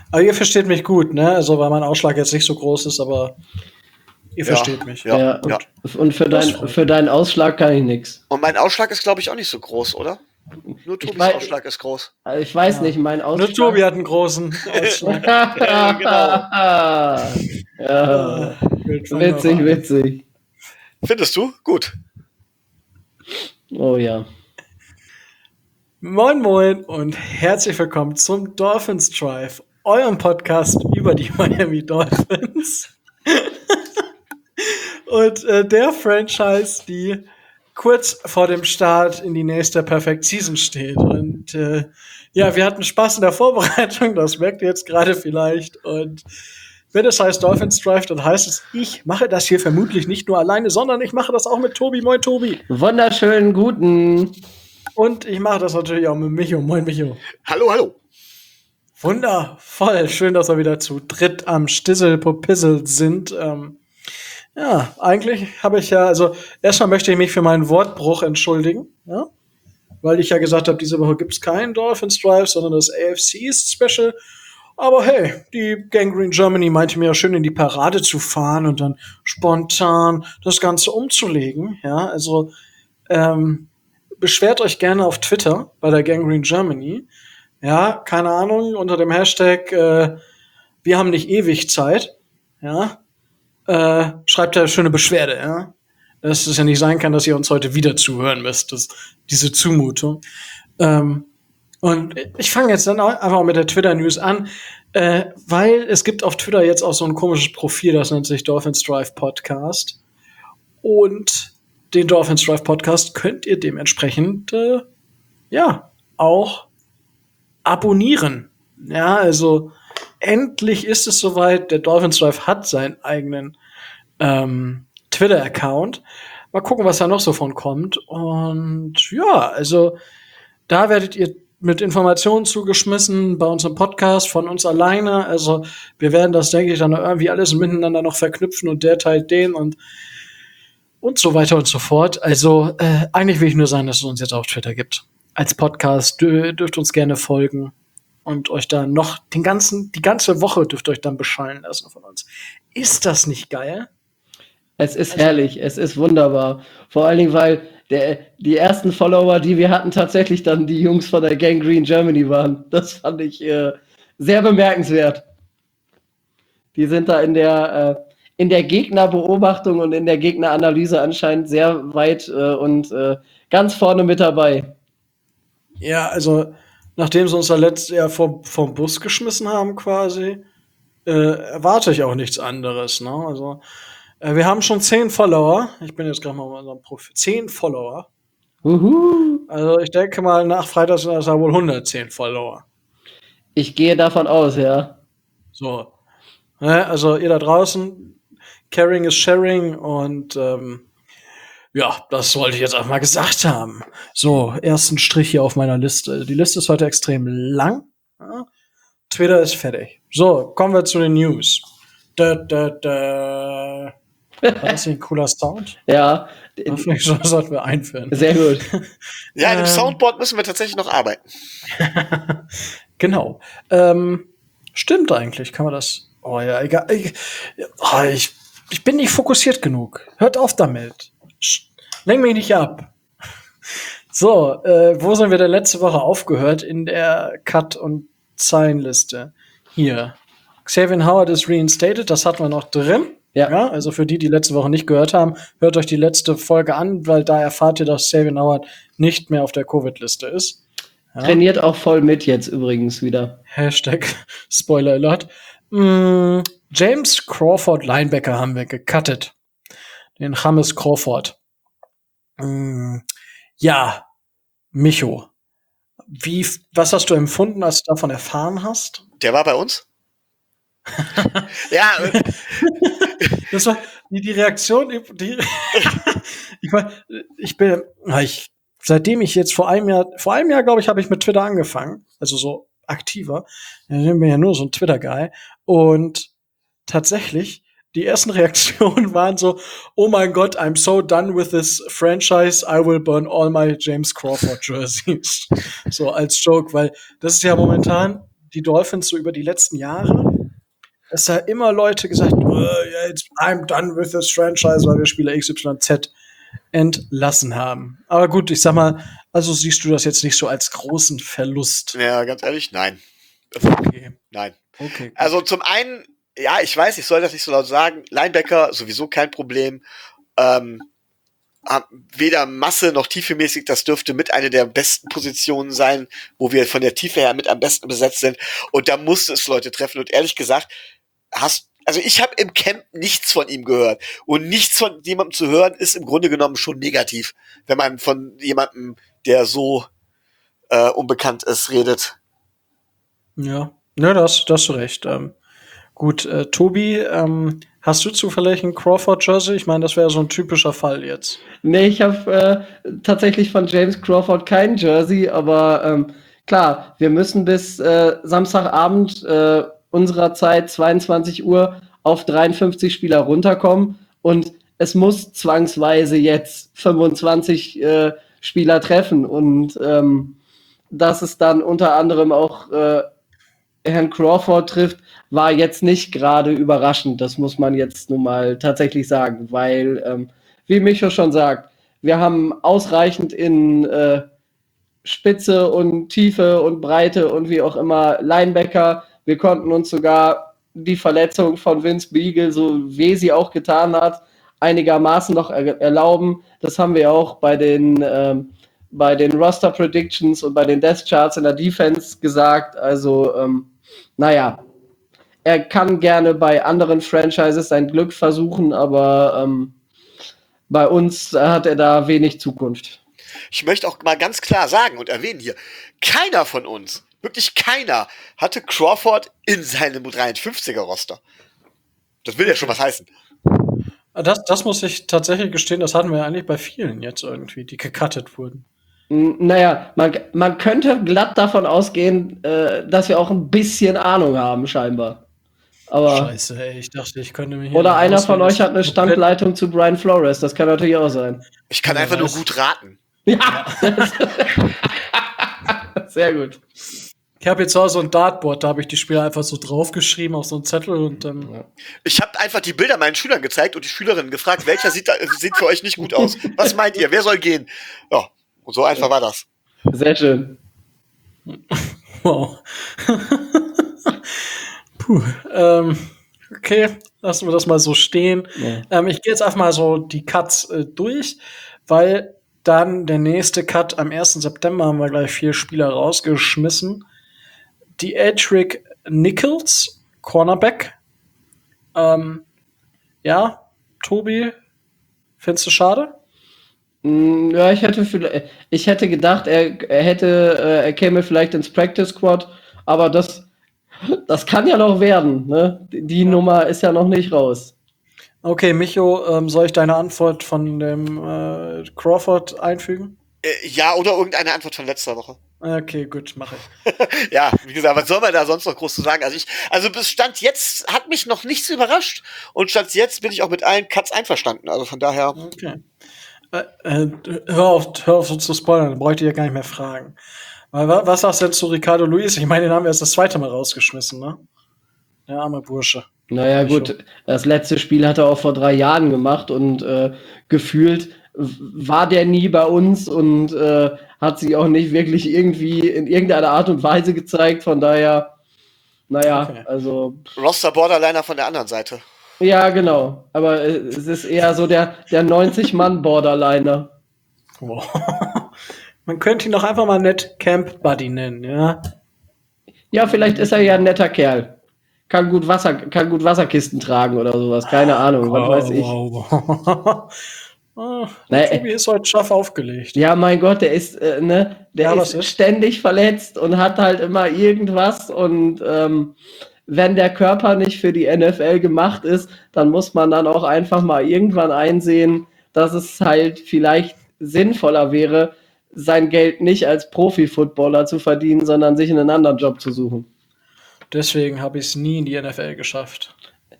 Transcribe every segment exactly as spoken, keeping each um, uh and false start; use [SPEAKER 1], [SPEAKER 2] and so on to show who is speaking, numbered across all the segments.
[SPEAKER 1] Aber ihr versteht mich gut, ne? Also, weil mein Ausschlag jetzt nicht so groß ist, aber ihr
[SPEAKER 2] Ja,
[SPEAKER 1] versteht mich.
[SPEAKER 2] Ja,
[SPEAKER 3] Ja,
[SPEAKER 2] ja.
[SPEAKER 3] und, und für,
[SPEAKER 1] Das
[SPEAKER 3] dein,
[SPEAKER 1] freut
[SPEAKER 3] für
[SPEAKER 1] mich.
[SPEAKER 3] deinen Ausschlag kann ich nix.
[SPEAKER 2] Und mein Ausschlag ist, glaube ich, auch nicht so groß, oder? Nur
[SPEAKER 3] Ich
[SPEAKER 2] Tobis
[SPEAKER 3] weiß-
[SPEAKER 2] Ausschlag ist groß.
[SPEAKER 3] Also ich weiß
[SPEAKER 1] Ja.
[SPEAKER 3] nicht, mein
[SPEAKER 1] Nur
[SPEAKER 3] Ausschlag.
[SPEAKER 1] Tobi hat einen großen Ausschlag.
[SPEAKER 2] Ja, genau.
[SPEAKER 3] ja,
[SPEAKER 1] Bild fangen wir
[SPEAKER 3] witzig,
[SPEAKER 1] auch an.
[SPEAKER 3] witzig.
[SPEAKER 2] Findest du? Gut.
[SPEAKER 3] Oh ja.
[SPEAKER 1] Moin Moin und herzlich willkommen zum Dolphins Drive, eurem Podcast über die Miami Dolphins. und äh, der Franchise, die kurz vor dem Start in die nächste Perfect Season steht. Und äh, ja, wir hatten Spaß in der Vorbereitung, das merkt ihr jetzt gerade vielleicht. Und wenn es heißt Dolphins Drive, dann heißt es, ich mache das hier vermutlich nicht nur alleine, sondern ich mache das auch mit Tobi. Moin Tobi.
[SPEAKER 3] Wunderschönen guten.
[SPEAKER 1] Und ich mache das natürlich auch mit Micho. Moin Micho.
[SPEAKER 2] Hallo, hallo.
[SPEAKER 1] Wundervoll. Schön, dass wir wieder zu dritt am Stissel Popissel sind. Ähm, ja, eigentlich habe ich ja, also erstmal möchte ich mich für meinen Wortbruch entschuldigen, ja? Weil ich ja gesagt habe, diese Woche gibt's keinen Dolphins Drive, sondern das A F C East Special. Aber hey, die Gangrene Germany meinte mir ja schön in die Parade zu fahren und dann spontan das Ganze umzulegen. Ja, also ähm, beschwert euch gerne auf Twitter bei der Gangrene Germany. Ja, keine Ahnung, unter dem Hashtag äh, wir haben nicht ewig Zeit. Ja, äh, schreibt da schöne Beschwerde. Ja, dass es ja nicht sein kann, dass ihr uns heute wieder zuhören müsst. Das, diese Zumutung. Ähm, und ich fange jetzt dann auch einfach mit der Twitter-News an, äh, weil es gibt auf Twitter jetzt auch so ein komisches Profil, das nennt sich Dolphins Drive Podcast. Und den Dolphins Drive Podcast könnt ihr dementsprechend äh, ja auch abonnieren. Ja, also endlich ist es soweit. Der Dolphins Drive hat seinen eigenen ähm, Twitter-Account. Mal gucken, was da noch so von kommt. Und ja, also da werdet ihr mit Informationen zugeschmissen bei unserem Podcast von uns alleine. Also wir werden das, denke ich, dann irgendwie alles miteinander noch verknüpfen und der teilt den und und so weiter und so fort. Also äh, eigentlich will ich nur sagen, dass es uns jetzt auf Twitter gibt. Als Podcast dür- dürft uns gerne folgen und euch da noch den ganzen, die ganze Woche dürft euch dann beschallen lassen von uns. Ist das nicht geil?
[SPEAKER 3] Es ist herrlich, es ist wunderbar. Vor allen Dingen, weil der, die ersten Follower, die wir hatten, tatsächlich dann die Jungs von der Gangrene Germany waren. Das fand ich äh, sehr bemerkenswert. Die sind da in der, äh, in der Gegnerbeobachtung und in der Gegneranalyse anscheinend sehr weit äh, und äh, ganz vorne mit dabei.
[SPEAKER 1] Ja, also nachdem sie uns da letztes Jahr vom, vom Bus geschmissen haben quasi, äh, erwarte ich auch nichts anderes. Ne? Also äh, wir haben schon zehn Follower. Ich bin jetzt gerade mal bei unserem Profil. Zehn Follower.
[SPEAKER 3] Uhu.
[SPEAKER 1] Also ich denke mal, nach Freitag sind das ja wohl hundertzehn Follower.
[SPEAKER 3] Ich gehe davon aus, ja.
[SPEAKER 1] So. Ne? Also ihr da draußen, Caring is Sharing und ähm, ja, das wollte ich jetzt auch mal gesagt haben. So, ersten Strich hier auf meiner Liste. Die Liste ist heute extrem lang. Ja? Twitter ist fertig. So, kommen wir zu den News. Da, da, da. War das hier ein cooler Sound?
[SPEAKER 3] Ja,
[SPEAKER 1] Ja, vielleicht sollten wir einführen.
[SPEAKER 3] sehr gut.
[SPEAKER 2] Ja, an dem
[SPEAKER 1] Ähm.
[SPEAKER 2] Soundboard müssen wir tatsächlich noch arbeiten.
[SPEAKER 1] Genau. Ähm, stimmt eigentlich, kann man das. Oh ja, egal. Ich, oh, ich, ich bin nicht fokussiert genug. Hört auf damit. Sch- Lenk mich nicht ab. So, äh, wo sind wir denn letzte Woche aufgehört? In der Cut- und Zahlenliste. Hier. Xavier Howard ist reinstated, das hatten wir noch drin.
[SPEAKER 3] Ja.
[SPEAKER 1] Ja, also für die, die letzte Woche nicht gehört haben, hört euch die letzte Folge an, weil da erfahrt ihr, dass Xavier Howard nicht mehr auf der Covid-Liste ist. Ja.
[SPEAKER 3] Trainiert auch voll mit jetzt übrigens wieder.
[SPEAKER 1] Hashtag Spoiler Alert. Mm, James Crawford Linebacker haben wir gecuttet. Den James Crawford. Mm, ja, Micho. Wie, was hast du empfunden, als du davon erfahren hast?
[SPEAKER 2] Der war bei uns? Ja, äh,
[SPEAKER 1] Das war die, die Reaktion, die, die ich mein, ich bin, ich, seitdem ich jetzt vor einem Jahr, vor einem Jahr, glaube ich, habe ich mit Twitter angefangen, also so aktiver. Ich bin ja nur so ein Twitter-Guy. Und tatsächlich, die ersten Reaktionen waren so, oh mein Gott, I'm so done with this franchise, I will burn all my James Crawford jerseys. So als Joke, weil das ist ja momentan die Dolphins so über die letzten Jahre, dass da immer Leute gesagt haben, oh, yeah, it's, I'm done with this franchise, weil wir Spieler X Y Z entlassen haben. Aber gut, ich sag mal, also siehst du das jetzt nicht so als großen Verlust?
[SPEAKER 2] Ja, ganz ehrlich, nein.
[SPEAKER 1] Okay.
[SPEAKER 2] Nein.
[SPEAKER 1] Okay.
[SPEAKER 2] Also zum einen, ja, ich weiß, ich soll das nicht so laut sagen, Linebacker sowieso kein Problem. Ähm, weder Masse noch tiefemäßig, das dürfte mit einer der besten Positionen sein, wo wir von der Tiefe her mit am besten besetzt sind. Und da musste es Leute treffen. Und ehrlich gesagt, hast, also ich habe im Camp nichts von ihm gehört. Und nichts von jemandem zu hören, ist im Grunde genommen schon negativ, wenn man von jemandem, der so äh, unbekannt ist, redet.
[SPEAKER 1] Ja, ne, das, das hast du recht. Ähm, gut, äh, Tobi, ähm, hast du zufällig ein Crawford-Jersey? Ich meine, das wäre so ein typischer Fall jetzt.
[SPEAKER 3] Nee, ich habe äh, tatsächlich von James Crawford kein Jersey, aber ähm, klar, wir müssen bis äh, Samstagabend äh, unserer Zeit, zweiundzwanzig Uhr, auf dreiundfünfzig Spieler runterkommen und es muss zwangsweise jetzt fünfundzwanzig äh, Spieler treffen und ähm, dass es dann unter anderem auch äh, Herrn Crawford trifft, war jetzt nicht gerade überraschend. Das muss man jetzt nun mal tatsächlich sagen, weil, ähm, wie Micho schon sagt, wir haben ausreichend in äh, Spitze und Tiefe und Breite und wie auch immer Linebacker. Wir konnten uns sogar die Verletzung von Vince Beagle, so wie sie auch getan hat, einigermaßen noch er- erlauben. Das haben wir auch bei den ähm, bei den Roster Predictions und bei den Death Charts in der Defense gesagt. Also, ähm, naja, er kann gerne bei anderen Franchises sein Glück versuchen, aber ähm, bei uns hat er da wenig Zukunft.
[SPEAKER 2] Ich möchte auch mal ganz klar sagen und erwähnen hier, keiner von uns, wirklich keiner, hatte Crawford in seinem dreiundfünfziger-Roster. Das will ja schon was heißen.
[SPEAKER 1] Das, das muss ich tatsächlich gestehen, das hatten wir eigentlich bei vielen jetzt irgendwie, die gecuttet wurden.
[SPEAKER 3] N- Naja, man, man könnte glatt davon ausgehen, äh, dass wir auch ein bisschen Ahnung haben, scheinbar. Aber
[SPEAKER 1] Scheiße, ey, ich dachte, ich könnte mich hier
[SPEAKER 3] oder
[SPEAKER 1] noch
[SPEAKER 3] einer von
[SPEAKER 1] rausreden,
[SPEAKER 3] euch hat eine
[SPEAKER 1] dass-
[SPEAKER 3] Standleitung zu Brian Flores, das kann natürlich auch sein.
[SPEAKER 2] Ich kann
[SPEAKER 1] Wer
[SPEAKER 2] einfach nur
[SPEAKER 1] weiß.
[SPEAKER 2] gut raten.
[SPEAKER 3] Ja, sehr gut.
[SPEAKER 1] Ich habe jetzt auch so ein Dartboard, da habe ich die Spieler einfach so draufgeschrieben auf so einen Zettel und dann.
[SPEAKER 2] Ich habe einfach die Bilder meinen Schülern gezeigt und die Schülerinnen gefragt, welcher sieht, da, sieht für euch nicht gut aus. Was meint ihr? Wer soll gehen? Ja, und so einfach war das.
[SPEAKER 3] Sehr schön.
[SPEAKER 1] Wow. Puh. Ähm, okay, lassen wir das mal so stehen.
[SPEAKER 3] Ja.
[SPEAKER 1] Ähm, ich gehe jetzt einfach mal so die Cuts äh, durch, weil dann der nächste Cut am ersten September haben wir gleich vier Spieler rausgeschmissen. Die Edric Nichols, Cornerback. Ähm, ja, Tobi, findest du schade?
[SPEAKER 3] Mm, Ja, ich hätte, vielleicht- ich hätte gedacht, er, er hätte, äh, er käme vielleicht ins Practice Squad, aber das, das kann ja noch werden, ne? Die die Nummer ist ja noch nicht raus.
[SPEAKER 1] Okay, Micho, ähm, soll ich deine Antwort von dem äh, Crawford einfügen?
[SPEAKER 2] Äh, ja, oder irgendeine Antwort von letzter Woche.
[SPEAKER 1] Okay, gut, mache ich.
[SPEAKER 2] Ja, wie gesagt, was soll man da sonst noch groß zu sagen? Also ich, also bis Stand jetzt hat mich noch nichts überrascht und Stand jetzt bin ich auch mit allen Cuts einverstanden. Also von daher,
[SPEAKER 1] Okay. Äh, äh, hör auf, hör auf so zu spoilern, dann bräuchte ich ja gar nicht mehr fragen. Weil, wa- was sagst du denn zu Ricardo Luis? Ich meine, den haben wir erst das zweite Mal rausgeschmissen, ne? Der arme Bursche.
[SPEAKER 3] Naja,
[SPEAKER 1] Micho.
[SPEAKER 3] gut, das letzte Spiel hat er auch vor drei Jahren gemacht und äh, gefühlt w- war der nie bei uns und äh, hat sich auch nicht wirklich irgendwie in irgendeiner Art und Weise gezeigt. Von daher, naja,
[SPEAKER 1] Okay.
[SPEAKER 3] also,
[SPEAKER 2] Roster Borderliner von der anderen Seite.
[SPEAKER 3] ja, genau. Aber äh, es ist eher so der, der neunzig-Mann-Borderliner.
[SPEAKER 1] Wow. Man könnte ihn doch einfach mal nett Camp Buddy nennen, ja?
[SPEAKER 3] Ja, vielleicht ist er ja ein netter Kerl. Kann gut Wasser, kann gut Wasserkisten tragen oder sowas. Keine Ahnung, was weiß ich.
[SPEAKER 1] Wow, wow. Ah,
[SPEAKER 3] Nee.
[SPEAKER 1] Tobi ist heute scharf aufgelegt.
[SPEAKER 3] Ja, mein Gott, der ist, äh, ne, der
[SPEAKER 1] Ja,
[SPEAKER 3] ist,
[SPEAKER 1] was ist?
[SPEAKER 3] ständig verletzt und hat halt immer irgendwas und ähm, wenn der Körper nicht für die N F L gemacht ist, dann muss man dann auch einfach mal irgendwann einsehen, dass es halt vielleicht sinnvoller wäre, sein Geld nicht als Profi-Footballer zu verdienen, sondern sich einen anderen Job zu suchen.
[SPEAKER 1] Deswegen habe ich es nie in die N F L geschafft.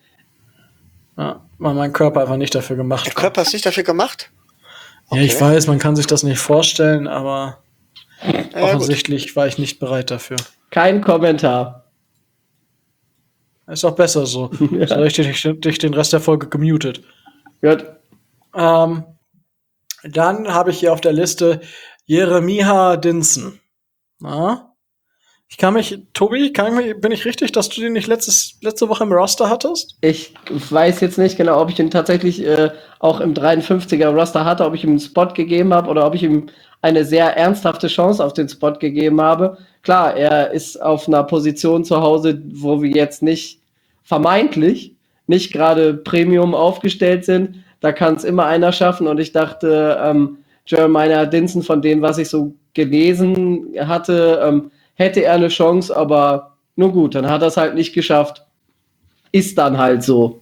[SPEAKER 1] Ja, weil mein Körper einfach nicht dafür gemacht
[SPEAKER 2] Der
[SPEAKER 1] war.
[SPEAKER 2] Körper ist nicht dafür gemacht?
[SPEAKER 1] Ja, ich
[SPEAKER 2] Okay.
[SPEAKER 1] weiß, man kann sich das nicht vorstellen, aber
[SPEAKER 2] Ja, gut.
[SPEAKER 1] offensichtlich war ich nicht bereit dafür.
[SPEAKER 3] Kein Kommentar.
[SPEAKER 1] Ist auch besser so. Ja. So richtig dich, dich den Rest der Folge gemutet.
[SPEAKER 3] Gut.
[SPEAKER 1] Ähm, dann habe ich hier auf der Liste Jeremiah Dinson. Na? Ich kann mich, Tobi, kann ich mich, bin ich richtig, dass du den nicht letztes, letzte Woche im Roster hattest?
[SPEAKER 3] Ich weiß jetzt nicht genau, ob ich ihn tatsächlich äh, auch im dreiundfünfziger Roster hatte, ob ich ihm einen Spot gegeben habe oder ob ich ihm eine sehr ernsthafte Chance auf den Spot gegeben habe. Klar, er ist auf einer Position zu Hause, wo wir jetzt nicht vermeintlich nicht gerade Premium aufgestellt sind. Da kann es immer einer schaffen und ich dachte, ähm, Jeremiah Dinson, von dem, was ich so gelesen hatte, ähm, hätte er eine Chance, aber nur gut, dann hat er es halt nicht geschafft. Ist dann halt so.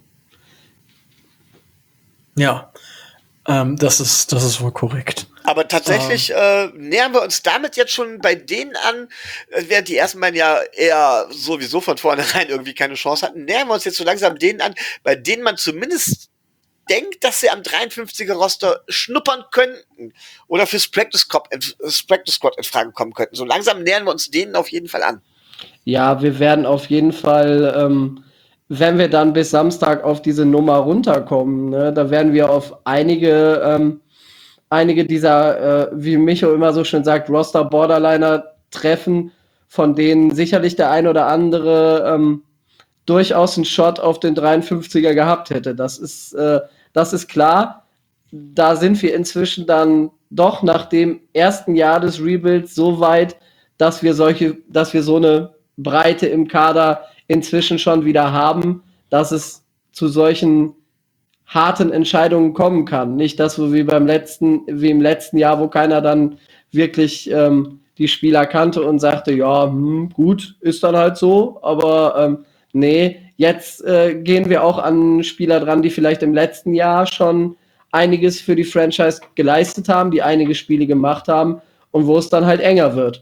[SPEAKER 1] Ja, ähm, das ist, das ist wohl korrekt.
[SPEAKER 2] Aber tatsächlich ähm. äh, nähern wir uns damit jetzt schon bei denen an, während die ersten beiden ja eher sowieso von vornherein irgendwie keine Chance hatten, nähern wir uns jetzt so langsam denen an, bei denen man zumindest denkt, dass sie am dreiundfünfziger Roster schnuppern könnten oder fürs Practice Squad, Practice Squad in Frage kommen könnten. So langsam nähern wir uns denen auf jeden Fall an.
[SPEAKER 3] Ja, wir werden auf jeden Fall, ähm, wenn wir dann bis Samstag auf diese Nummer runterkommen, ne, da werden wir auf einige, ähm, einige dieser, äh, wie Micho immer so schön sagt, Roster-Borderliner treffen, von denen sicherlich der ein oder andere ähm, durchaus einen Shot auf den dreiundfünfziger gehabt hätte. Das ist, äh, das ist klar. Da sind wir inzwischen dann doch nach dem ersten Jahr des Rebuilds so weit, dass wir solche, dass wir so eine Breite im Kader inzwischen schon wieder haben, dass es zu solchen harten Entscheidungen kommen kann. Nicht das, so wie beim letzten, wie im letzten Jahr, wo keiner dann wirklich ähm, die Spieler kannte und sagte, ja, hm, gut, ist dann halt so, aber ähm, nee, jetzt äh, gehen wir auch an Spieler dran, die vielleicht im letzten Jahr schon einiges für die Franchise geleistet haben, die einige Spiele gemacht haben und wo es dann halt enger wird.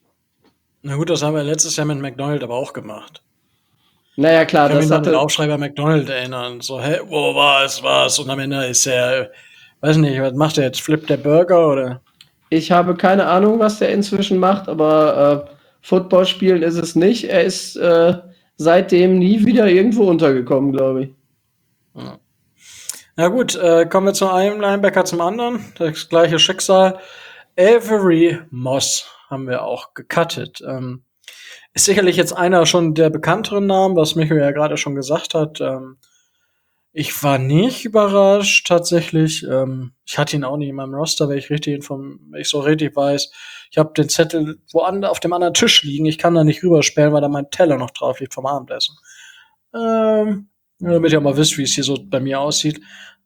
[SPEAKER 1] Na gut, das haben wir letztes Jahr mit McDonald aber auch gemacht.
[SPEAKER 3] Naja, klar,
[SPEAKER 1] ich kann
[SPEAKER 3] das
[SPEAKER 1] mich
[SPEAKER 3] hatte...
[SPEAKER 1] an den Aufschreiber McDonald erinnern. So, hey, wo war es, was? Und am Ende ist er, weiß nicht, was macht er jetzt? Flippt der Burger oder?
[SPEAKER 3] Ich habe keine Ahnung, was der inzwischen macht, aber äh, Football spielen ist es nicht. Er ist äh, seitdem nie wieder irgendwo untergekommen, glaube ich.
[SPEAKER 1] Ja. Na gut, äh, kommen wir zu einem Linebacker zum anderen. Das gleiche Schicksal. Avery Moss haben wir auch gecuttet. Ähm, ist sicherlich jetzt einer schon der bekannteren Namen, was Michael ja gerade schon gesagt hat. Ähm, ich war nicht überrascht, tatsächlich. Ähm, ich hatte ihn auch nicht in meinem Roster, wenn ich richtig inform- wenn ich so richtig weiß. Ich habe den Zettel woanders auf dem anderen Tisch liegen. Ich kann da nicht rübersperren, weil da mein Teller noch drauf liegt vom Abendessen. Ähm, damit ihr mal wisst, wie es hier so bei mir aussieht.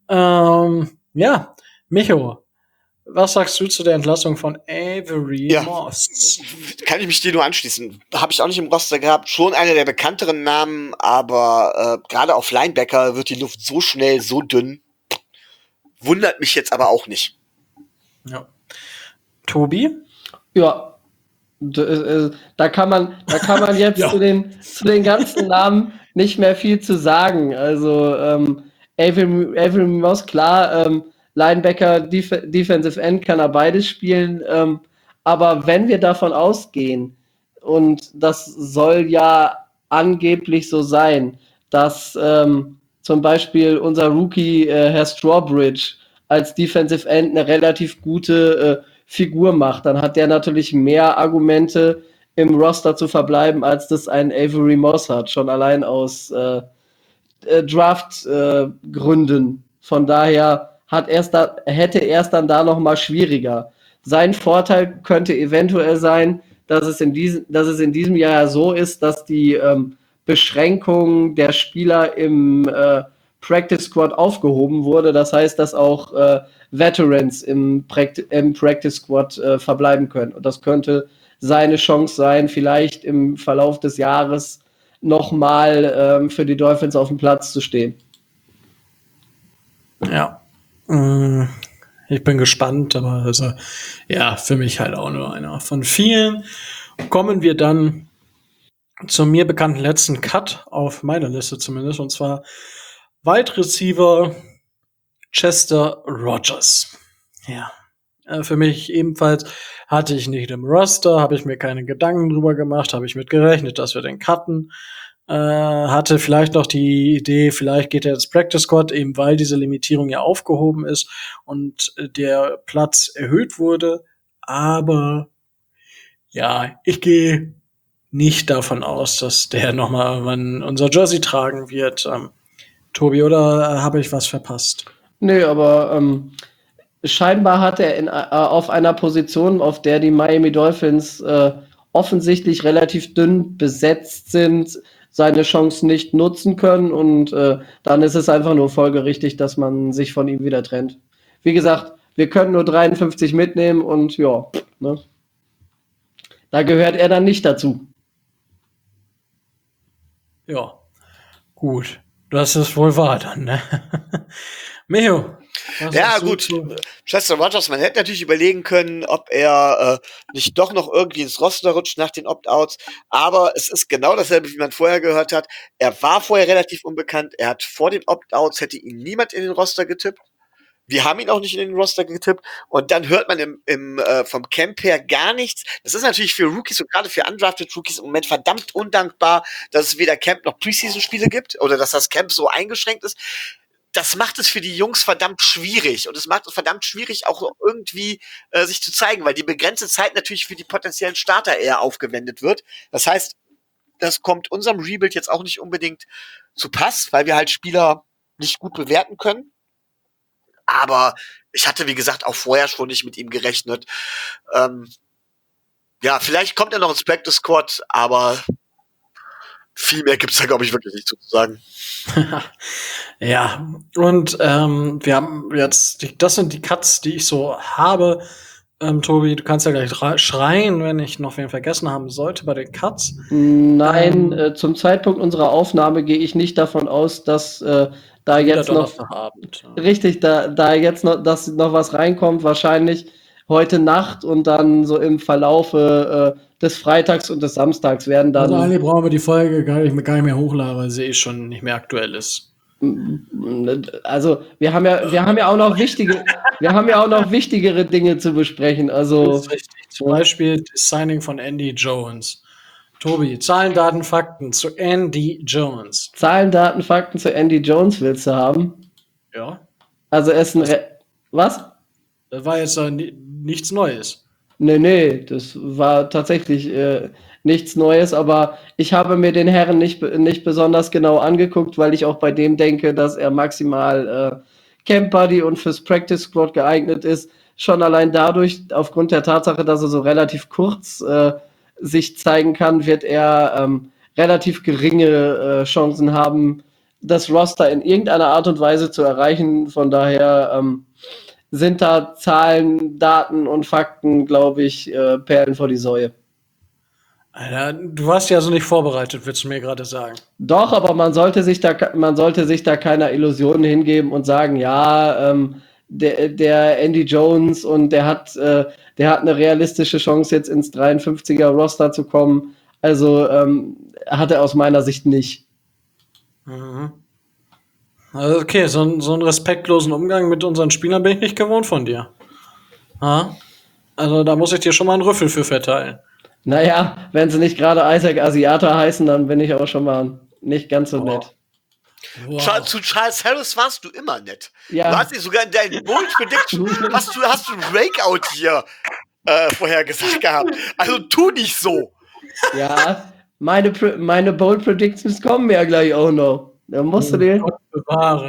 [SPEAKER 1] Ähm, ja, Micho, was sagst du zu der Entlassung von Avery
[SPEAKER 2] Ja,
[SPEAKER 1] Moss?
[SPEAKER 2] kann ich mich dir nur anschließen. Habe ich auch nicht im Roster gehabt. Schon einer der bekannteren Namen, aber äh, gerade auf Linebacker wird die Luft so schnell, so dünn. Wundert mich jetzt aber auch nicht.
[SPEAKER 1] Ja. Tobi?
[SPEAKER 3] Ja, d- äh, da kann man, da kann man jetzt
[SPEAKER 1] Ja.
[SPEAKER 3] zu den zu den ganzen Namen nicht mehr viel zu sagen. Also ähm, Avery, Avery Moss, klar, ähm, Linebacker, Def Defensive End kann er beides spielen. Ähm, aber wenn wir davon ausgehen, und das soll ja angeblich so sein, dass ähm, zum Beispiel unser Rookie äh, Herr Strawbridge als Defensive End eine relativ gute äh, Figur macht, dann hat der natürlich mehr Argumente im Roster zu verbleiben, als das ein Avery Moss hat, schon allein aus äh, äh, Draft-Gründen. Äh, Von daher hat erst da, hätte er es dann da noch mal schwieriger. Sein Vorteil könnte eventuell sein, dass es in diesem, dass es in diesem Jahr so ist, dass die ähm, Beschränkung der Spieler im äh, Practice Squad aufgehoben wurde. Das heißt, dass auch äh, Veterans im, Practi im Practice Squad äh, verbleiben können. Und das könnte seine Chance sein, vielleicht im Verlauf des Jahres nochmal ähm, für die Dolphins auf dem Platz zu stehen.
[SPEAKER 1] Ja. Mm, ich bin gespannt, aber also, ja, für mich halt auch nur einer von vielen. Kommen wir dann zum mir bekannten letzten Cut auf meiner Liste zumindest, und zwar Wide Receiver Chester Rogers. Ja, äh, für mich ebenfalls hatte ich nicht im Roster, habe ich mir keine Gedanken drüber gemacht, habe ich mit gerechnet, dass wir den cutten. Äh, hatte vielleicht noch die Idee, vielleicht geht er ins Practice Squad, eben weil diese Limitierung ja aufgehoben ist und äh, der Platz erhöht wurde. Aber ja, ich gehe nicht davon aus, dass der nochmal irgendwann unser Jersey tragen wird. Ähm, Tobi, oder äh, habe ich was verpasst?
[SPEAKER 3] Nee, aber ähm, scheinbar hat er in, äh, auf einer Position, auf der die Miami Dolphins äh, offensichtlich relativ dünn besetzt sind, seine Chance nicht nutzen können und äh, dann ist es einfach nur folgerichtig, dass man sich von ihm wieder trennt. Wie gesagt, wir können nur dreiundfünfzig mitnehmen und ja, ne? Da gehört er dann nicht dazu.
[SPEAKER 1] Ja, gut. Das ist wohl wahr dann, ne? Micho. was
[SPEAKER 2] Ja,
[SPEAKER 1] sagst du
[SPEAKER 2] gut.
[SPEAKER 1] zu-
[SPEAKER 2] Chester Rogers, man hätte natürlich überlegen können, ob er äh, nicht doch noch irgendwie ins Roster rutscht nach den Opt-outs. Aber es ist genau dasselbe, wie man vorher gehört hat. Er war vorher relativ unbekannt. Er hat vor den Opt-outs, hätte ihn niemand in den Roster getippt. Wir haben ihn auch nicht in den Roster getippt. Und dann hört man im, im, äh, vom Camp her gar nichts. Das ist natürlich für Rookies und gerade für undrafted Rookies im Moment verdammt undankbar, dass es weder Camp noch Preseason-Spiele gibt oder dass das Camp so eingeschränkt ist. Das macht es für die Jungs verdammt schwierig. Und es macht es verdammt schwierig, auch irgendwie äh, sich zu zeigen, weil die begrenzte Zeit natürlich für die potenziellen Starter eher aufgewendet wird. Das heißt, das kommt unserem Rebuild jetzt auch nicht unbedingt zu Pass, weil wir halt Spieler nicht gut bewerten können. Aber ich hatte, wie gesagt, auch vorher schon nicht mit ihm gerechnet. Ähm, ja, vielleicht kommt er noch ins Practice Squad, aber viel mehr gibt's da, glaube ich, wirklich nicht zu sagen.
[SPEAKER 1] Ja, und ähm, wir haben jetzt, die, das sind die Cuts, die ich so habe. Ähm, Tobi, du kannst ja gleich ra- schreien, wenn ich noch wen vergessen haben sollte bei den Cuts.
[SPEAKER 3] Nein,
[SPEAKER 1] Ähm,
[SPEAKER 3] äh, zum Zeitpunkt unserer Aufnahme gehe ich nicht davon aus, dass äh, da
[SPEAKER 1] wieder
[SPEAKER 3] jetzt noch
[SPEAKER 1] Donnerstagabend. ja.
[SPEAKER 3] richtig, da, da jetzt noch, dass noch was reinkommt, wahrscheinlich heute Nacht und dann so im Verlaufe äh, des Freitags und des Samstags werden dann.
[SPEAKER 1] Also eigentlich brauchen wir die Folge gar nicht, gar nicht mehr hochladen, weil sie eh schon nicht mehr aktuell ist.
[SPEAKER 3] Also wir haben ja, wir haben ja auch noch wichtige, wir haben ja auch noch wichtigere Dinge zu besprechen.
[SPEAKER 1] Das
[SPEAKER 3] Also
[SPEAKER 1] ist richtig. Zum Beispiel das Signing von Andy Jones. Tobi, Zahlen, Daten, Fakten zu Andy Jones.
[SPEAKER 3] Zahlen, Daten, Fakten zu Andy Jones willst du haben?
[SPEAKER 1] Ja,
[SPEAKER 3] Also er ist ein Re was?
[SPEAKER 1] das war jetzt äh, ni- nichts Neues.
[SPEAKER 3] Nee, nee, das war tatsächlich äh, nichts Neues, aber ich habe mir den Herren nicht, be- nicht besonders genau angeguckt, weil ich auch bei dem denke, dass er maximal äh, Camp Buddy und fürs Practice Squad geeignet ist. Schon allein dadurch, aufgrund der Tatsache, dass er so relativ kurz äh, sich zeigen kann, wird er ähm, relativ geringe äh, Chancen haben, das Roster in irgendeiner Art und Weise zu erreichen. Von daher ähm, sind da Zahlen, Daten und Fakten, glaube ich, äh, Perlen vor die Säue.
[SPEAKER 1] Alter, du warst ja so nicht vorbereitet, willst du mir gerade sagen.
[SPEAKER 3] Doch, aber man sollte sich da, man sollte sich da keiner Illusionen hingeben und sagen, ja, ähm, der, der Andy Jones und der hat, äh, der hat eine realistische Chance, jetzt ins dreiundfünfziger Roster zu kommen. Also ähm, hat er aus meiner Sicht nicht.
[SPEAKER 1] Mhm. Also okay, so, ein- so einen respektlosen Umgang mit unseren Spielern bin ich nicht gewohnt von dir. Ja? Also da muss ich dir schon mal einen Rüffel für verteilen.
[SPEAKER 3] Naja, wenn sie nicht gerade Isaac Asiata heißen, dann bin ich auch schon mal nicht ganz so nett.
[SPEAKER 1] Wow.
[SPEAKER 2] Cha- Zu Charles Harris warst du immer nett.
[SPEAKER 3] Ja.
[SPEAKER 2] Du hast ihn sogar in deinen Bold Prediction, hast du, hast du einen Breakout hier äh, vorher gesagt gehabt. Also tu nicht so.
[SPEAKER 3] Ja, meine, Pre- meine Bold Predictions kommen ja gleich auch noch. Da musst du dir.
[SPEAKER 1] Gott bewahre.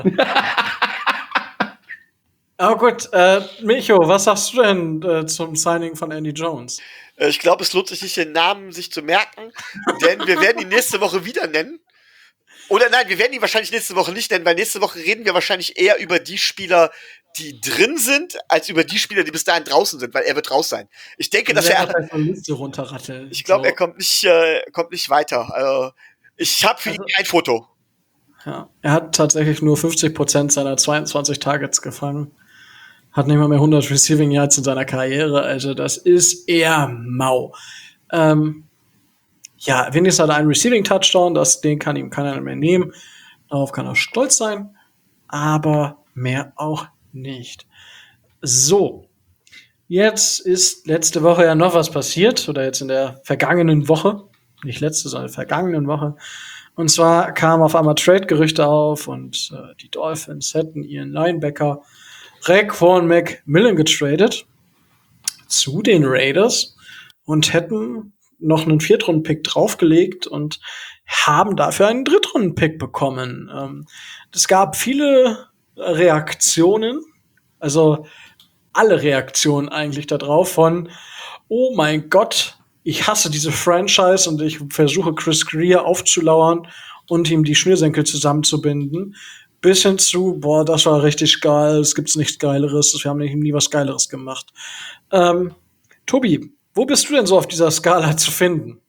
[SPEAKER 1] Aber gut, äh, Micho, was sagst du denn äh, zum Signing von Andy Jones?
[SPEAKER 2] Äh, Ich glaube, es lohnt sich nicht, den Namen sich zu merken, denn wir werden ihn nächste Woche wieder nennen. Oder nein, wir werden ihn wahrscheinlich nächste Woche nicht nennen, weil nächste Woche reden wir wahrscheinlich eher über die Spieler, die drin sind, als über die Spieler, die bis dahin draußen sind, weil er wird raus sein. Ich denke, dass er,
[SPEAKER 1] eine Liste runterratteln.
[SPEAKER 2] ich glaube,
[SPEAKER 1] so.
[SPEAKER 2] er kommt nicht, äh, kommt nicht weiter. Also, ich habe für
[SPEAKER 1] Also-
[SPEAKER 2] ihn ein Foto.
[SPEAKER 1] Ja, er hat tatsächlich nur fünfzig Prozent seiner zweiundzwanzig Targets gefangen. Hat nicht mal mehr hundert Receiving Yards in seiner Karriere. Also das ist eher mau. Ähm, ja, wenigstens hat er einen Receiving Touchdown. Das, den kann ihm keiner mehr nehmen. Darauf kann er stolz sein. Aber mehr auch nicht. So. Jetzt ist letzte Woche ja noch was passiert, oder jetzt in der vergangenen Woche, nicht letzte, sondern vergangenen Woche. Und zwar kamen auf einmal Trade-Gerüchte auf und äh, die Dolphins hätten ihren Linebacker Raekwon McMillan getradet zu den Raiders und hätten noch einen Viertrunden-Pick draufgelegt und haben dafür einen Drittrunden-Pick bekommen. Ähm, es gab viele Reaktionen, also alle Reaktionen eigentlich da drauf von, oh mein Gott, ich hasse diese Franchise und ich versuche Chris Greer aufzulauern und ihm die Schnürsenkel zusammenzubinden, bis hin zu, boah, das war richtig geil, es gibt nichts Geileres, wir haben nie was Geileres gemacht. Ähm, Tobi, wo bist du denn so auf dieser Skala zu finden?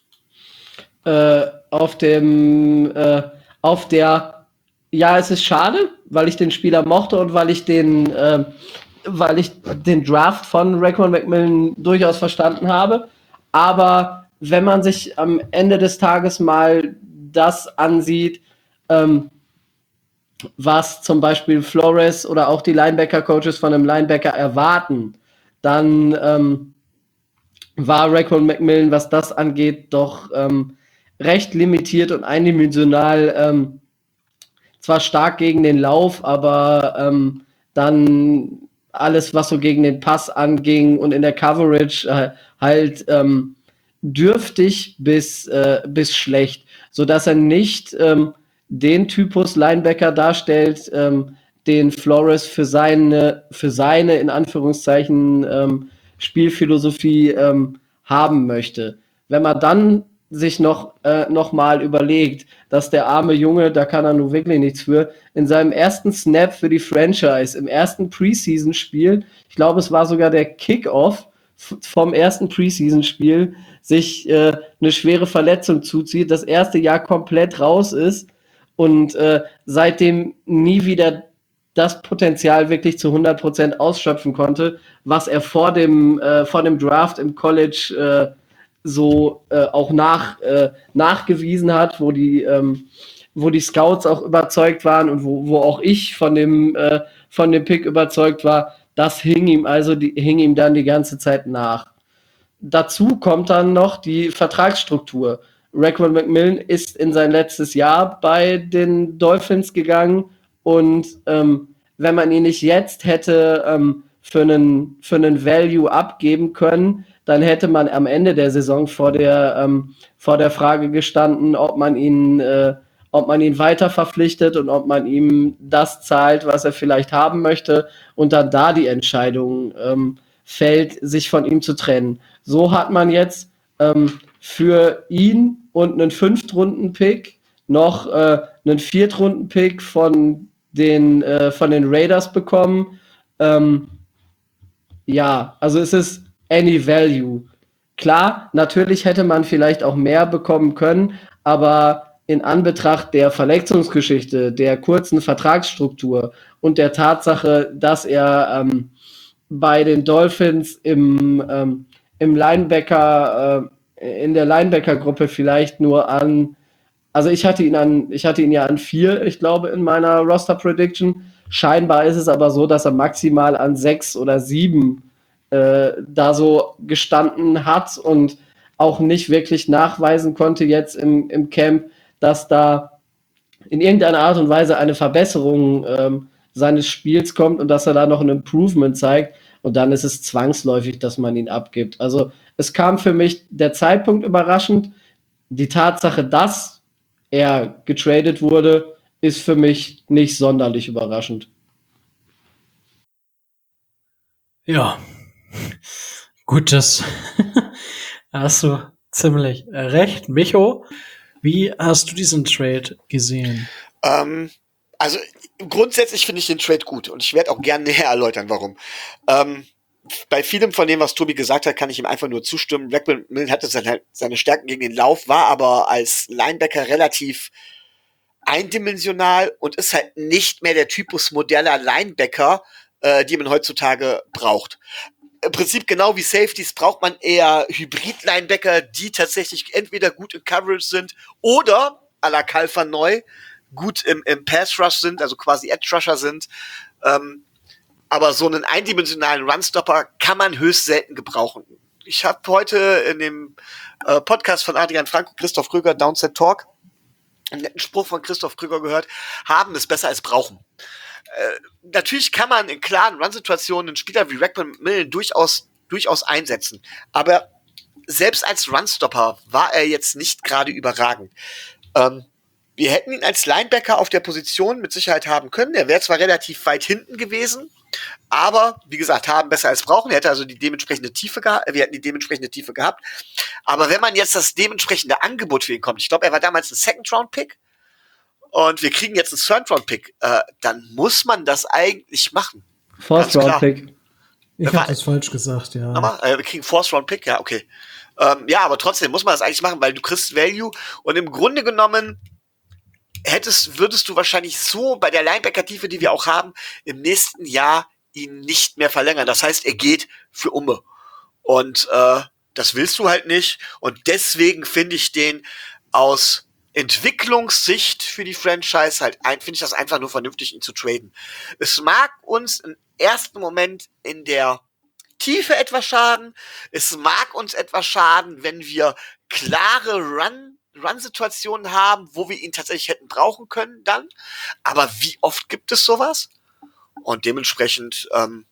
[SPEAKER 3] Äh, auf dem, äh, auf der, ja, es ist schade, weil ich den Spieler mochte und weil ich den, äh, weil ich den Draft von Raekwon McMillan durchaus verstanden habe. Aber wenn man sich am Ende des Tages mal das ansieht, ähm, was zum Beispiel Flores oder auch die Linebacker-Coaches von einem Linebacker erwarten, dann ähm, war Raekwon McMillan, was das angeht, doch ähm, recht limitiert und eindimensional. Ähm, zwar stark gegen den Lauf, aber ähm, dann alles, was so gegen den Pass anging und in der Coverage äh, halt ähm, dürftig bis, äh, bis schlecht, sodass er nicht ähm, den Typus Linebacker darstellt, ähm, den Flores für seine, für seine in Anführungszeichen ähm, Spielphilosophie ähm, haben möchte. Wenn man dann sich noch, äh, noch mal überlegt, dass der arme Junge, da kann er nun wirklich nichts für, in seinem ersten Snap für die Franchise, im ersten Preseason-Spiel, ich glaube, es war sogar der Kickoff vom ersten Preseason-Spiel, sich äh, eine schwere Verletzung zuzieht, das erste Jahr komplett raus ist und äh, seitdem nie wieder das Potenzial wirklich zu hundert Prozent ausschöpfen konnte, was er vor dem, äh, vor dem Draft im College äh, so äh, auch nach, äh, nachgewiesen hat, wo die, ähm, wo die Scouts auch überzeugt waren und wo, wo auch ich von dem, äh, von dem Pick überzeugt war, das hing ihm also die, hing ihm dann die ganze Zeit nach. Dazu kommt dann noch die Vertragsstruktur. Raekwon McMillan ist in sein letztes Jahr bei den Dolphins gegangen und ähm, wenn man ihn nicht jetzt hätte ähm, für einen, für einen Value abgeben können, dann hätte man am Ende der Saison vor der, ähm, vor der Frage gestanden, ob man ihn, äh, ob man ihn weiter verpflichtet und ob man ihm das zahlt, was er vielleicht haben möchte und dann da die Entscheidung ähm, fällt, sich von ihm zu trennen. So hat man jetzt ähm, für ihn und einen Fünftrunden-Pick noch äh, einen Viertrunden-Pick von den, äh, von den Raiders bekommen. Ähm, ja, also es ist any value. Klar, natürlich hätte man vielleicht auch mehr bekommen können, aber in Anbetracht der Verletzungsgeschichte, der kurzen Vertragsstruktur und der Tatsache, dass er ähm, bei den Dolphins im, ähm, im Linebacker, äh, in der Linebacker-Gruppe vielleicht nur an, also ich hatte ihn an, ich hatte ihn ja an vier, ich glaube, in meiner Roster-Prediction. Scheinbar ist es aber so, dass er maximal an sechs oder sieben äh, da so gestanden hat und auch nicht wirklich nachweisen konnte jetzt im, im Camp, dass da in irgendeiner Art und Weise eine Verbesserung ähm, seines Spiels kommt und dass er da noch ein Improvement zeigt. Und dann ist es zwangsläufig, dass man ihn abgibt. Also es kam für mich der Zeitpunkt überraschend. Die Tatsache, dass er getradet wurde, ist für mich nicht sonderlich überraschend.
[SPEAKER 1] Ja, gut, das hast du ziemlich recht. Micho, wie hast du diesen Trade gesehen?
[SPEAKER 2] Ähm, also grundsätzlich finde ich den Trade gut und ich werde auch gerne näher erläutern, warum. Ähm, bei vielem von dem, was Tobi gesagt hat, kann ich ihm einfach nur zustimmen. Raekwon McMillan hatte seine, seine Stärken gegen den Lauf, war aber als Linebacker relativ eindimensional und ist halt nicht mehr der Typus moderner Linebacker, äh, die man heutzutage braucht. Im Prinzip genau wie Safeties braucht man eher Hybrid-Linebacker, die tatsächlich entweder gut in Coverage sind oder à la Kalfa neu gut im, im Pass-Rush sind, also quasi Edge-Rusher sind. Ähm, aber so einen eindimensionalen Runstopper kann man höchst selten gebrauchen. Ich habe heute in dem äh, Podcast von Adrian Frank und Christoph Kröger, Downset Talk, einen netten Spruch von Christoph Kröger gehört: Haben ist besser als brauchen. Äh, natürlich kann man in klaren Run-Situationen einen Spieler wie Rackman Millen durchaus, durchaus einsetzen, aber selbst als Runstopper war er jetzt nicht gerade überragend. Ähm, wir hätten ihn als Linebacker auf der Position mit Sicherheit haben können. Er wäre zwar relativ weit hinten gewesen, aber wie gesagt, haben besser als brauchen. Er hätte also die dementsprechende Tiefe gehabt. Wir hätten die dementsprechende Tiefe gehabt. Aber wenn man jetzt das dementsprechende Angebot für ihn kommt, ich glaube, er war damals ein Second-Round-Pick und wir kriegen jetzt einen Third-Round-Pick, äh, dann muss man das eigentlich machen.
[SPEAKER 3] Fourth-Round-Pick.
[SPEAKER 4] Ich habe das falsch gesagt, ja.
[SPEAKER 2] Nochmal? Äh, wir kriegen Fourth-Round-Pick, ja, okay. Ähm, ja, aber trotzdem muss man das eigentlich machen, weil du kriegst Value und im Grunde genommen hättest, würdest du wahrscheinlich so bei der Linebacker-Tiefe, die wir auch haben, im nächsten Jahr ihn nicht mehr verlängern. Das heißt, er geht für Umme. Und äh, das willst du halt nicht. Und deswegen finde ich den aus Entwicklungssicht für die Franchise halt, finde ich das einfach nur vernünftig, ihn zu traden. Es mag uns im ersten Moment in der Tiefe etwas schaden. Es mag uns etwas schaden, wenn wir klare Run, Run-Situationen haben, wo wir ihn tatsächlich hätten brauchen können dann. Aber wie oft gibt es sowas? Und dementsprechend ähm,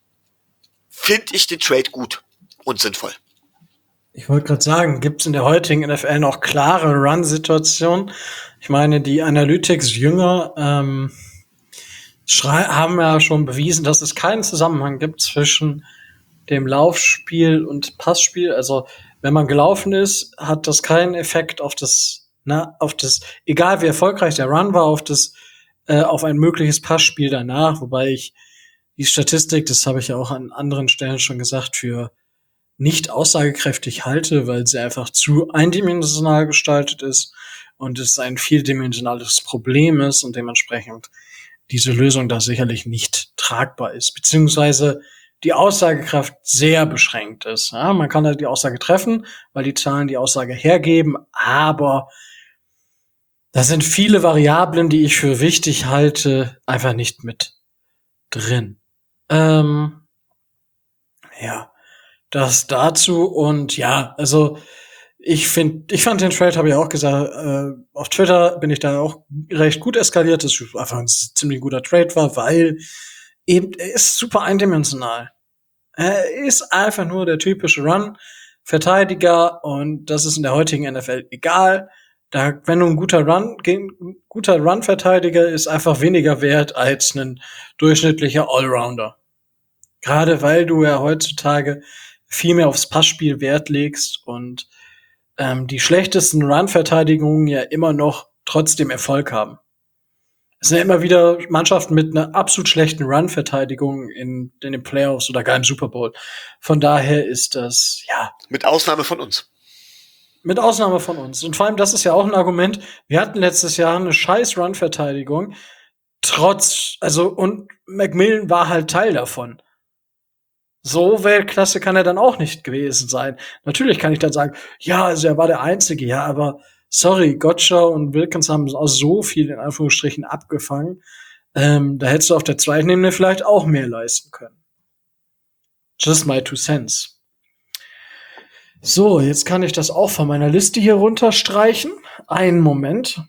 [SPEAKER 2] finde ich den Trade gut und sinnvoll.
[SPEAKER 1] Ich wollte gerade sagen, gibt es in der heutigen N F L noch klare Run-Situationen? Ich meine, die Analytics-Jünger ähm, schrei- haben ja schon bewiesen, dass es keinen Zusammenhang gibt zwischen dem Laufspiel und Passspiel. Also wenn man gelaufen ist, hat das keinen Effekt auf das, na, auf das, egal wie erfolgreich der Run war, auf das, äh, auf ein mögliches Passspiel danach. Wobei ich die Statistik, das habe ich ja auch an anderen Stellen schon gesagt, für nicht aussagekräftig halte, weil sie einfach zu eindimensional gestaltet ist und es ein vieldimensionales Problem ist und dementsprechend diese Lösung da sicherlich nicht tragbar ist, beziehungsweise die Aussagekraft sehr beschränkt ist. Ja, man kann halt die Aussage treffen, weil die Zahlen die Aussage hergeben, aber da sind viele Variablen, die ich für wichtig halte, einfach nicht mit drin. Ähm, ja, das dazu und ja, also ich finde, ich fand den Trade, habe ich auch gesagt, äh, auf Twitter bin ich da auch recht gut eskaliert, dass es einfach ein ziemlich guter Trade war, weil eben, er ist super eindimensional. Er ist einfach nur der typische Run-Verteidiger und das ist in der heutigen N F L egal. Da, wenn du ein guter Run, guter Run-Verteidiger ist einfach weniger wert als ein durchschnittlicher Allrounder. Gerade weil du ja heutzutage viel mehr aufs Passspiel Wert legst und ähm, die schlechtesten Run-Verteidigungen ja immer noch trotzdem Erfolg haben. Es sind ja immer wieder Mannschaften mit einer absolut schlechten Run-Verteidigung in, in den Playoffs oder gar im Super Bowl. Von daher ist das, ja.
[SPEAKER 2] Mit Ausnahme von uns.
[SPEAKER 1] Mit Ausnahme von uns. Und vor allem, das ist ja auch ein Argument. Wir hatten letztes Jahr eine scheiß Run-Verteidigung. Trotz, also, und McMillan war halt Teil davon. So Weltklasse kann er dann auch nicht gewesen sein. Natürlich kann ich dann sagen, ja, also er war der Einzige, ja, aber sorry, Gotcha und Wilkins haben auch so viel in Anführungsstrichen abgefangen. Ähm, da hättest du auf der zweiten Ebene vielleicht auch mehr leisten können. Just my two cents. So, jetzt kann ich das auch von meiner Liste hier runterstreichen. Einen Moment.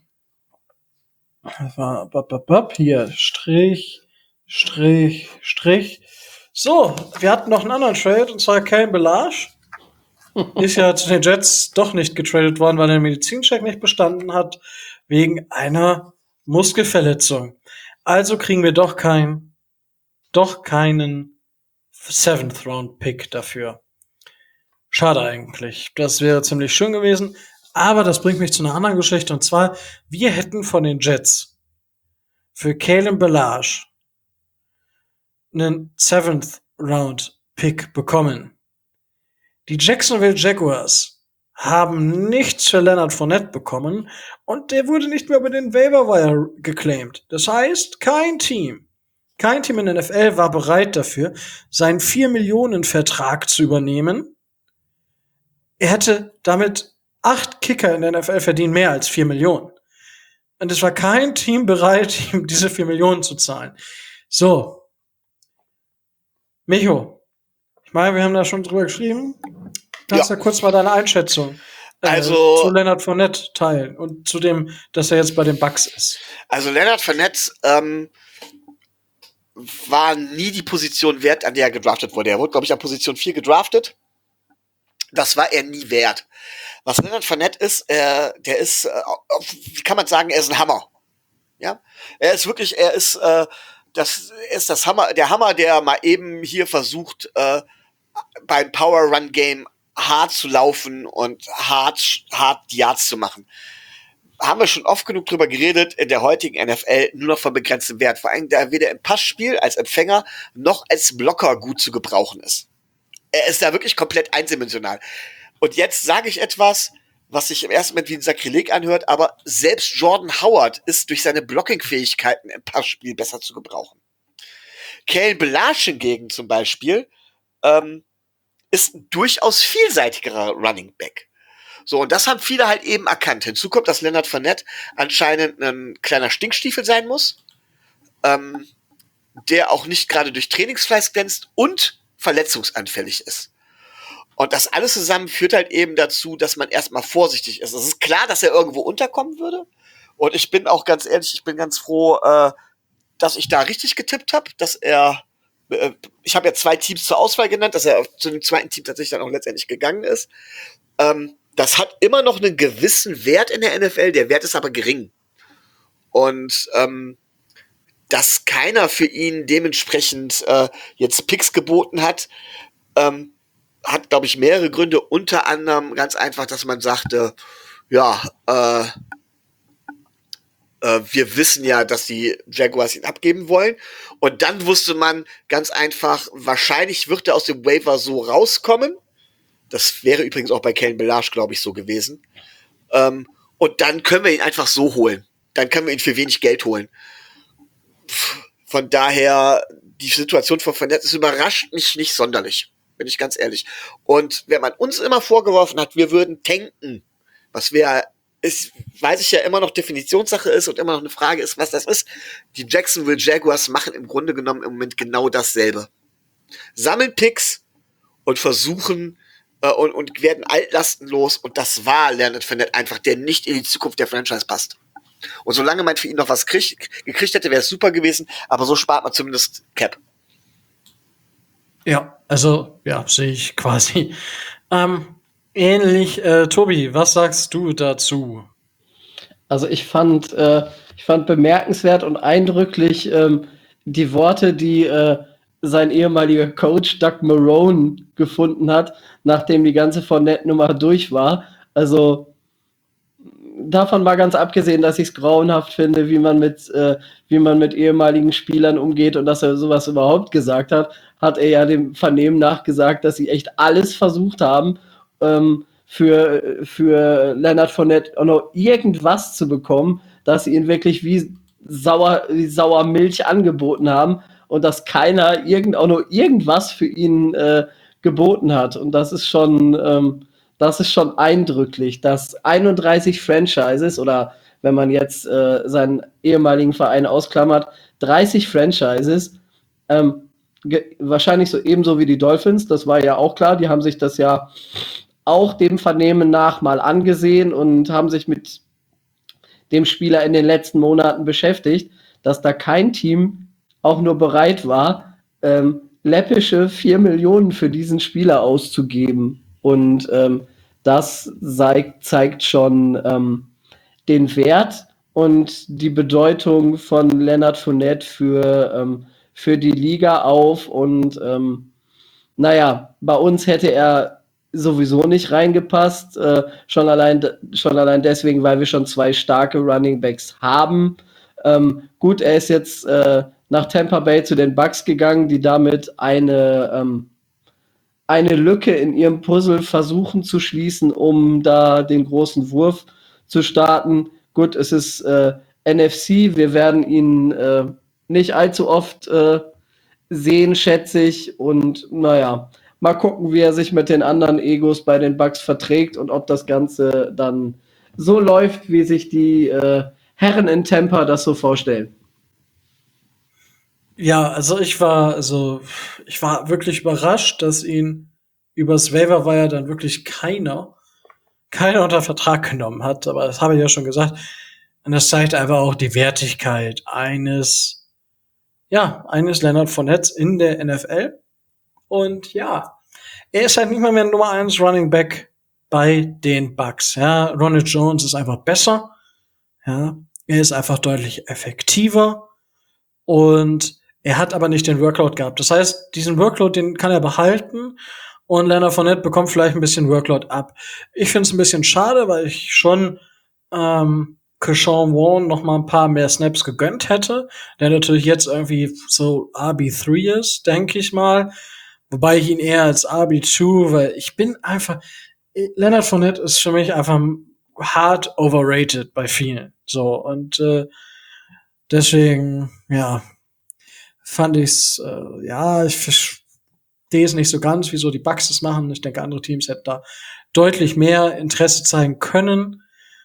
[SPEAKER 1] Hier, Strich, Strich, Strich. So, wir hatten noch einen anderen Trade, und zwar Kalen Ballage. Ist ja zu den Jets doch nicht getradet worden, weil er den Medizincheck nicht bestanden hat, wegen einer Muskelverletzung. Also kriegen wir doch kein, doch keinen Seventh Round Pick dafür. Schade eigentlich. Das wäre ziemlich schön gewesen. Aber das bringt mich zu einer anderen Geschichte. Und zwar, wir hätten von den Jets für Kalen Ballage einen Seventh Round Pick bekommen. Die Jacksonville Jaguars haben nichts für Leonard Fournette bekommen und der wurde nicht mehr über den Waiver Wire geclaimed. Das heißt, kein Team, kein Team in der N F L war bereit dafür, seinen vier Millionen Vertrag zu übernehmen. Er hätte damit acht Kicker in der N F L verdienen mehr als vier Millionen. Und es war kein Team bereit, ihm diese vier Millionen zu zahlen. So. Micho, ich meine, wir haben da schon drüber geschrieben. Kannst du
[SPEAKER 2] Ja.
[SPEAKER 1] ja kurz mal deine Einschätzung äh,
[SPEAKER 2] Also-
[SPEAKER 1] zu Leonard Fournette teilen und zu dem, dass er jetzt bei den Bucks ist.
[SPEAKER 2] Also Leonard Fournette ähm, war nie die Position wert, an der er gedraftet wurde. Er wurde, glaube ich, an Position vier gedraftet. Das war er nie wert. Was Leonard Fournette ist, äh, der ist, äh, wie kann man sagen, er ist ein Hammer. Ja, er ist wirklich, er ist, äh, das er ist das Hammer, der Hammer, der mal eben hier versucht, äh, beim Power Run Game hart zu laufen und hart, hart Yards zu machen. Haben wir schon oft genug drüber geredet, in der heutigen N F L nur noch von begrenztem Wert. Vor allem, da er weder im Passspiel als Empfänger noch als Blocker gut zu gebrauchen ist. Er ist da wirklich komplett eindimensional. Und jetzt sage ich etwas, was sich im ersten Moment wie ein Sakrileg anhört, aber selbst Jordan Howard ist durch seine Blocking-Fähigkeiten im Passspiel besser zu gebrauchen. Kalen Ballage hingegen zum Beispiel ähm, ist ein durchaus vielseitigerer Running Back. So, und das haben viele halt eben erkannt. Hinzu kommt, dass Leonard Fournette anscheinend ein kleiner Stinkstiefel sein muss, ähm, der auch nicht gerade durch Trainingsfleiß glänzt und verletzungsanfällig ist. Und das alles zusammen führt halt eben dazu, dass man erstmal vorsichtig ist. Es ist klar, dass er irgendwo unterkommen würde. Und ich bin auch ganz ehrlich, ich bin ganz froh, äh, dass ich da richtig getippt habe, dass er, äh, ich habe ja zwei Teams zur Auswahl genannt, dass er zu dem zweiten Team tatsächlich dann auch letztendlich gegangen ist. Ähm, das hat immer noch einen gewissen Wert in der N F L, der Wert ist aber gering. Und ähm, dass keiner für ihn dementsprechend äh, jetzt Picks geboten hat, ähm, hat, glaube ich, mehrere Gründe, unter anderem ganz einfach, dass man sagte, ja, äh, äh, wir wissen ja, dass die Jaguars ihn abgeben wollen. Und dann wusste man ganz einfach, wahrscheinlich wird er aus dem Waiver so rauskommen. Das wäre übrigens auch bei Kalen Ballage, glaube ich, so gewesen. Ähm, und dann können wir ihn einfach so holen. Dann können wir ihn für wenig Geld holen. Von daher, die Situation von Fournette ist überrascht mich nicht sonderlich. Bin ich ganz ehrlich. Und wenn man uns immer vorgeworfen hat, wir würden tanken, was wir, ist, weiß ich ja immer noch Definitionssache ist und immer noch eine Frage ist, was das ist. Die Jacksonville Jaguars machen im Grunde genommen im Moment genau dasselbe. Sammeln Picks und versuchen äh, und, und werden altlastenlos. Und das war Leonard Fournette einfach, der nicht in die Zukunft der Franchise passt. Und solange man für ihn noch was krieg, gekriegt hätte, wäre es super gewesen. Aber so spart man zumindest Cap.
[SPEAKER 1] Ja, also, ja, sehe ich quasi. Ähm, ähnlich, äh, Tobi, was sagst du dazu?
[SPEAKER 3] Also ich fand, äh, ich fand bemerkenswert und eindrücklich ähm, die Worte, die äh, sein ehemaliger Coach Doug Marrone gefunden hat, nachdem die ganze Fournette-Nummer durch war. Also davon mal ganz abgesehen, dass ich es grauenhaft finde, wie man mit äh, wie man mit ehemaligen Spielern umgeht und dass er sowas überhaupt gesagt hat, hat er ja dem Vernehmen nachgesagt, dass sie echt alles versucht haben, ähm, für, für Leonard Fournette auch noch irgendwas zu bekommen, dass sie ihn wirklich wie sauer, wie sauer Milch angeboten haben und dass keiner irgend, auch nur irgendwas für ihn äh, geboten hat. Und das ist schon, ähm, das ist schon eindrücklich, dass einunddreißig Franchises oder wenn man jetzt äh, seinen ehemaligen Verein ausklammert, dreißig Franchises, ähm, ge- wahrscheinlich so ebenso wie die Dolphins, das war ja auch klar, die haben sich das ja auch dem Vernehmen nach mal angesehen und haben sich mit dem Spieler in den letzten Monaten beschäftigt, dass da kein Team auch nur bereit war, ähm, läppische vier Millionen für diesen Spieler auszugeben. Und ähm, das sei, zeigt schon ähm, den Wert und die Bedeutung von Leonard Fournette für, ähm, für die Liga auf. Und ähm, naja, bei uns hätte er sowieso nicht reingepasst. Äh, schon, allein, schon allein deswegen, weil wir schon zwei starke Running Backs haben. Ähm, gut, er ist jetzt äh, nach Tampa Bay zu den Bucks gegangen, die damit eine, ähm, eine Lücke in ihrem Puzzle versuchen zu schließen, um da den großen Wurf zu starten. Gut, es ist äh, N F C, wir werden ihn äh, nicht allzu oft äh, sehen, schätze ich. Und naja, mal gucken, wie er sich mit den anderen Egos bei den Bucks verträgt und ob das Ganze dann so läuft, wie sich die äh, Herren in Tampa das so vorstellen.
[SPEAKER 1] Ja, also ich war, also ich war wirklich überrascht, dass ihn übers Waiver Wire dann wirklich keiner, keiner unter Vertrag genommen hat. Aber das habe ich ja schon gesagt. Und das zeigt einfach auch die Wertigkeit eines, ja, eines Leonard Fournette in der N F L. Und ja, er ist halt nicht mal mehr Nummer eins Running Back bei den Bucks. Ja, Ronald Jones ist einfach besser. Ja, er ist einfach deutlich effektiver. Und er hat aber nicht den Workload gehabt. Das heißt, diesen Workload, den kann er behalten. Und Leonard Fournette bekommt vielleicht ein bisschen Workload ab. Ich finde es ein bisschen schade, weil ich schon ähm, Kershawn Vaughn noch mal ein paar mehr Snaps gegönnt hätte. Der natürlich jetzt irgendwie so R B drei ist, denke ich mal. Wobei ich ihn eher als R B zwei, weil ich bin einfach, Leonard Fournette ist für mich einfach hart overrated bei vielen. So, und äh, deswegen, ja, fand ich's, äh, ja, ich verstehe es nicht so ganz, wieso die Bucks das machen. Ich denke, andere Teams hätten da deutlich mehr Interesse zeigen können.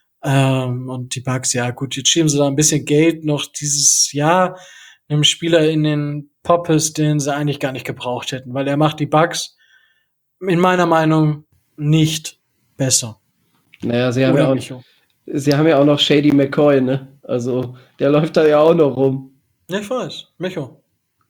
[SPEAKER 1] Ähm, und die Bucks, ja gut, jetzt schieben sie da ein bisschen Geld noch dieses Jahr einem Spieler in den Poppes, den sie eigentlich gar nicht gebraucht hätten, weil er macht die Bucks in meiner Meinung nicht besser.
[SPEAKER 3] Naja, sie haben,
[SPEAKER 1] Oder
[SPEAKER 3] ja auch,
[SPEAKER 1] Micho?
[SPEAKER 3] sie haben ja auch noch Shady McCoy, ne? Also, der läuft da ja auch noch rum.
[SPEAKER 1] Ja, ich weiß. Micho.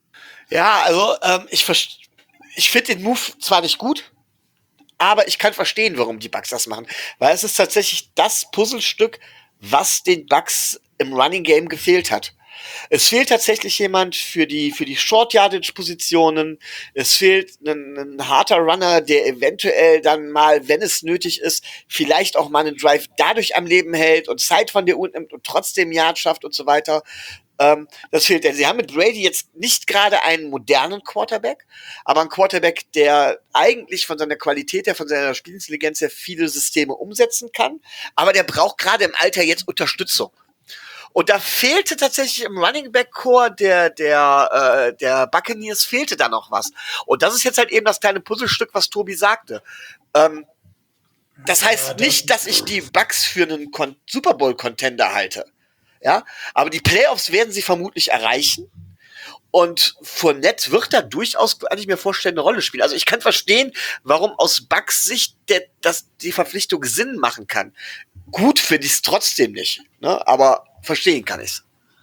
[SPEAKER 2] Ja, also ähm, ich, verst- ich finde den Move zwar nicht gut, aber ich kann verstehen, warum die Bucks das machen. Weil es ist tatsächlich das Puzzlestück, was den Bucks im Running Game gefehlt hat. Es fehlt tatsächlich jemand für die, für die Short-Yardage-Positionen. Es fehlt ein, ein harter Runner, der eventuell dann mal, wenn es nötig ist, vielleicht auch mal einen Drive dadurch am Leben hält und Zeit von dir nimmt und trotzdem Yard schafft und so weiter. Ähm, das fehlt. Denn sie haben mit Brady jetzt nicht gerade einen modernen Quarterback, aber einen Quarterback, der eigentlich von seiner Qualität her, von seiner Spielintelligenz her viele Systeme umsetzen kann, aber der braucht gerade im Alter jetzt Unterstützung. Und da fehlte tatsächlich im Running Back Core der der äh, der Buccaneers fehlte da noch was. Und das ist jetzt halt eben das kleine Puzzlestück, was Tobi sagte. Ähm, das heißt nicht, dass ich die Bucks für einen Kon- Super Bowl Contender halte. Ja, aber die Playoffs werden sie vermutlich erreichen. Und Fournette wird da durchaus, kann ich mir vorstellen, eine Rolle spielen. Also ich kann verstehen, warum aus Bucks Sicht der, dass die Verpflichtung Sinn machen kann. Gut finde ich es trotzdem nicht, ne? Aber verstehen kann ich's.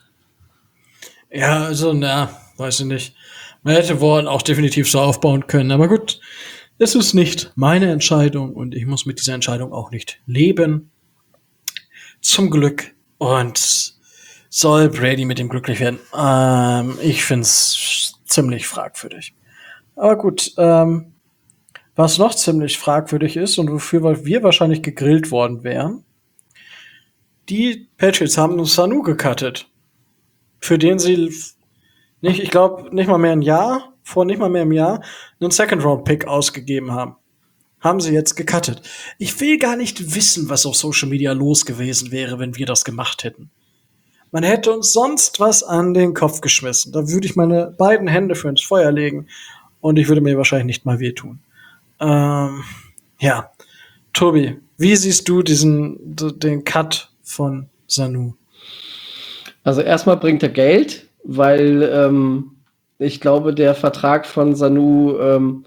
[SPEAKER 1] Ja, also, na, weiß ich nicht. Man hätte Vaughn auch definitiv so aufbauen können. Aber gut, es ist nicht meine Entscheidung und ich muss mit dieser Entscheidung auch nicht leben. Zum Glück. Und soll Brady mit dem glücklich werden? Ähm, ich find's ziemlich fragwürdig. Aber gut, ähm, was noch ziemlich fragwürdig ist und wofür wir wahrscheinlich gegrillt worden wären, die Patriots haben Sanu gecuttet. Für den sie nicht, ich glaube, nicht mal mehr ein Jahr, vor nicht mal mehr einem Jahr, einen Second-Round-Pick ausgegeben haben. Haben sie jetzt gecuttet. Ich will gar nicht wissen, was auf Social Media los gewesen wäre, wenn wir das gemacht hätten. Man hätte uns sonst was an den Kopf geschmissen. Da würde ich meine beiden Hände für ins Feuer legen und ich würde mir wahrscheinlich nicht mal wehtun. Ähm, ja. Tobi, wie siehst du diesen, den Cut von Sanu?
[SPEAKER 3] Also erstmal bringt er Geld, weil ähm, ich glaube, der Vertrag von Sanu ähm,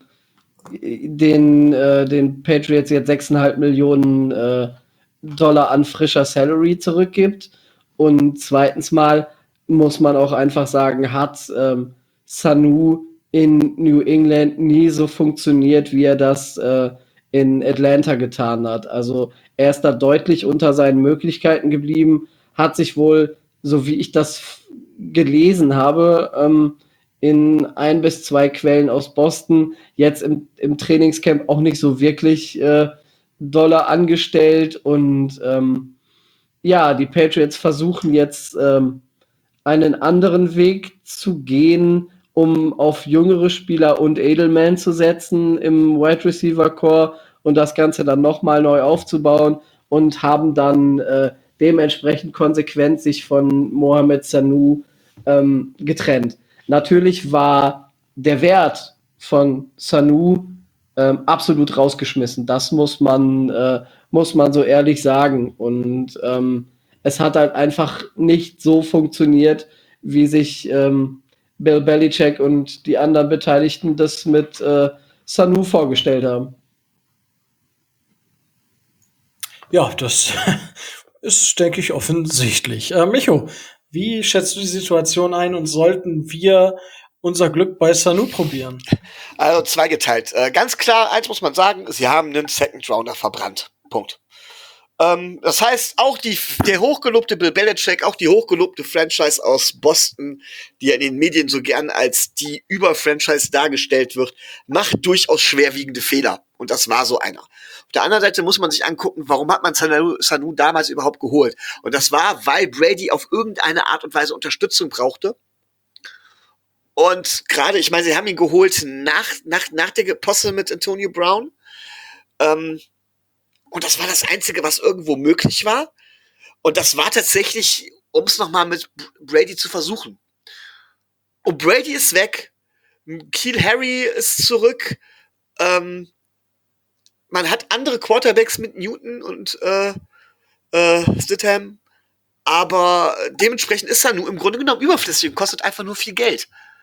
[SPEAKER 3] den, äh, den Patriots jetzt sechs Komma fünf Millionen äh, Dollar an frischer Salary zurückgibt. Und zweitens mal muss man auch einfach sagen, hat ähm, Sanu in New England nie so funktioniert, wie er das äh, in Atlanta getan hat. Also er ist da deutlich unter seinen Möglichkeiten geblieben, hat sich wohl, so wie ich das gelesen habe, ähm, in ein bis zwei Quellen aus Boston jetzt im, im Trainingscamp auch nicht so wirklich äh, doller angestellt. Und ähm, ja, die Patriots versuchen jetzt ähm, einen anderen Weg zu gehen, um auf jüngere Spieler und Edelman zu setzen im Wide Receiver Core und das Ganze dann nochmal neu aufzubauen und haben dann äh, dementsprechend konsequent sich von Mohamed Sanu ähm, getrennt. Natürlich war der Wert von Sanu ähm, absolut rausgeschmissen. Das muss man, äh, muss man so ehrlich sagen. Und ähm, es hat halt einfach nicht so funktioniert, wie sich ähm, Bill Belichick und die anderen Beteiligten das mit äh, Sanu vorgestellt haben.
[SPEAKER 1] Ja, das ist, denke ich, offensichtlich. Äh, Micho, wie schätzt du die Situation ein und sollten wir unser Glück bei Sanu probieren?
[SPEAKER 2] Also zweigeteilt. Äh, ganz klar, eins muss man sagen, sie haben einen Second Rounder verbrannt. Punkt. Ähm, das heißt, auch die, der hochgelobte Bill Belichick, auch die hochgelobte Franchise aus Boston, die ja in den Medien so gern als die Über-Franchise dargestellt wird, macht durchaus schwerwiegende Fehler. Und das war so einer. Auf der anderen Seite muss man sich angucken, warum hat man Sanu, Sanu damals überhaupt geholt? Und das war, weil Brady auf irgendeine Art und Weise Unterstützung brauchte. Und gerade, ich meine, sie haben ihn geholt nach, nach, nach der Posse mit Antonio Brown. Ähm, und das war das Einzige, was irgendwo möglich war. Und das war tatsächlich, um es nochmal mit Brady zu versuchen. Und Brady ist weg. N'Keal Harry ist zurück. Ähm, man hat andere Quarterbacks mit Newton und äh, äh, Stidham. Aber dementsprechend ist er nur im Grunde genommen überflüssig und kostet einfach nur viel Geld.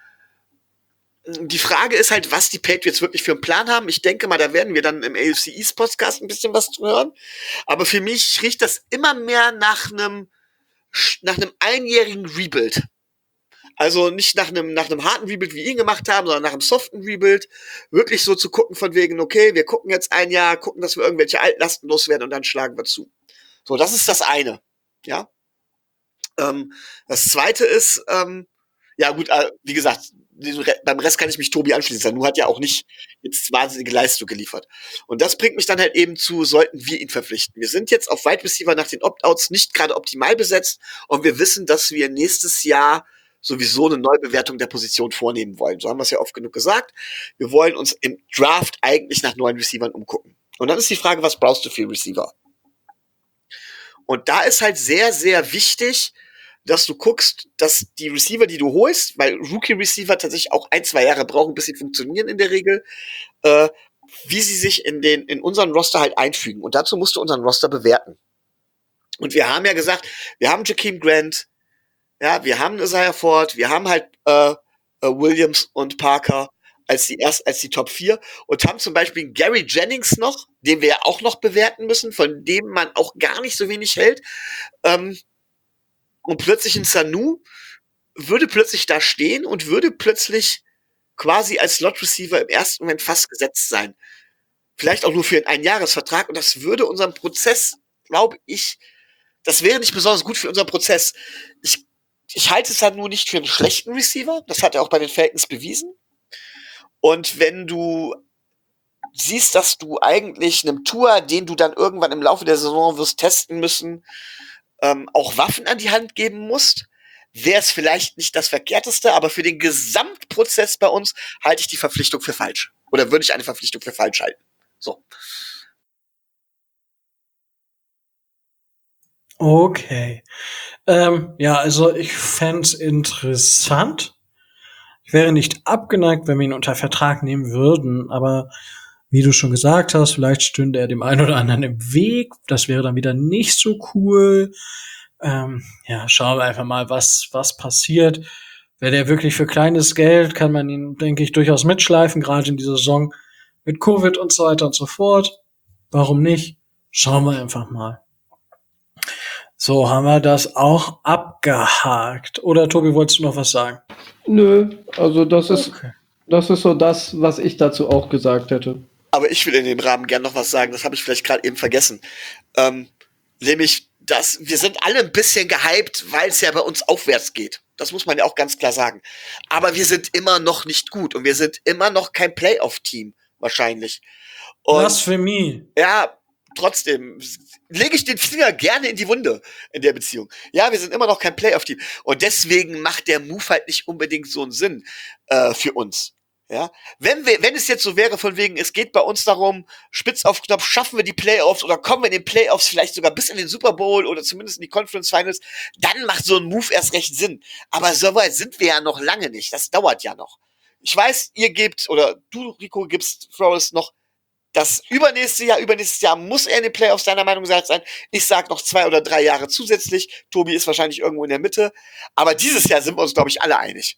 [SPEAKER 2] Die Frage ist halt, was die Patriots wirklich für einen Plan haben. Ich denke mal, da werden wir dann im A F C East Podcast ein bisschen was zu hören. Aber für mich riecht das immer mehr nach einem nach einem einjährigen Rebuild. Also nicht nach einem nach einem harten Rebuild, wie wir ihn gemacht haben, sondern nach einem soften Rebuild. Wirklich so zu gucken von wegen, okay, wir gucken jetzt ein Jahr, gucken, dass wir irgendwelche Altlasten loswerden und dann schlagen wir zu. So, das ist das eine. Ja. Ähm, das zweite ist, ähm, ja gut, äh, wie gesagt, beim Rest kann ich mich Tobi anschließen. Sanu hat ja auch nicht jetzt wahnsinnige Leistung geliefert. Und das bringt mich dann halt eben zu, sollten wir ihn verpflichten. Wir sind jetzt auf Wide Receiver nach den Opt-outs nicht gerade optimal besetzt und wir wissen, dass wir nächstes Jahr sowieso eine Neubewertung der Position vornehmen wollen. So haben wir es ja oft genug gesagt. Wir wollen uns im Draft eigentlich nach neuen Receivern umgucken. Und dann ist die Frage, was brauchst du für Receiver? Und da ist halt sehr, sehr wichtig, dass du guckst, dass die Receiver, die du holst, weil Rookie-Receiver tatsächlich auch ein, zwei Jahre brauchen, bis sie funktionieren in der Regel, äh, wie sie sich in den in unseren Roster halt einfügen. Und dazu musst du unseren Roster bewerten. Und wir haben ja gesagt, wir haben Jakeem Grant, ja, wir haben Isaiah Ford, wir haben halt äh, äh, Williams und Parker als die erst als die Top vier und haben zum Beispiel Gary Jennings noch, den wir ja auch noch bewerten müssen, von dem man auch gar nicht so wenig hält. Ähm, Und plötzlich ein Sanu würde plötzlich da stehen und würde plötzlich quasi als Slot-Receiver im ersten Moment fast gesetzt sein. Vielleicht auch nur für einen Einjahresvertrag. Und das würde unseren Prozess, glaube ich, das wäre nicht besonders gut für unseren Prozess. Ich, ich halte Sanu nicht für einen schlechten Receiver. Das hat er auch bei den Falcons bewiesen. Und wenn du siehst, dass du eigentlich einem Tour, den du dann irgendwann im Laufe der Saison wirst testen müssen, Ähm, auch Waffen an die Hand geben musst, wäre es vielleicht nicht das Verkehrteste, aber für den Gesamtprozess bei uns halte ich die Verpflichtung für falsch. Oder würde ich eine Verpflichtung für falsch halten. So.
[SPEAKER 1] Okay. Ähm, ja, also ich fänd's interessant. Ich wäre nicht abgeneigt, wenn wir ihn unter Vertrag nehmen würden, aber wie du schon gesagt hast, vielleicht stünde er dem einen oder anderen im Weg. Das wäre dann wieder nicht so cool. Ähm, ja, schauen wir einfach mal, was, was passiert. Wäre der wirklich für kleines Geld, kann man ihn, denke ich, durchaus mitschleifen, gerade in dieser Saison mit Covid und so weiter und so fort. Warum nicht? Schauen wir einfach mal. So, haben wir das auch abgehakt. Oder, Tobi, wolltest du noch was sagen?
[SPEAKER 3] Nö, also das ist,
[SPEAKER 1] Okay.
[SPEAKER 3] das ist so das, was ich dazu auch gesagt hätte.
[SPEAKER 2] Aber ich will in dem Rahmen gern noch was sagen, das habe ich vielleicht gerade eben vergessen. Ähm, nämlich, dass wir sind alle ein bisschen gehypt, weil es ja bei uns aufwärts geht. Das muss man ja auch ganz klar sagen. Aber wir sind immer noch nicht gut und wir sind immer noch kein Playoff-Team, wahrscheinlich. Und
[SPEAKER 1] Blasphemie.
[SPEAKER 2] ja, trotzdem lege ich den Finger gerne in die Wunde in der Beziehung. Ja, wir sind immer noch kein Playoff-Team. Und deswegen macht der Move halt nicht unbedingt so einen Sinn äh, für uns. Ja, wenn wir, wenn es jetzt so wäre von wegen, es geht bei uns darum, spitz auf Knopf, schaffen wir die Playoffs oder kommen wir in den Playoffs vielleicht sogar bis in den Super Bowl oder zumindest in die Conference Finals, dann macht so ein Move erst recht Sinn. Aber so weit sind wir ja noch lange nicht. Das dauert ja noch. Ich weiß, ihr gebt, oder du, Rico, gibst Flores noch das übernächste Jahr, übernächstes Jahr muss er in den Playoffs deiner Meinung nach sein. Ich sag noch zwei oder drei Jahre zusätzlich. Tobi ist wahrscheinlich irgendwo in der Mitte. Aber dieses Jahr sind wir uns, glaube ich, alle einig.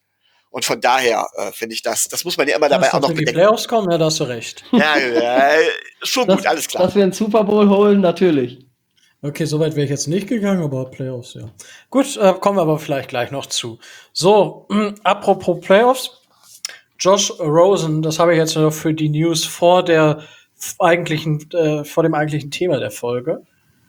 [SPEAKER 2] Und von daher äh, finde ich das, das muss man ja immer dabei
[SPEAKER 1] Dass
[SPEAKER 2] auch noch
[SPEAKER 1] in die
[SPEAKER 2] bedenken.
[SPEAKER 1] Playoffs kommen, ja, da hast du recht.
[SPEAKER 2] Ja, ja, schon
[SPEAKER 3] Das,
[SPEAKER 2] gut, alles klar.
[SPEAKER 3] Dass wir einen Super Bowl holen, natürlich.
[SPEAKER 4] Okay, soweit wäre ich jetzt nicht gegangen, aber Playoffs, ja.
[SPEAKER 1] Gut, äh, kommen wir aber vielleicht gleich noch zu. So, äh, apropos Playoffs. Josh Rosen, das habe ich jetzt noch für die News vor der eigentlichen, äh, vor dem eigentlichen Thema der Folge.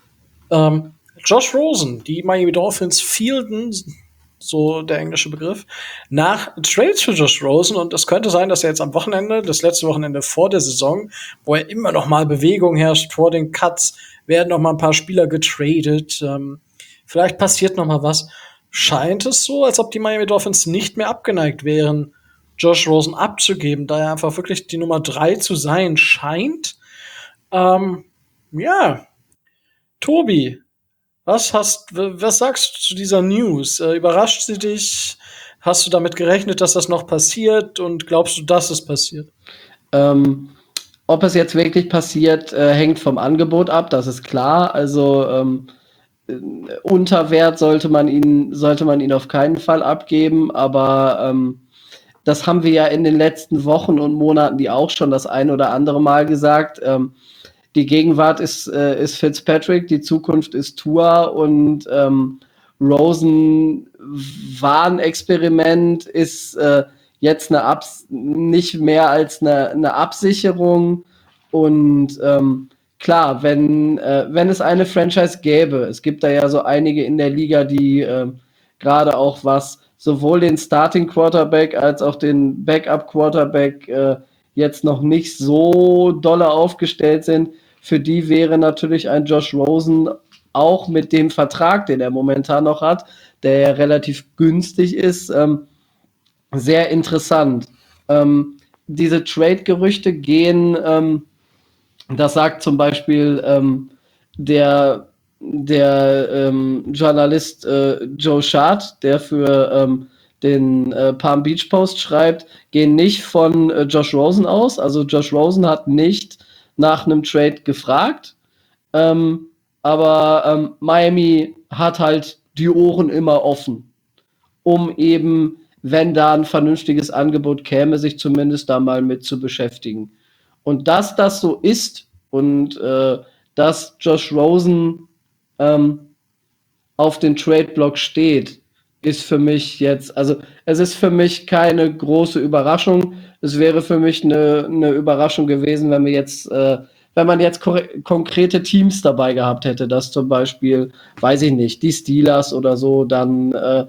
[SPEAKER 1] Ähm, Josh Rosen, die Miami Dolphins fielden, so der englische Begriff, nach Trades für Josh Rosen. Und es könnte sein, dass er jetzt am Wochenende, das letzte Wochenende vor der Saison, wo ja immer noch mal Bewegung herrscht vor den Cuts, werden noch mal ein paar Spieler getradet. Ähm, vielleicht passiert noch mal was. Scheint es so, als ob die Miami Dolphins nicht mehr abgeneigt wären, Josh Rosen abzugeben, da er einfach wirklich die Nummer drei zu sein scheint. Ähm, ja, Tobi, was hast, was sagst du zu dieser News? Äh, überrascht sie dich? Hast du damit gerechnet, dass das noch passiert? Und glaubst du, dass es passiert?
[SPEAKER 3] Ähm, ob es jetzt wirklich passiert, äh, hängt vom Angebot ab, das ist klar. Also ähm, äh, unter Wert sollte man ihn, sollte man ihn auf keinen Fall abgeben, aber ähm, das haben wir ja in den letzten Wochen und Monaten die auch schon das ein oder andere Mal gesagt. Ähm, die Gegenwart ist, äh, ist Fitzpatrick, die Zukunft ist Tua und ähm, Rosen war ein Experiment, ist äh, jetzt eine Abs- nicht mehr als eine, eine Absicherung. Und ähm, klar, wenn, äh, wenn es eine Franchise gäbe, es gibt da ja so einige in der Liga, die äh, gerade auch was sowohl den Starting Quarterback als auch den Backup Quarterback äh, jetzt noch nicht so dolle aufgestellt sind, für die wäre natürlich ein Josh Rosen auch mit dem Vertrag, den er momentan noch hat, der ja relativ günstig ist, ähm, sehr interessant. Ähm, diese Trade-Gerüchte gehen, ähm, das sagt zum Beispiel ähm, der, der ähm, Journalist äh, Joe Schad, der für ähm, den äh, Palm Beach Post schreibt, gehen nicht von äh, Josh Rosen aus. Also Josh Rosen hat nicht nach einem Trade gefragt. Ähm, aber ähm, Miami hat halt die Ohren immer offen, um eben, wenn da ein vernünftiges Angebot käme, sich zumindest da mal mit zu beschäftigen. Und dass das so ist und äh, dass Josh Rosen ähm, auf den Trade-Block steht, ist für mich jetzt, also es ist für mich keine große Überraschung. Es wäre für mich eine, eine Überraschung gewesen, wenn wir jetzt, äh, wenn man jetzt korre- konkrete Teams dabei gehabt hätte, dass zum Beispiel, weiß ich nicht, die Steelers oder so dann äh,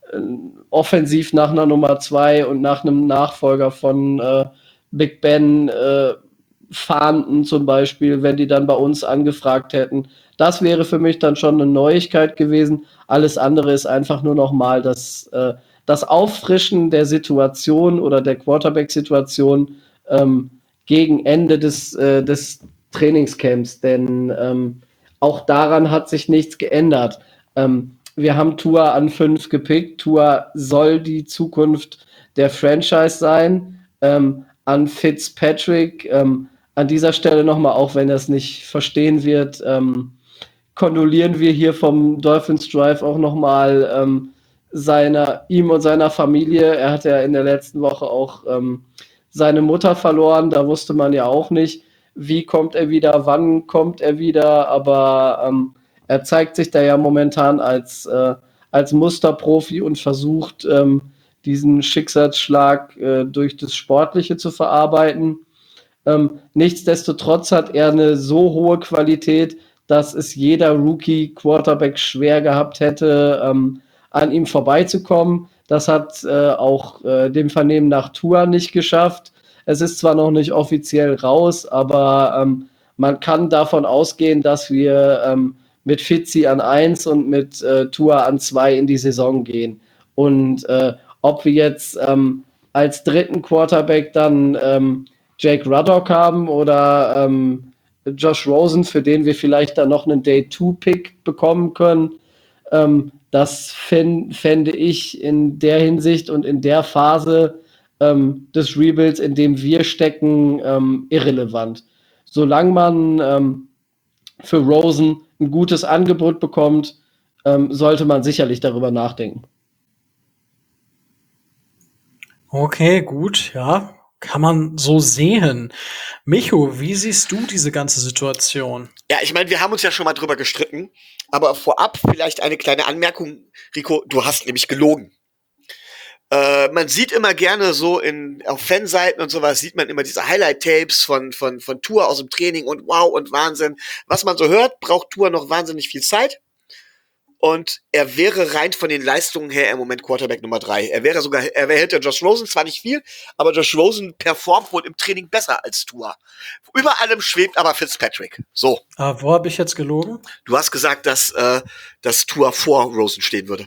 [SPEAKER 3] offensiv nach einer Nummer zwei und nach einem Nachfolger von äh, Big Ben äh, fahnden zum Beispiel, wenn die dann bei uns angefragt hätten. Das wäre für mich dann schon eine Neuigkeit gewesen. Alles andere ist einfach nur noch mal das, äh, das Auffrischen der Situation oder der Quarterback-Situation ähm, gegen Ende des, äh, des Trainingscamps. Denn ähm, auch daran hat sich nichts geändert. Ähm, wir haben Tua an fünf gepickt. Tua soll die Zukunft der Franchise sein. Ähm, an Fitzpatrick, ähm, an dieser Stelle nochmal, auch wenn er es nicht verstehen wird, ähm, kondolieren wir hier vom Dolphins Drive auch nochmal ähm, seiner, ihm und seiner Familie. Er hat ja in der letzten Woche auch ähm, seine Mutter verloren. Da wusste man ja auch nicht, wie kommt er wieder, wann kommt er wieder. Aber ähm, er zeigt sich da ja momentan als, äh, als Musterprofi und versucht, ähm, diesen Schicksalsschlag äh, durch das Sportliche zu verarbeiten. Ähm, nichtsdestotrotz hat er eine so hohe Qualität, dass es jeder Rookie-Quarterback schwer gehabt hätte, ähm, an ihm vorbeizukommen. Das hat äh, auch äh, dem Vernehmen nach Tua nicht geschafft. Es ist zwar noch nicht offiziell raus, aber ähm, man kann davon ausgehen, dass wir ähm, mit Fitzy an eins und mit äh, Tua an zwei in die Saison gehen. Und äh, ob wir jetzt ähm, als dritten Quarterback dann ähm, Jake Ruddock haben oder ähm, Josh Rosen, für den wir vielleicht dann noch einen Day zwei Pick bekommen können, ähm, das fänd, fände ich in der Hinsicht und in der Phase ähm, des Rebuilds, in dem wir stecken, ähm, irrelevant. Solange man ähm, für Rosen ein gutes Angebot bekommt, ähm, sollte man sicherlich darüber nachdenken.
[SPEAKER 1] Okay, gut, ja. Kann man so sehen. Micho, wie siehst du diese ganze Situation?
[SPEAKER 2] Ja, ich meine, wir haben uns ja schon mal drüber gestritten, aber vorab vielleicht eine kleine Anmerkung, Rico, du hast nämlich gelogen. Äh, man sieht immer gerne so in, auf Fanseiten und sowas, sieht man immer diese Highlight-Tapes von, von, von Tour aus dem Training und wow und Wahnsinn. Was man so hört, braucht Tour noch wahnsinnig viel Zeit. Und er wäre rein von den Leistungen her im Moment Quarterback Nummer drei. Er wäre sogar, er wäre hinter Josh Rosen, zwar nicht viel, aber Josh Rosen performt wohl im Training besser als Tua. Über allem schwebt aber Fitzpatrick. So.
[SPEAKER 1] Ah, wo habe ich jetzt gelogen?
[SPEAKER 2] Du hast gesagt, dass, äh, dass Tua vor Rosen stehen würde.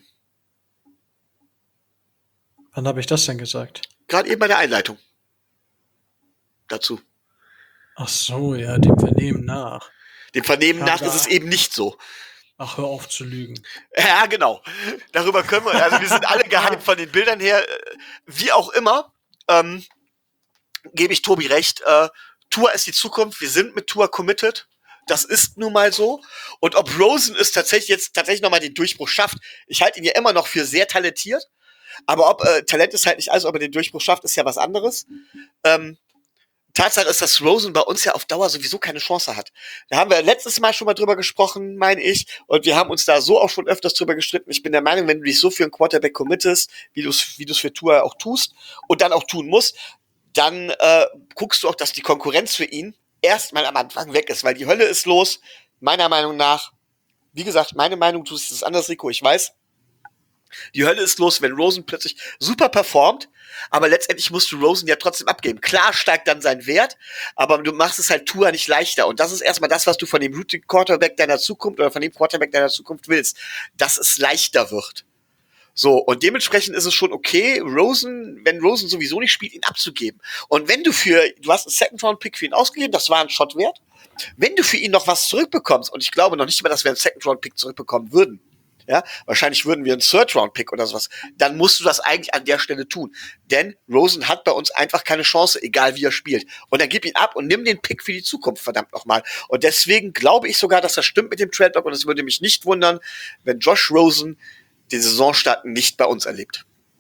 [SPEAKER 1] Wann habe ich das denn gesagt?
[SPEAKER 2] Gerade eben bei der Einleitung. Dazu.
[SPEAKER 1] Ach so, ja, dem Vernehmen nach.
[SPEAKER 2] Dem Vernehmen
[SPEAKER 1] Ja,
[SPEAKER 2] nach
[SPEAKER 1] da-
[SPEAKER 2] ist es eben nicht so.
[SPEAKER 1] Ach, hör auf zu lügen.
[SPEAKER 2] Ja, genau. Darüber können wir, also wir sind alle gehypt von den Bildern her. äh, Wie auch immer, ähm, gebe ich Tobi recht. Äh, Tour ist die Zukunft. Wir sind mit Tour committed. Das ist nun mal so. Und ob Rosen es tatsächlich jetzt tatsächlich nochmal den Durchbruch schafft, ich halte ihn ja immer noch für sehr talentiert. Aber ob äh, Talent ist halt nicht alles, ob er den Durchbruch schafft, ist ja was anderes. Ähm, Tatsache ist, dass Rosen bei uns ja auf Dauer sowieso keine Chance hat. Da haben wir letztes Mal schon mal drüber gesprochen, meine ich, und wir haben uns da so auch schon öfters drüber gestritten. Ich bin der Meinung, wenn du dich so für einen Quarterback committest, wie du es wie du es für Tua auch tust und dann auch tun musst, dann äh, guckst du auch, dass die Konkurrenz für ihn erstmal am Anfang weg ist, weil die Hölle ist los, meiner Meinung nach. Wie gesagt, meine Meinung, du siehst es anders, Rico, ich weiß. Die Hölle ist los, wenn Rosen plötzlich super performt, aber letztendlich musst du Rosen ja trotzdem abgeben. Klar steigt dann sein Wert, aber du machst es halt Tua nicht leichter. Und das ist erstmal das, was du von dem Rookie Quarterback deiner Zukunft oder von dem Quarterback deiner Zukunft willst, dass es leichter wird. So, und dementsprechend ist es schon okay, Rosen, wenn Rosen sowieso nicht spielt, ihn abzugeben. Und wenn du für, du hast einen Second-Round-Pick für ihn ausgegeben, das war ein Shot wert. Wenn du für ihn noch was zurückbekommst, und ich glaube noch nicht mal, dass wir einen Second-Round-Pick zurückbekommen würden, ja, wahrscheinlich würden wir einen Third-Round-Pick oder sowas, dann musst du das eigentlich an der Stelle tun. Denn Rosen hat bei uns einfach keine Chance, egal wie er spielt. Und dann gib ihn ab und nimm den Pick für die Zukunft, verdammt nochmal. Und deswegen glaube ich sogar, dass das stimmt mit dem Trade-Block und es würde mich nicht wundern, wenn Josh Rosen den Saisonstart nicht bei uns erlebt.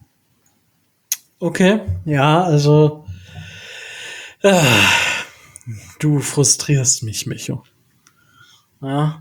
[SPEAKER 1] Okay, ja, also äh, du frustrierst mich, Micho. Ja.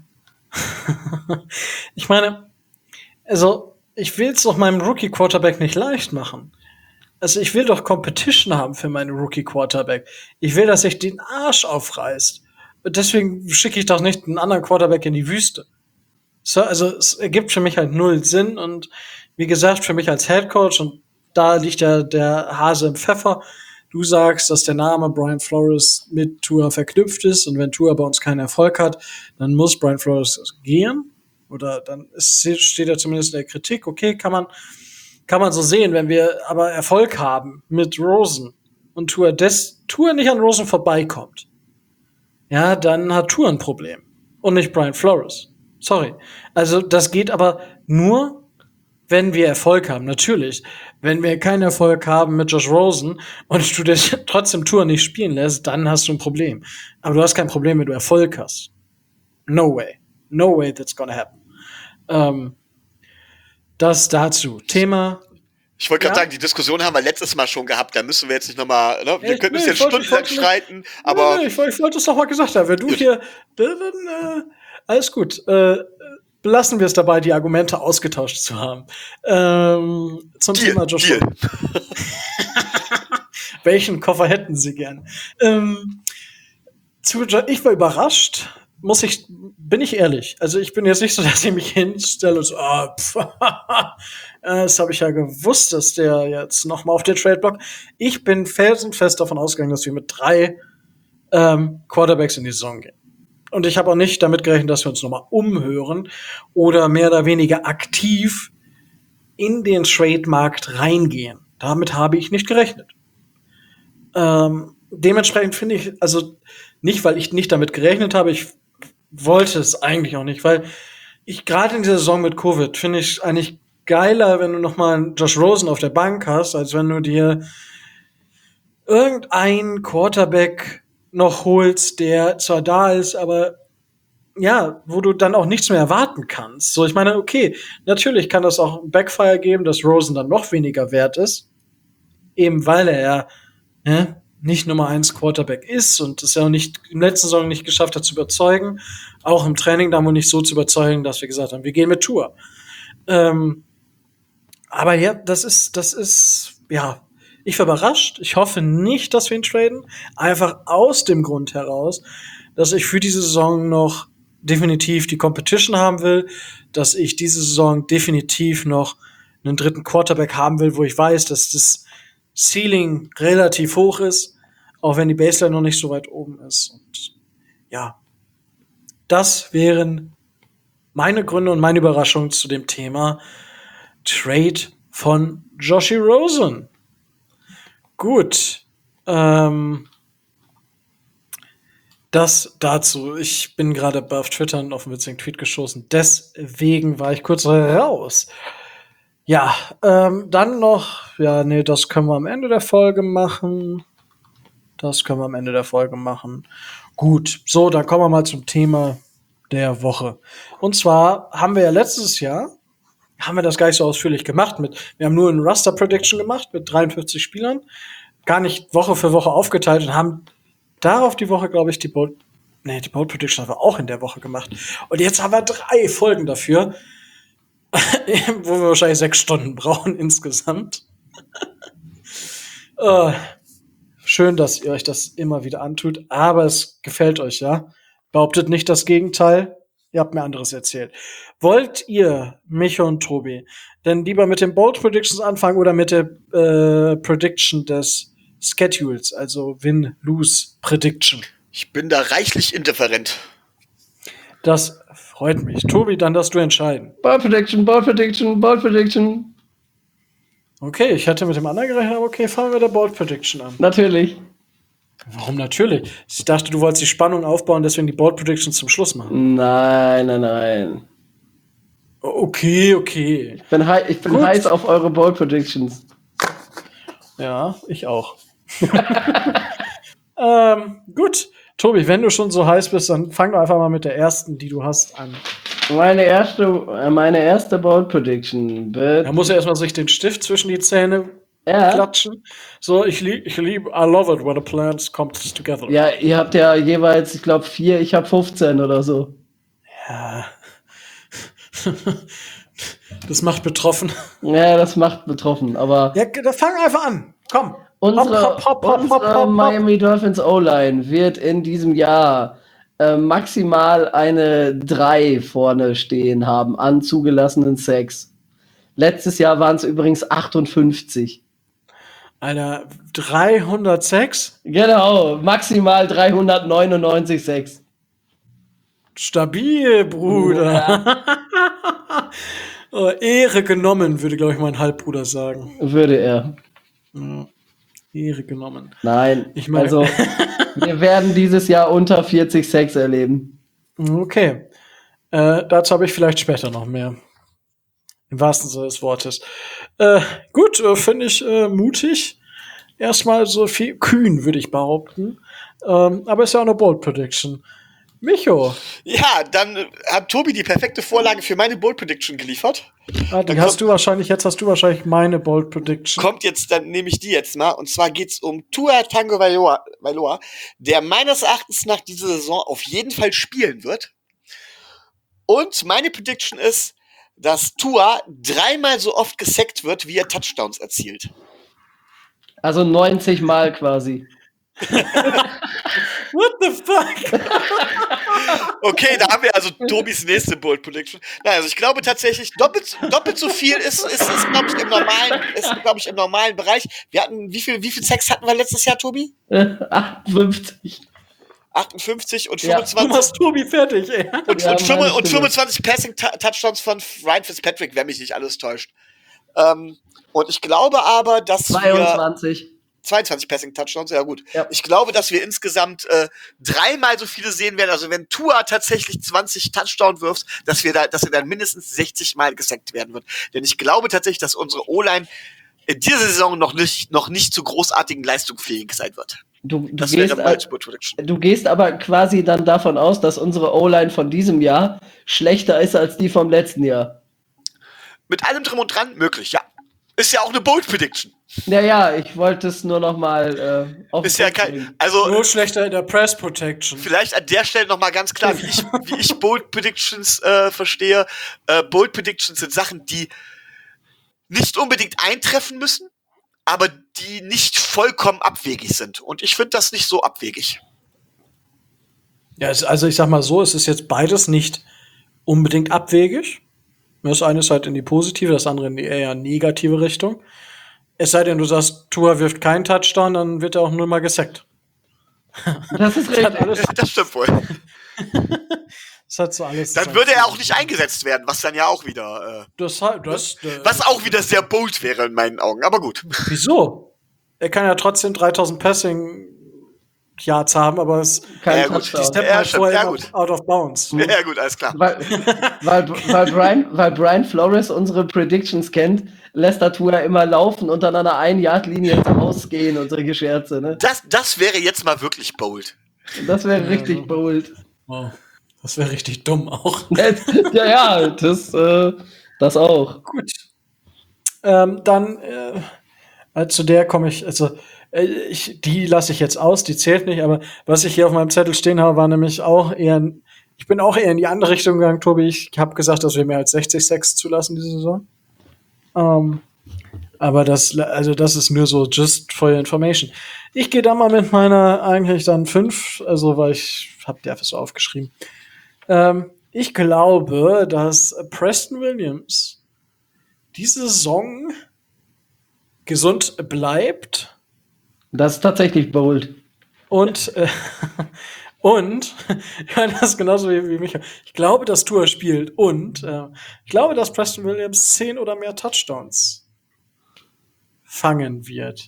[SPEAKER 1] Ich meine, also ich will es doch meinem Rookie-Quarterback nicht leicht machen. Also ich will doch Competition haben für meinen Rookie-Quarterback. Ich will, dass sich den Arsch aufreißt. Deswegen schicke ich doch nicht einen anderen Quarterback in die Wüste. So, also es ergibt für mich halt null Sinn und wie gesagt, für mich als Headcoach und da liegt ja der Hase im Pfeffer. Du sagst, dass der Name Brian Flores mit Tua verknüpft ist und wenn Tua bei uns keinen Erfolg hat, dann muss Brian Flores gehen oder dann ist, steht er zumindest in der Kritik. Okay, kann man kann man so sehen, wenn wir aber Erfolg haben mit Rosen und Tua des Tua nicht an Rosen vorbeikommt. Ja, dann hat Tua ein Problem und nicht Brian Flores. Sorry. Also das geht aber nur, wenn wir Erfolg haben. Natürlich. Wenn wir keinen Erfolg haben mit Josh Rosen und du dich trotzdem Tour nicht spielen lässt, dann hast du ein Problem. Aber du hast kein Problem, wenn du Erfolg hast. No way. No way that's gonna happen. Ähm, das dazu. Thema.
[SPEAKER 2] Ich wollte gerade
[SPEAKER 1] Ja?
[SPEAKER 2] sagen, die Diskussion haben wir letztes Mal schon gehabt, da müssen wir jetzt nicht nochmal, ne? Wir
[SPEAKER 1] Ich-
[SPEAKER 2] können uns
[SPEAKER 1] nee,
[SPEAKER 2] jetzt
[SPEAKER 1] ich wollte- ich
[SPEAKER 2] stundenlang
[SPEAKER 1] wollte-
[SPEAKER 2] streiten, aber
[SPEAKER 1] Nee, nee, ich, wollte- ich wollte es doch mal gesagt haben. Wenn du
[SPEAKER 2] Gut.
[SPEAKER 1] hier, dann, dann, äh, alles gut. Äh, belassen wir es dabei, die Argumente ausgetauscht zu haben. Ähm, zum
[SPEAKER 2] Deal,
[SPEAKER 1] Thema Josh
[SPEAKER 2] Deal.
[SPEAKER 1] Rosen. Welchen Koffer hätten Sie gern? Ähm, zu, Jo- ich war überrascht, muss ich, bin ich ehrlich. Also ich bin jetzt nicht so, dass ich mich hinstelle und so, ah, pff, das habe ich ja gewusst, dass der jetzt noch mal auf der Trade-Block. Ich bin felsenfest davon ausgegangen, dass wir mit drei ähm, Quarterbacks in die Saison gehen. Und ich habe auch nicht damit gerechnet, dass wir uns noch mal umhören oder mehr oder weniger aktiv in den Trade-Markt reingehen. Damit habe ich nicht gerechnet. Ähm, dementsprechend finde ich, also nicht, weil ich nicht damit gerechnet habe, ich wollte es eigentlich auch nicht, weil ich gerade in dieser Saison mit Covid finde ich eigentlich geiler, wenn du noch mal einen Josh Rosen auf der Bank hast, als wenn du dir irgendeinen Quarterback noch holst, der zwar da ist, aber ja, wo du dann auch nichts mehr erwarten kannst. So, ich meine, okay, natürlich kann das auch ein Backfire geben, dass Rosen dann noch weniger wert ist. eben weil er ja ne, nicht Nummer eins Quarterback ist und es ja auch nicht im letzten Saison nicht geschafft hat zu überzeugen, auch im Training da wohl nicht so zu überzeugen, dass wir gesagt haben, wir gehen mit Tour. Ähm, aber ja, das ist, das ist, ja, ich war überrascht. Ich hoffe nicht, dass wir ihn traden. Einfach aus dem Grund heraus, dass ich für diese Saison noch definitiv die Competition haben will, dass ich diese Saison definitiv noch einen dritten Quarterback haben will, wo ich weiß, dass das Ceiling relativ hoch ist, auch wenn die Baseline noch nicht so weit oben ist. Und ja, das wären meine Gründe und meine Überraschungen zu dem Thema Trade von Joshi Rosen. Gut. Ähm, das dazu. Ich bin gerade auf Twitter und auf einen witzigen Tweet geschossen. Deswegen war ich kurz raus. Ja, ähm, dann noch, ja, nee, das können wir am Ende der Folge machen. Das können wir am Ende der Folge machen. Gut, so, dann kommen wir mal zum Thema der Woche. Und zwar haben wir ja letztes Jahr, haben wir das gar nicht so ausführlich gemacht. Mit, wir haben nur eine Roster-Prediction gemacht mit dreiundfünfzig Spielern. Gar nicht Woche für Woche aufgeteilt und haben darauf die Woche, glaube ich, die Bold, nee, die Bold Prediction haben wir auch in der Woche gemacht. Und jetzt haben wir drei Folgen dafür, wo wir wahrscheinlich sechs Stunden brauchen insgesamt. äh, schön, dass ihr euch das immer wieder antut, aber es gefällt euch, ja? Behauptet nicht das Gegenteil. Ihr habt mir anderes erzählt. Wollt ihr, Micho und Tobi, denn lieber mit den Bold Predictions anfangen oder mit der äh, Prediction des Schedules, also Win-Lose-Prediction?
[SPEAKER 2] Ich bin da reichlich indifferent.
[SPEAKER 1] Das freut mich. Tobi, dann darfst du entscheiden.
[SPEAKER 3] Bold Prediction, Bold Prediction, Bold Prediction.
[SPEAKER 1] Okay, ich hätte mit dem anderen gerechnet, aber okay, fangen wir mit der Bold Prediction an.
[SPEAKER 3] Natürlich.
[SPEAKER 1] Warum natürlich? Ich dachte, du wolltest die Spannung aufbauen, deswegen die Bold Prediction zum Schluss machen.
[SPEAKER 3] Nein, nein, nein.
[SPEAKER 1] Okay, okay.
[SPEAKER 3] Ich bin, hei- ich bin
[SPEAKER 1] Gut.
[SPEAKER 3] heiß auf eure Bold Predictions.
[SPEAKER 1] Ja, ich auch. ähm, gut. Tobi, wenn du schon so heiß bist, dann fang doch einfach mal mit der ersten, die du hast, an.
[SPEAKER 3] Meine erste, äh, meine erste Bold Prediction wird.
[SPEAKER 1] Da muss er erstmal sich den Stift zwischen die Zähne
[SPEAKER 3] Ja.
[SPEAKER 1] klatschen. So, ich liebe, ich liebe, I love it when a plan comes together.
[SPEAKER 3] Ja, ihr habt ja jeweils, ich glaube, vier, ich habe fünfzehn oder so.
[SPEAKER 1] Ja. Das macht betroffen.
[SPEAKER 3] Ja, das macht betroffen, aber
[SPEAKER 1] Ja, da fang einfach an. Komm.
[SPEAKER 3] unsere,
[SPEAKER 1] Hopp, hopp, hopp, hopp,
[SPEAKER 3] unsere
[SPEAKER 1] hopp, hopp, hopp.
[SPEAKER 3] Miami Dolphins O-Line wird in diesem Jahr äh, maximal eine drei vorne stehen haben an zugelassenen Sacks. Letztes Jahr waren es übrigens achtundfünfzig.
[SPEAKER 1] Alter, dreihundertsechs?
[SPEAKER 3] Genau, maximal dreihundertneunundneunzig Sacks.
[SPEAKER 1] Stabil, Bruder. Oh, Ehre genommen, würde, glaube ich, mein Halbbruder sagen.
[SPEAKER 3] Würde er.
[SPEAKER 1] Ja. Ehre genommen.
[SPEAKER 3] Nein,
[SPEAKER 1] Ich meine-
[SPEAKER 3] also wir werden dieses Jahr unter vierzig Sacks erleben.
[SPEAKER 1] Okay. Äh, dazu habe ich vielleicht später noch mehr. Im wahrsten Sinne des Wortes. Äh, gut, äh, finde ich äh, mutig. Erstmal so viel kühn, würde ich behaupten. Ähm, aber ist ja auch eine Bold Prediction. Micho,
[SPEAKER 2] Ja, dann äh, hat Tobi die perfekte Vorlage für meine Bold Prediction geliefert.
[SPEAKER 1] ah, die
[SPEAKER 2] Dann
[SPEAKER 1] hast
[SPEAKER 2] kommt-
[SPEAKER 1] du wahrscheinlich, jetzt hast du wahrscheinlich meine Bold Prediction.
[SPEAKER 2] Kommt jetzt, dann nehme ich die jetzt mal. Und zwar geht's um Tua Tagovailoa, Vailoa, der meines Erachtens nach dieser Saison auf jeden Fall spielen wird. Und meine Prediction ist, dass Tua dreimal so oft gesackt wird, wie er Touchdowns erzielt.
[SPEAKER 3] Also neunzig Mal quasi.
[SPEAKER 1] What the fuck?
[SPEAKER 2] Okay, da haben wir also Tobis nächste Bold Prediction. Nein, also ich glaube tatsächlich, doppelt, doppelt so viel ist, ist, ist glaube ich, im normalen, ist, glaube ich, im normalen Bereich. Wir hatten, wie viel, wie viel Sex hatten wir letztes Jahr, Tobi?
[SPEAKER 3] Äh, achtundfünfzig.
[SPEAKER 2] achtundfünfzig und
[SPEAKER 3] Ja,
[SPEAKER 1] Du
[SPEAKER 2] fünfundzwanzig.
[SPEAKER 1] machst Tobi fertig, ey.
[SPEAKER 2] Und,
[SPEAKER 3] Ja,
[SPEAKER 2] und,
[SPEAKER 3] meine
[SPEAKER 2] fünfundzwanzig und
[SPEAKER 3] Stimme.
[SPEAKER 2] fünfundzwanzig Passing-Touchdowns von Ryan Fitzpatrick, wenn mich nicht alles täuscht. Ähm, und ich glaube aber, dass wir
[SPEAKER 3] zweiundzwanzig.
[SPEAKER 2] zweiundzwanzig Passing-Touchdowns, ja gut.
[SPEAKER 3] Ja.
[SPEAKER 2] Ich glaube, dass wir insgesamt äh, dreimal so viele sehen werden. Also wenn Tua tatsächlich zwanzig Touchdown wirft, dass wir da, dass er dann mindestens sechzig Mal gesackt werden wird. Denn ich glaube tatsächlich, dass unsere O-Line in dieser Saison noch nicht, noch nicht zu großartigen Leistungen fähig sein wird.
[SPEAKER 3] Du, du,
[SPEAKER 2] Das
[SPEAKER 3] gehst,
[SPEAKER 2] wäre
[SPEAKER 3] al-
[SPEAKER 2] Multiple Prediction.
[SPEAKER 3] du gehst aber quasi dann davon aus, dass unsere O-Line von diesem Jahr schlechter ist als die vom letzten Jahr.
[SPEAKER 2] Mit allem drum und dran möglich, ja. Ist ja auch eine Bold Prediction.
[SPEAKER 3] Ja, ja, ich wollte es nur noch mal äh, auf
[SPEAKER 2] Ist
[SPEAKER 3] den
[SPEAKER 2] ja
[SPEAKER 3] Punkt
[SPEAKER 2] kein,
[SPEAKER 3] bringen.
[SPEAKER 2] also
[SPEAKER 1] Nur schlechter in der Press Protection.
[SPEAKER 2] vielleicht an der Stelle noch mal ganz klar, wie ich, wie ich Bold Predictions äh, verstehe. Äh, Bold Predictions sind Sachen, die nicht unbedingt eintreffen müssen, aber die nicht vollkommen abwegig sind. Und ich finde das nicht so abwegig.
[SPEAKER 1] Ja, es- also ich sag mal so, es ist jetzt beides nicht unbedingt abwegig. Das eine ist halt in die positive, das andere in die eher negative Richtung. Es sei denn, du sagst, Tua wirft keinen Touchdown, dann wird er auch nur mal gesackt.
[SPEAKER 3] Das ist
[SPEAKER 1] Das hat
[SPEAKER 3] richtig.
[SPEAKER 1] alles,
[SPEAKER 2] Ja, das stimmt wohl.
[SPEAKER 1] das hat so alles.
[SPEAKER 2] Dann würde er auch nicht eingesetzt werden, was dann ja auch wieder, äh,
[SPEAKER 1] Das, hat- das, äh,
[SPEAKER 2] was auch wieder sehr bold wäre in meinen Augen. Aber gut.
[SPEAKER 1] Wieso? Er kann ja trotzdem dreitausend Passing Yards haben, aber es,
[SPEAKER 3] Kein
[SPEAKER 2] Ja, gut.
[SPEAKER 1] die
[SPEAKER 3] Touchdown.
[SPEAKER 1] steppen
[SPEAKER 2] Ja,
[SPEAKER 1] halt
[SPEAKER 2] stimmt.
[SPEAKER 1] vorher
[SPEAKER 2] Ja,
[SPEAKER 1] immer
[SPEAKER 2] gut.
[SPEAKER 1] out of bounds.
[SPEAKER 2] Ja, gut, alles klar.
[SPEAKER 3] Weil, weil, weil, Brian, weil Brian Flores unsere Predictions kennt, lässt er Tua immer laufen und dann an einer Ein-Yard-Linie rausgehen und solche Scherze. Ne?
[SPEAKER 2] Das, das wäre jetzt mal wirklich bold.
[SPEAKER 3] Das wäre richtig bold.
[SPEAKER 4] Wow. Das wäre richtig dumm auch.
[SPEAKER 3] Ja, ja, das, äh, das auch.
[SPEAKER 1] Gut. Ähm, dann äh, äh, zu der komme ich, also äh, ich, die lasse ich jetzt aus, die zählt nicht, aber was ich hier auf meinem Zettel stehen habe, war nämlich auch eher, ein- ich bin auch eher in die andere Richtung gegangen, Tobi. Ich habe gesagt, dass wir mehr als sechzig Sacks zulassen diese Saison. Ähm, aber das, also das ist nur so just for your information. Ich gehe da mal mit meiner eigentlich dann fünf, also weil ich habe die einfach so aufgeschrieben. Ähm, ich glaube, dass Preston Williams diese Saison gesund bleibt
[SPEAKER 3] Das ist tatsächlich bold.
[SPEAKER 1] und äh, und ja, das ist genauso wie, wie mich. Ich glaube, dass Tua spielt und äh, ich glaube, dass Preston Williams zehn oder mehr Touchdowns fangen wird.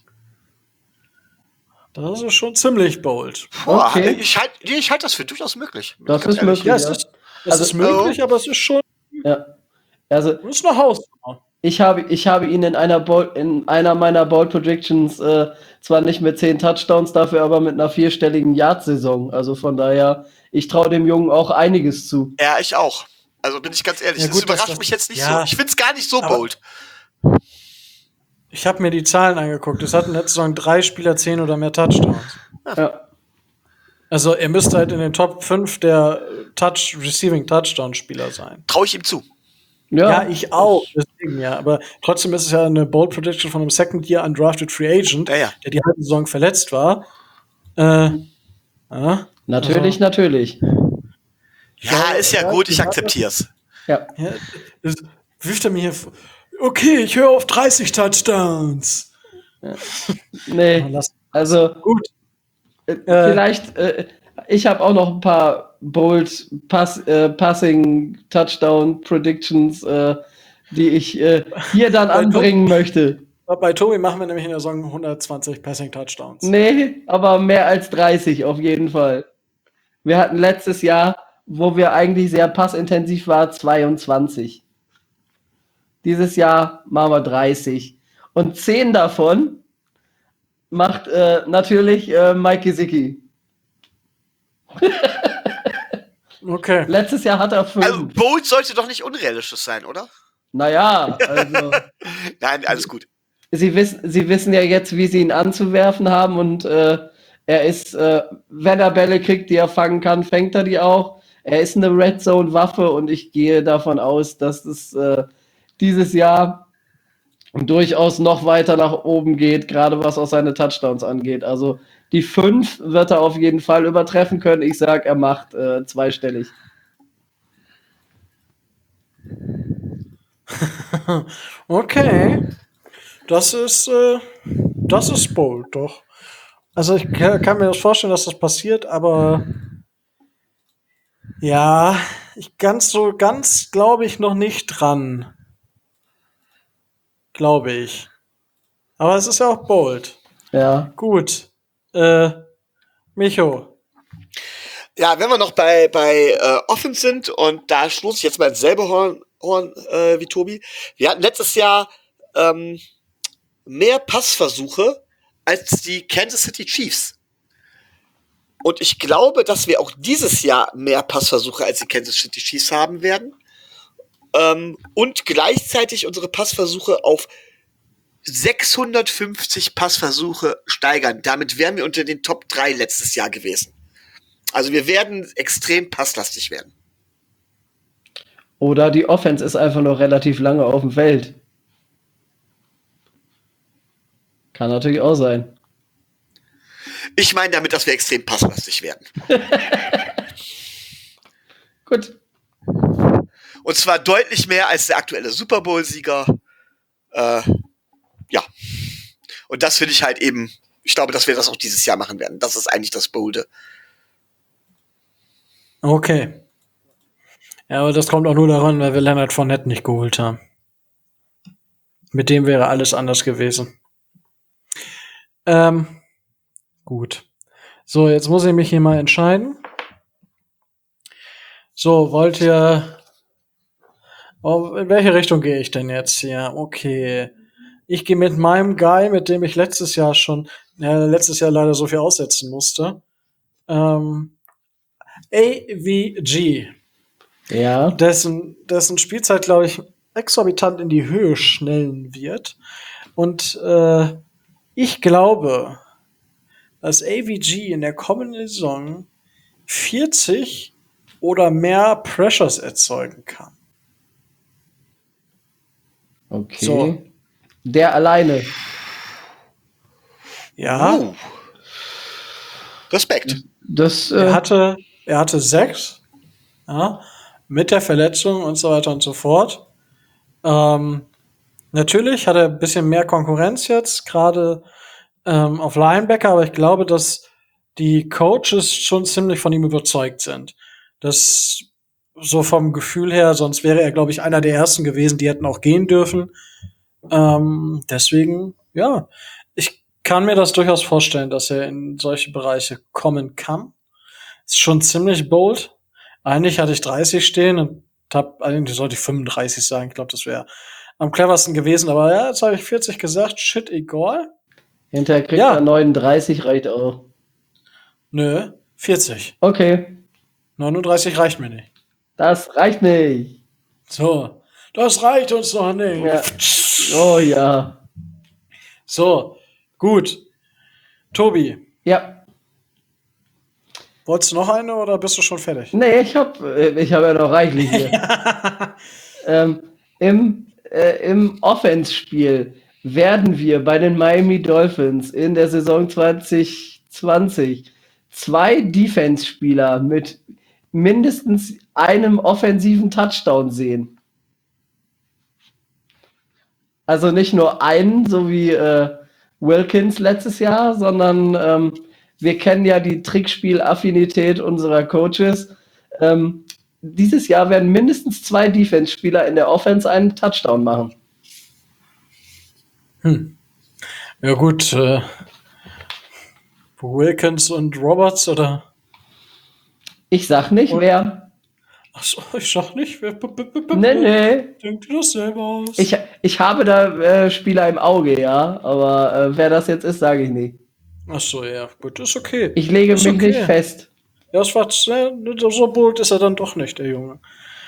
[SPEAKER 1] Das ist schon ziemlich bold.
[SPEAKER 2] Boah,
[SPEAKER 3] Okay.
[SPEAKER 2] ich halte ich halt das für durchaus möglich. Bin
[SPEAKER 3] Das
[SPEAKER 2] ich ganz
[SPEAKER 3] ist
[SPEAKER 2] ehrlich.
[SPEAKER 3] möglich.
[SPEAKER 1] Ja, es
[SPEAKER 3] Ja.
[SPEAKER 1] ist, es
[SPEAKER 3] Also-
[SPEAKER 1] ist möglich, aber es ist schon
[SPEAKER 3] Ja. Also,
[SPEAKER 1] es ist eine Hausnummer.
[SPEAKER 3] ich habe, ich habe ihn in einer, Bold, in einer meiner Bold Predictions äh, zwar nicht mit zehn Touchdowns, dafür aber mit einer vierstelligen Yard-Saison. Also von daher, ich traue dem Jungen auch einiges zu.
[SPEAKER 2] Ja, ich auch. Also bin ich ganz ehrlich,
[SPEAKER 1] Ja,
[SPEAKER 2] das
[SPEAKER 1] gut, dass
[SPEAKER 2] überrascht
[SPEAKER 1] das-
[SPEAKER 2] mich jetzt nicht
[SPEAKER 1] ja.
[SPEAKER 2] so. Ich find's gar nicht so
[SPEAKER 1] Aber-
[SPEAKER 2] bold.
[SPEAKER 1] Ich habe mir die Zahlen angeguckt. Es hatten letzte Saison drei Spieler zehn oder mehr Touchdowns.
[SPEAKER 3] Ja.
[SPEAKER 1] Also er müsste halt in den Top fünf der Touch Receiving Touchdown Spieler sein.
[SPEAKER 2] Traue ich ihm zu.
[SPEAKER 1] Ja, ich auch. Deswegen ja, aber trotzdem ist es ja eine Bold Prediction von einem Second Year Undrafted Free Agent,
[SPEAKER 2] Ja, ja.
[SPEAKER 1] der die halbe Saison verletzt war. Äh, ja,
[SPEAKER 3] Natürlich,
[SPEAKER 1] Also-
[SPEAKER 3] natürlich.
[SPEAKER 2] Ja, ist ja
[SPEAKER 1] ja,
[SPEAKER 2] gut, ich
[SPEAKER 1] die
[SPEAKER 2] akzeptier's.
[SPEAKER 3] Ja.
[SPEAKER 1] ja, das wirft er mir hier vor. Okay, ich höre auf dreißig Touchdowns.
[SPEAKER 3] Nee,
[SPEAKER 1] Lass,
[SPEAKER 3] also
[SPEAKER 1] gut.
[SPEAKER 3] äh, vielleicht, äh, ich habe auch noch ein paar Bold Pass, äh, Passing Touchdown Predictions, äh, die ich äh, hier dann anbringen möchte.
[SPEAKER 1] Bei Tobi machen wir nämlich in der Saison hundertzwanzig Passing Touchdowns.
[SPEAKER 3] Nee, aber mehr als dreißig auf jeden Fall. Wir hatten letztes Jahr, wo wir eigentlich sehr passintensiv waren, zweiundzwanzig. Dieses Jahr machen wir dreißig. Und zehn davon macht äh, natürlich äh, Mike Gesicki.
[SPEAKER 1] Okay.
[SPEAKER 3] Letztes Jahr hat er fünf.
[SPEAKER 2] Also bold sollte doch nicht unrealistisch sein, oder?
[SPEAKER 3] Naja, also
[SPEAKER 2] Nein, alles gut.
[SPEAKER 3] sie, wissen, sie wissen ja jetzt, wie sie ihn anzuwerfen haben und äh, er ist, äh, wenn er Bälle kriegt, die er fangen kann, fängt er die auch. Er ist eine Red Zone Waffe und ich gehe davon aus, dass es äh, dieses Jahr durchaus noch weiter nach oben geht, gerade was auch seine Touchdowns angeht. Also die fünf wird er auf jeden Fall übertreffen können. Ich sag, er macht äh, zweistellig.
[SPEAKER 1] Okay. Das ist, äh, das ist bold, doch. Also ich ka- kann mir das vorstellen, dass das passiert, aber ja, ich ganz so ganz glaube ich noch nicht dran. Glaube ich. Aber es ist ja auch bold.
[SPEAKER 3] Ja.
[SPEAKER 1] Gut. Äh, Micho.
[SPEAKER 2] Ja, wenn wir noch bei, bei äh, Offense sind, und da stoße ich jetzt mal ins selbe Horn, Horn äh, wie Tobi. Wir hatten letztes Jahr ähm, mehr Passversuche als die Kansas City Chiefs. Und ich glaube, dass wir auch dieses Jahr mehr Passversuche als die Kansas City Chiefs haben werden. Ähm, und gleichzeitig unsere Passversuche auf sechshundertfünfzig Passversuche steigern. Damit wären wir unter den Top drei letztes Jahr gewesen. Also wir werden extrem passlastig werden.
[SPEAKER 3] Oder die Offense ist einfach noch relativ lange auf dem Feld. Kann natürlich auch sein.
[SPEAKER 2] Ich meine damit, dass wir extrem passlastig werden.
[SPEAKER 3] Gut.
[SPEAKER 2] Und zwar deutlich mehr als der aktuelle Super Bowl-Sieger. Äh, ja. Und das finde ich halt eben, ich glaube, dass wir das auch dieses Jahr machen werden. Das ist eigentlich das Bolde.
[SPEAKER 1] Okay. Ja, aber das kommt auch nur daran, weil wir Leonard Fournette nicht geholt haben. Mit dem wäre alles anders gewesen. Ähm, gut. So, jetzt muss ich mich hier mal entscheiden. So, wollt ihr... Oh, in welche Richtung gehe ich denn jetzt hier? Okay. Ich gehe mit meinem Guy, mit dem ich letztes Jahr schon, ja, letztes Jahr leider so viel aussetzen musste. Ähm, A V G.
[SPEAKER 3] Ja.
[SPEAKER 1] Dessen, dessen Spielzeit, glaube ich, exorbitant in die Höhe schnellen wird. Und äh, ich glaube, dass A V G in der kommenden Saison vierzig oder mehr Pressures erzeugen kann.
[SPEAKER 3] Okay.
[SPEAKER 1] So.
[SPEAKER 3] Der alleine.
[SPEAKER 1] Ja,
[SPEAKER 2] Uh. Respekt.
[SPEAKER 3] Das,
[SPEAKER 1] er
[SPEAKER 3] äh,
[SPEAKER 1] hatte, er hatte sechs, ja, mit der Verletzung und so weiter und so fort. Ähm, natürlich hat er ein bisschen mehr Konkurrenz jetzt, gerade ähm, auf Linebacker, aber ich glaube, dass die Coaches schon ziemlich von ihm überzeugt sind. Das so vom Gefühl her, sonst wäre er, glaube ich, einer der ersten gewesen, die hätten auch gehen dürfen. Ähm, deswegen, ja, ich kann mir das durchaus vorstellen, dass er in solche Bereiche kommen kann. Ist schon ziemlich bold. Eigentlich hatte ich dreißig stehen und hab, eigentlich sollte ich fünfunddreißig sagen. Ich glaube, das wäre am cleversten gewesen. Aber ja, jetzt habe ich vierzig gesagt. Shit, egal.
[SPEAKER 3] hinterher kriegt
[SPEAKER 1] Ja.
[SPEAKER 3] er neununddreißig, reicht auch.
[SPEAKER 1] Nö, vierzig.
[SPEAKER 3] Okay.
[SPEAKER 1] neununddreißig reicht mir nicht.
[SPEAKER 3] Das reicht nicht.
[SPEAKER 1] So, das reicht uns noch nicht.
[SPEAKER 3] Ja. Oh ja.
[SPEAKER 1] So, gut. Tobi,
[SPEAKER 3] Ja.
[SPEAKER 1] wolltest du noch eine oder bist du schon fertig?
[SPEAKER 3] Nee, ich hab, äh, ich hab ja noch reichlich hier. ähm, Im äh, im Offense-Spiel werden wir bei den Miami Dolphins in der Saison zwanzig zwanzig zwei Defense-Spieler mit mindestens einem offensiven Touchdown sehen. Also nicht nur einen, so wie äh, Wilkins letztes Jahr, sondern ähm, wir kennen ja die Trickspiel-Affinität unserer Coaches. Ähm, dieses Jahr werden mindestens zwei Defense-Spieler in der Offense einen Touchdown machen.
[SPEAKER 1] Hm. Ja gut, äh, Wilkins und Roberts oder?
[SPEAKER 3] Ich sag nicht,
[SPEAKER 1] Und-
[SPEAKER 3] wer.
[SPEAKER 1] Ach so, ich sag nicht. Wer, b- b- b- b-
[SPEAKER 3] Nee, nee.
[SPEAKER 1] Denk dir das selber aus.
[SPEAKER 3] Ich, ich habe da äh, Spieler im Auge, ja. Aber äh, wer das jetzt ist, sage ich nicht.
[SPEAKER 1] Ach so, ja, gut, ist okay.
[SPEAKER 3] Ich lege
[SPEAKER 1] Ist
[SPEAKER 3] mich
[SPEAKER 1] okay.
[SPEAKER 3] nicht fest.
[SPEAKER 1] Ja, das war äh, so bold ist er dann doch nicht, der Junge.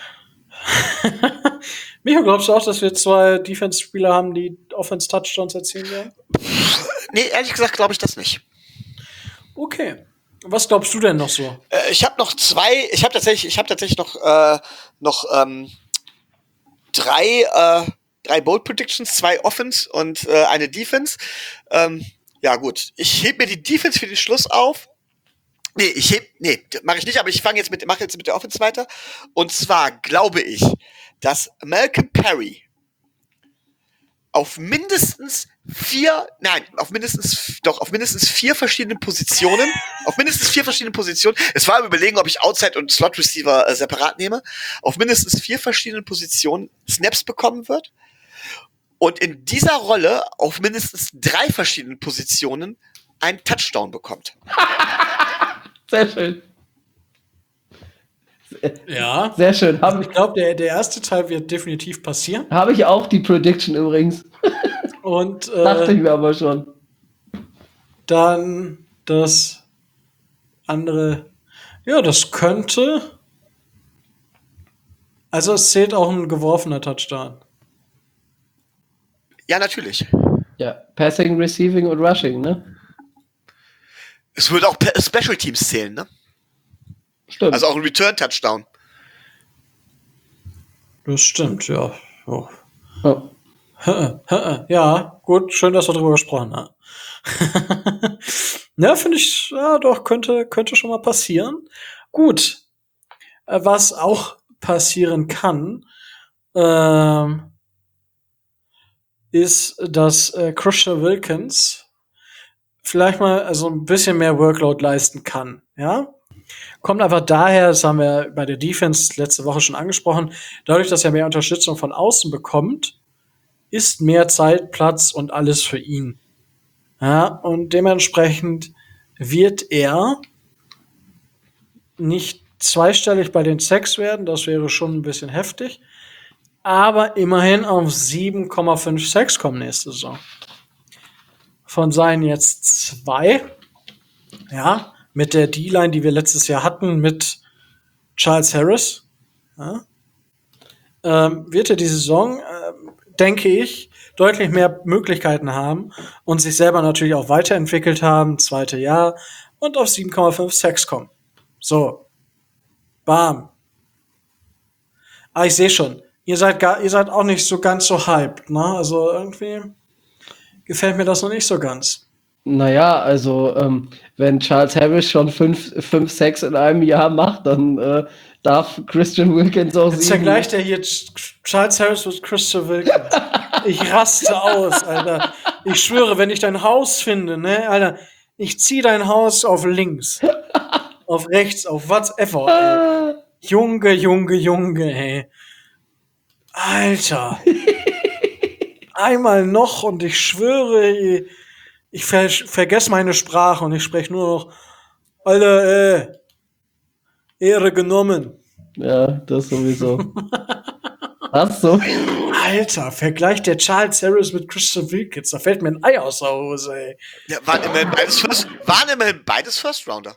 [SPEAKER 1] Micho, glaubst du auch, dass wir zwei Defense-Spieler haben, die Offense-Touchdowns erzielen werden?
[SPEAKER 2] Nee, ehrlich gesagt glaube ich das nicht.
[SPEAKER 1] Okay. Was glaubst du denn noch so?
[SPEAKER 2] Äh, ich habe noch zwei, ich habe tatsächlich, ich habe tatsächlich noch äh, noch ähm, drei äh, drei Bold Predictions, zwei Offense und äh, eine Defense. Ähm, ja gut, ich heb mir die Defense für den Schluss auf. Nee, ich heb, nee, mache ich nicht, aber ich fange jetzt mit, mache jetzt mit der Offense weiter. Und zwar glaube ich, dass Malcolm Perry auf mindestens vier, nein, auf mindestens, doch, auf mindestens vier verschiedenen Positionen, auf mindestens vier verschiedenen Positionen, es war im Überlegen, ob ich Outside und Slot Receiver äh, separat nehme, auf mindestens vier verschiedenen Positionen Snaps bekommen wird und in dieser Rolle auf mindestens drei verschiedenen Positionen einen Touchdown bekommt.
[SPEAKER 3] Sehr schön.
[SPEAKER 1] Ja.
[SPEAKER 3] Sehr schön. Habe
[SPEAKER 1] Ich glaube, der, der erste Teil wird definitiv passieren.
[SPEAKER 3] hab ich auch die Prediction übrigens.
[SPEAKER 1] Und
[SPEAKER 3] Dachte ich
[SPEAKER 1] äh,
[SPEAKER 3] mir aber schon.
[SPEAKER 1] dann das andere. Ja, das könnte. Also es zählt auch ein geworfener Touchdown.
[SPEAKER 2] Ja, natürlich.
[SPEAKER 3] Ja, Passing, Receiving und Rushing, ne?
[SPEAKER 2] Es würde auch Pe- Special Teams zählen, ne?
[SPEAKER 3] Stimmt.
[SPEAKER 2] Also auch ein Return-Touchdown.
[SPEAKER 1] Das stimmt, ja. Oh.
[SPEAKER 3] Oh.
[SPEAKER 1] Ja, gut, schön, dass wir drüber gesprochen haben. Ja, finde ich, ja, doch, könnte, könnte schon mal passieren. Gut. Äh, Was auch passieren kann, ähm, ist, dass äh, Christian Wilkins vielleicht mal also ein bisschen mehr Workload leisten kann, ja? Kommt einfach daher, das haben wir bei der Defense letzte Woche schon angesprochen, dadurch, dass er mehr Unterstützung von außen bekommt, ist mehr Zeit, Platz und alles für ihn. Ja, und dementsprechend wird er nicht zweistellig bei den Sacks werden, das wäre schon ein bisschen heftig, aber immerhin auf sieben Komma fünf Sacks kommen nächste Saison. Von seinen jetzt zwei, ja, mit der D-Line, die wir letztes Jahr hatten, mit Charles Harris, ja, ähm, wird er die Saison, ähm, denke ich, deutlich mehr Möglichkeiten haben und sich selber natürlich auch weiterentwickelt haben, zweite Jahr, und auf sieben Komma fünf Sacks kommen. So. Bam. Ah, ich sehe schon. Ihr seid gar, ihr seid auch nicht so ganz so hyped, ne? Also irgendwie gefällt mir das noch nicht so ganz.
[SPEAKER 3] Naja, also ähm, wenn Charles Harris schon fünf, fünf Sacks in einem Jahr macht, dann äh, darf Christian Wilkins auch
[SPEAKER 1] Jetzt
[SPEAKER 3] sieben.
[SPEAKER 1] vergleicht er hier Ch- Charles Harris mit Christopher Wilkins. Ich raste aus, Alter. Ich schwöre, wenn ich dein Haus finde, ne, Alter, ich zieh dein Haus auf links, auf rechts, auf whatever, ey.
[SPEAKER 3] Ah,
[SPEAKER 1] Junge, Junge, Junge, ey. Alter. Einmal noch und ich schwöre, ich ver vergesse meine Sprache und ich spreche nur noch, Alter, ey, Ehre genommen.
[SPEAKER 3] ja, das sowieso. Was so?
[SPEAKER 1] Alter, vergleicht der Charles Harris mit Christopher Wilkins, da fällt mir ein Ei aus der Hose, ey.
[SPEAKER 2] Ja, waren immerhin beides First, waren immerhin beides First Rounder.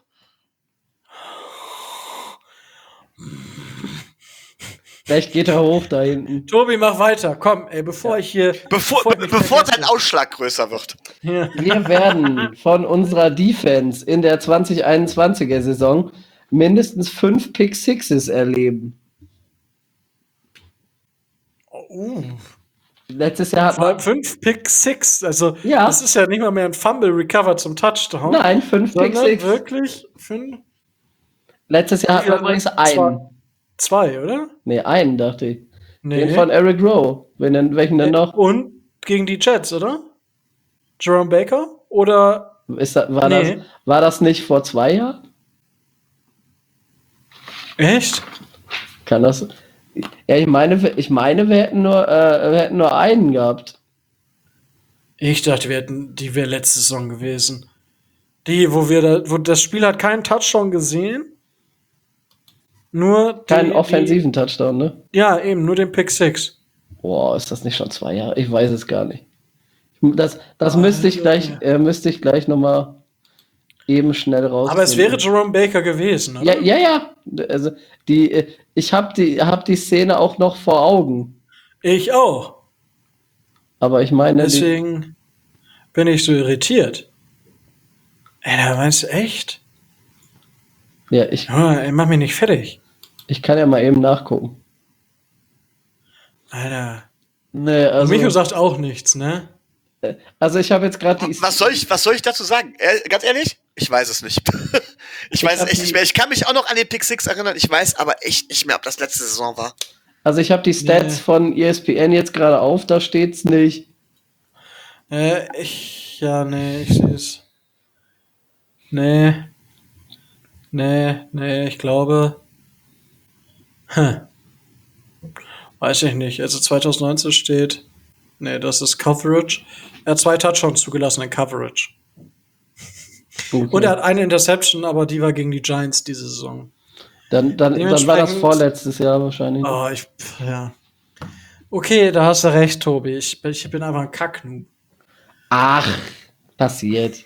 [SPEAKER 3] Vielleicht geht er hoch da hinten.
[SPEAKER 1] Tobi, mach weiter, komm, ey, bevor ich hier...
[SPEAKER 2] Bevor,
[SPEAKER 1] bevor
[SPEAKER 2] be
[SPEAKER 1] ich
[SPEAKER 2] bevor
[SPEAKER 1] vergesse.
[SPEAKER 2] dein Ausschlag größer wird.
[SPEAKER 1] Ja.
[SPEAKER 3] Wir werden von unserer Defense in der zwanzig einundzwanziger Saison mindestens fünf Pick Sixes erleben.
[SPEAKER 1] Uh,
[SPEAKER 3] Letztes Jahr hat
[SPEAKER 1] vor allem
[SPEAKER 3] man,
[SPEAKER 1] fünf Pick Six, also
[SPEAKER 3] Ja.
[SPEAKER 1] das ist ja nicht mal mehr ein Fumble Recover zum Touchdown.
[SPEAKER 3] nein, fünf Pick
[SPEAKER 1] sondern
[SPEAKER 3] Six.
[SPEAKER 1] wirklich fünf,
[SPEAKER 3] Letztes Jahr hat man übrigens einen.
[SPEAKER 1] zwei, oder?
[SPEAKER 3] Nee, einen, dachte ich.
[SPEAKER 1] Nee.
[SPEAKER 3] Den von Eric Rowe. Wen denn, welchen denn noch?
[SPEAKER 1] Und gegen die Jets, oder? Jerome Baker? Oder
[SPEAKER 3] Ist das, war,
[SPEAKER 1] Nee.
[SPEAKER 3] das, war das nicht vor zwei Jahren?
[SPEAKER 1] echt?
[SPEAKER 3] Kann das? Ja, ich meine, wir- ich meine, wir hätten nur, äh, wir hätten nur einen gehabt.
[SPEAKER 1] Ich dachte, wir hätten, die wäre letzte Saison gewesen. Die, wo wir da, wo das Spiel hat keinen Touchdown gesehen. Nur die,
[SPEAKER 3] Keinen offensiven Touchdown, ne?
[SPEAKER 1] Die, ja, eben, nur den Pick Six.
[SPEAKER 3] Boah, ist das nicht schon zwei Jahre? Ich weiß es gar nicht. Das, das
[SPEAKER 1] Ah,
[SPEAKER 3] müsste ich
[SPEAKER 1] ja,
[SPEAKER 3] gleich,
[SPEAKER 1] ja.
[SPEAKER 3] äh, müsste ich gleich nochmal eben schnell raus.
[SPEAKER 1] Aber es wäre Jerome Baker gewesen, oder?
[SPEAKER 3] Ja, ja, ja. Also die, äh, ich habe die, hab die Szene auch noch vor Augen.
[SPEAKER 1] Ich auch.
[SPEAKER 3] Aber ich meine, die,
[SPEAKER 1] Deswegen bin ich so irritiert. Ey, da meinst du echt?
[SPEAKER 3] ja, ich,
[SPEAKER 1] Ja, ey, mach mich nicht fertig.
[SPEAKER 3] ich kann ja mal eben nachgucken.
[SPEAKER 1] Alter.
[SPEAKER 3] Nee,
[SPEAKER 1] Also, Micho
[SPEAKER 3] also,
[SPEAKER 1] sagt auch nichts, ne?
[SPEAKER 3] also ich habe jetzt gerade die.
[SPEAKER 2] Was soll ich, was soll ich dazu sagen? Äh, ganz ehrlich? Ich weiß es nicht. ich weiß es
[SPEAKER 3] hab
[SPEAKER 2] echt
[SPEAKER 3] die-
[SPEAKER 2] nicht mehr. Ich kann mich auch noch an den Pick Six erinnern. Ich weiß aber echt nicht mehr, ob das letzte Saison war.
[SPEAKER 3] Also ich habe die Stats
[SPEAKER 1] Nee.
[SPEAKER 3] von E S P N jetzt gerade auf, da steht's nicht.
[SPEAKER 1] Äh, ich, ja, nee, ich sehe es. Nee. Nee, nee, ich glaube. Hm. Weiß ich nicht. Also zwanzig neunzehn steht. Nee, das ist Coverage. Er hat zwei Touchdowns zugelassen in Coverage.
[SPEAKER 3] Gut,
[SPEAKER 1] Und er
[SPEAKER 3] ja.
[SPEAKER 1] hat eine Interception, aber die war gegen die Giants diese Saison.
[SPEAKER 3] dann, dann, dann war das
[SPEAKER 1] dementsprechend-
[SPEAKER 3] vorletztes Jahr wahrscheinlich.
[SPEAKER 1] Oh, ich, pf, ja. Okay, da hast du recht, Tobi. Ich, ich bin einfach ein Kacknoob.
[SPEAKER 3] Ach, passiert.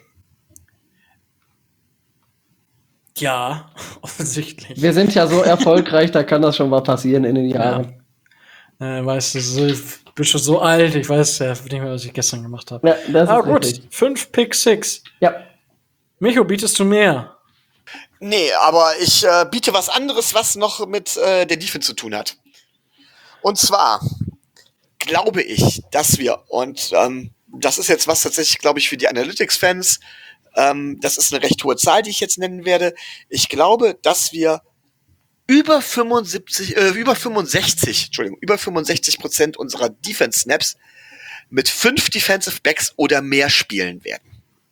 [SPEAKER 1] Ja, offensichtlich.
[SPEAKER 3] Wir sind ja so erfolgreich, da kann das schon mal passieren in den Jahren.
[SPEAKER 1] Äh, weißt du, so, ich bin schon so alt, ich weiß ja nicht mehr, was ich gestern gemacht habe.
[SPEAKER 3] Ja, das
[SPEAKER 1] Aber
[SPEAKER 3] ist
[SPEAKER 1] gut,
[SPEAKER 3] richtig.
[SPEAKER 1] fünf Pick Six.
[SPEAKER 3] Ja.
[SPEAKER 1] Micho, bietest du mehr?
[SPEAKER 2] Nee, aber ich äh, biete was anderes, was noch mit äh, der Defense zu tun hat. Und zwar glaube ich, dass wir, und ähm, das ist jetzt was tatsächlich, glaube ich, für die Analytics-Fans, ähm, das ist eine recht hohe Zahl, die ich jetzt nennen werde. Ich glaube, dass wir über fünfundsiebzig, äh, über fünfundsechzig, Entschuldigung, über fünfundsechzig Prozent unserer Defense-Snaps mit fünf Defensive Backs oder mehr spielen werden.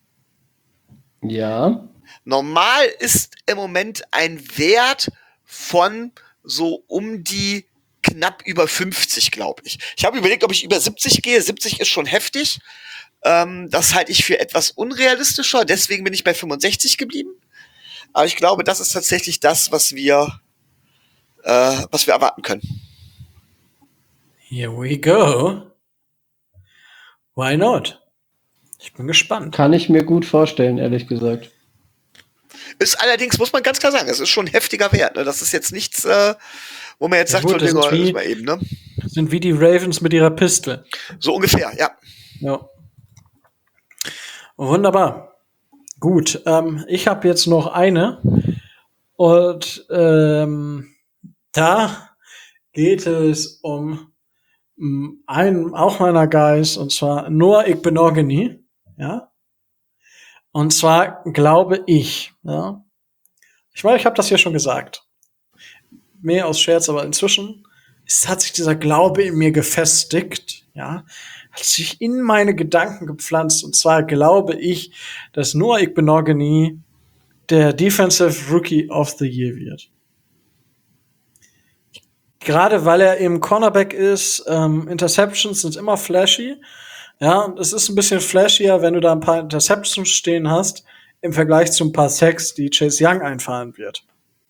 [SPEAKER 3] Ja.
[SPEAKER 2] Normal ist im Moment ein Wert von so um die knapp über fünfzig, glaube ich. Ich habe überlegt, ob ich über siebzig gehe. siebzig ist schon heftig. Ähm, das halte ich für etwas unrealistischer. Deswegen bin ich bei fünfundsechzig geblieben. Aber ich glaube, das ist tatsächlich das, was wir, äh, was wir erwarten können.
[SPEAKER 1] Here we go. Why not? Ich bin gespannt.
[SPEAKER 3] Kann ich mir gut vorstellen, ehrlich gesagt.
[SPEAKER 2] Ist allerdings, muss man ganz klar sagen, es ist schon ein heftiger Wert. Ne? Das ist jetzt nichts, äh, wo man jetzt
[SPEAKER 1] Ja
[SPEAKER 2] sagt,
[SPEAKER 1] gut,
[SPEAKER 2] so,
[SPEAKER 1] das
[SPEAKER 2] Digga,
[SPEAKER 1] ist wie-
[SPEAKER 2] ist mal eben, ne?
[SPEAKER 1] Sind wie die Ravens mit ihrer Pistole.
[SPEAKER 2] So ungefähr, ja.
[SPEAKER 1] Ja. Wunderbar. Gut, ähm, ich habe jetzt noch eine. Und ähm, da geht es um m, einen auch meiner Guys, und zwar Noah Igbenogany. Ja. Und zwar glaube ich, ja. Ich meine, ich habe das ja schon gesagt. Mehr aus Scherz, aber inzwischen es hat sich dieser Glaube in mir gefestigt, ja, hat sich in meine Gedanken gepflanzt. Und zwar glaube ich, dass Noah Igbenogany der Defensive Rookie of the Year wird. Gerade weil er eben Cornerback ist, ähm, Interceptions sind immer flashy. Ja, und es ist ein bisschen flashier, wenn du da ein paar Interceptions stehen hast, im Vergleich zu ein paar Sacks, die Chase Young einfahren wird.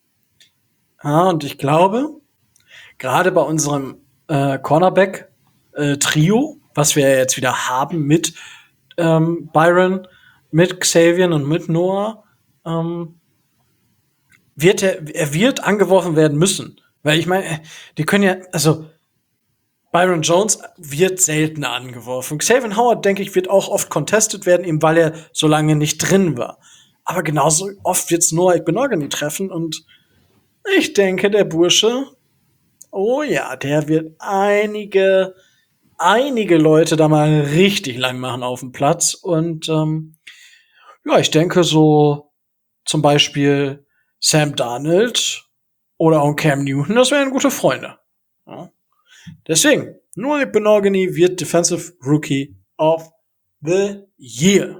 [SPEAKER 1] Ja, und ich glaube, gerade bei unserem äh, Cornerback-Trio, was wir jetzt wieder haben mit ähm, Byron, mit Xavier und mit Noah, ähm, wird er, er wird angeworfen werden müssen. Weil ich meine, die können ja, also Byron Jones wird selten angeworfen. Xavier Howard, denke ich, wird auch oft contested werden, eben weil er so lange nicht drin war. Aber genauso oft wird's Noah Igbenogany treffen und ich denke, der Bursche, oh ja, der wird einige, einige Leute da mal richtig lang machen auf dem Platz. Und ähm, ja, ich denke so zum Beispiel Sam Darnold oder auch Cam Newton, das wären gute Freunde. Ja. Deswegen, Noah Igbenogany wird Defensive Rookie of the Year.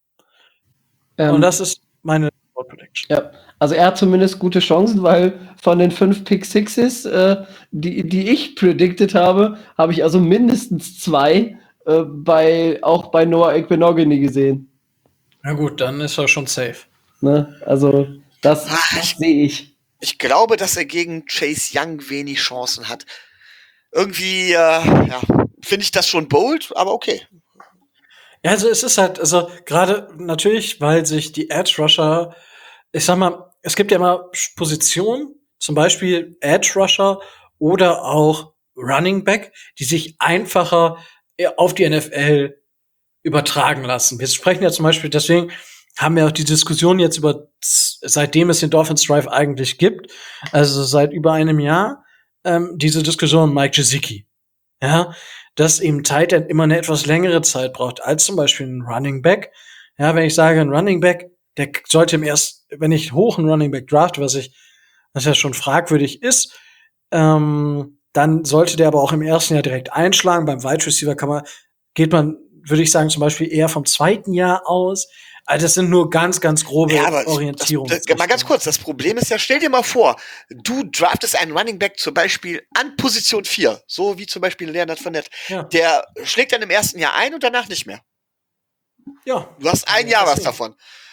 [SPEAKER 3] Ähm,
[SPEAKER 1] Und das ist meine Sport Prediction.
[SPEAKER 3] Ja, also er hat zumindest gute Chancen, weil von den fünf Pick Sixes, äh, die, die ich predicted habe, habe ich also mindestens zwei äh, bei, auch bei Noah Igbenogany gesehen.
[SPEAKER 1] Na gut, dann ist er schon safe.
[SPEAKER 3] Ne? Also das,
[SPEAKER 2] Ah,
[SPEAKER 3] das
[SPEAKER 2] ich-
[SPEAKER 3] sehe ich.
[SPEAKER 2] Ich glaube, dass er gegen Chase Young wenig Chancen hat. Irgendwie, äh, ja, finde ich das schon bold, aber okay.
[SPEAKER 1] Ja, also es ist halt, also gerade natürlich, weil sich die Edge Rusher, ich sag mal, es gibt ja immer Positionen, zum Beispiel Edge Rusher oder auch Running Back, die sich einfacher auf die N F L übertragen lassen. Wir sprechen ja zum Beispiel, deswegen haben wir auch die Diskussion jetzt über, seitdem es den Dolphins Drive eigentlich gibt, also seit über einem Jahr, ähm, diese Diskussion Mike Gesicki. Ja, dass eben Tight End immer eine etwas längere Zeit braucht als zum Beispiel ein Running Back. Ja, wenn ich sage, ein Running Back, der sollte im erst, wenn ich hoch einen Running Back draft, was ich, was ja schon fragwürdig ist, ähm, dann sollte der aber auch im ersten Jahr direkt einschlagen. Beim Wide Receiver kann man, geht man, würde ich sagen, zum Beispiel eher vom zweiten Jahr aus. Also das sind nur ganz, ganz grobe
[SPEAKER 2] Ja, aber
[SPEAKER 1] Orientierungen.
[SPEAKER 2] das, das, mal ganz kurz, das Problem ist ja, stell dir mal vor, du draftest einen Running Back zum Beispiel an Position vier, so wie zum Beispiel Leonard Fournette.
[SPEAKER 1] Ja,
[SPEAKER 2] Der schlägt dann im ersten Jahr ein und danach nicht mehr.
[SPEAKER 1] ja.
[SPEAKER 2] Du hast ein
[SPEAKER 1] Ja,
[SPEAKER 2] Jahr was
[SPEAKER 1] deswegen.
[SPEAKER 2] davon.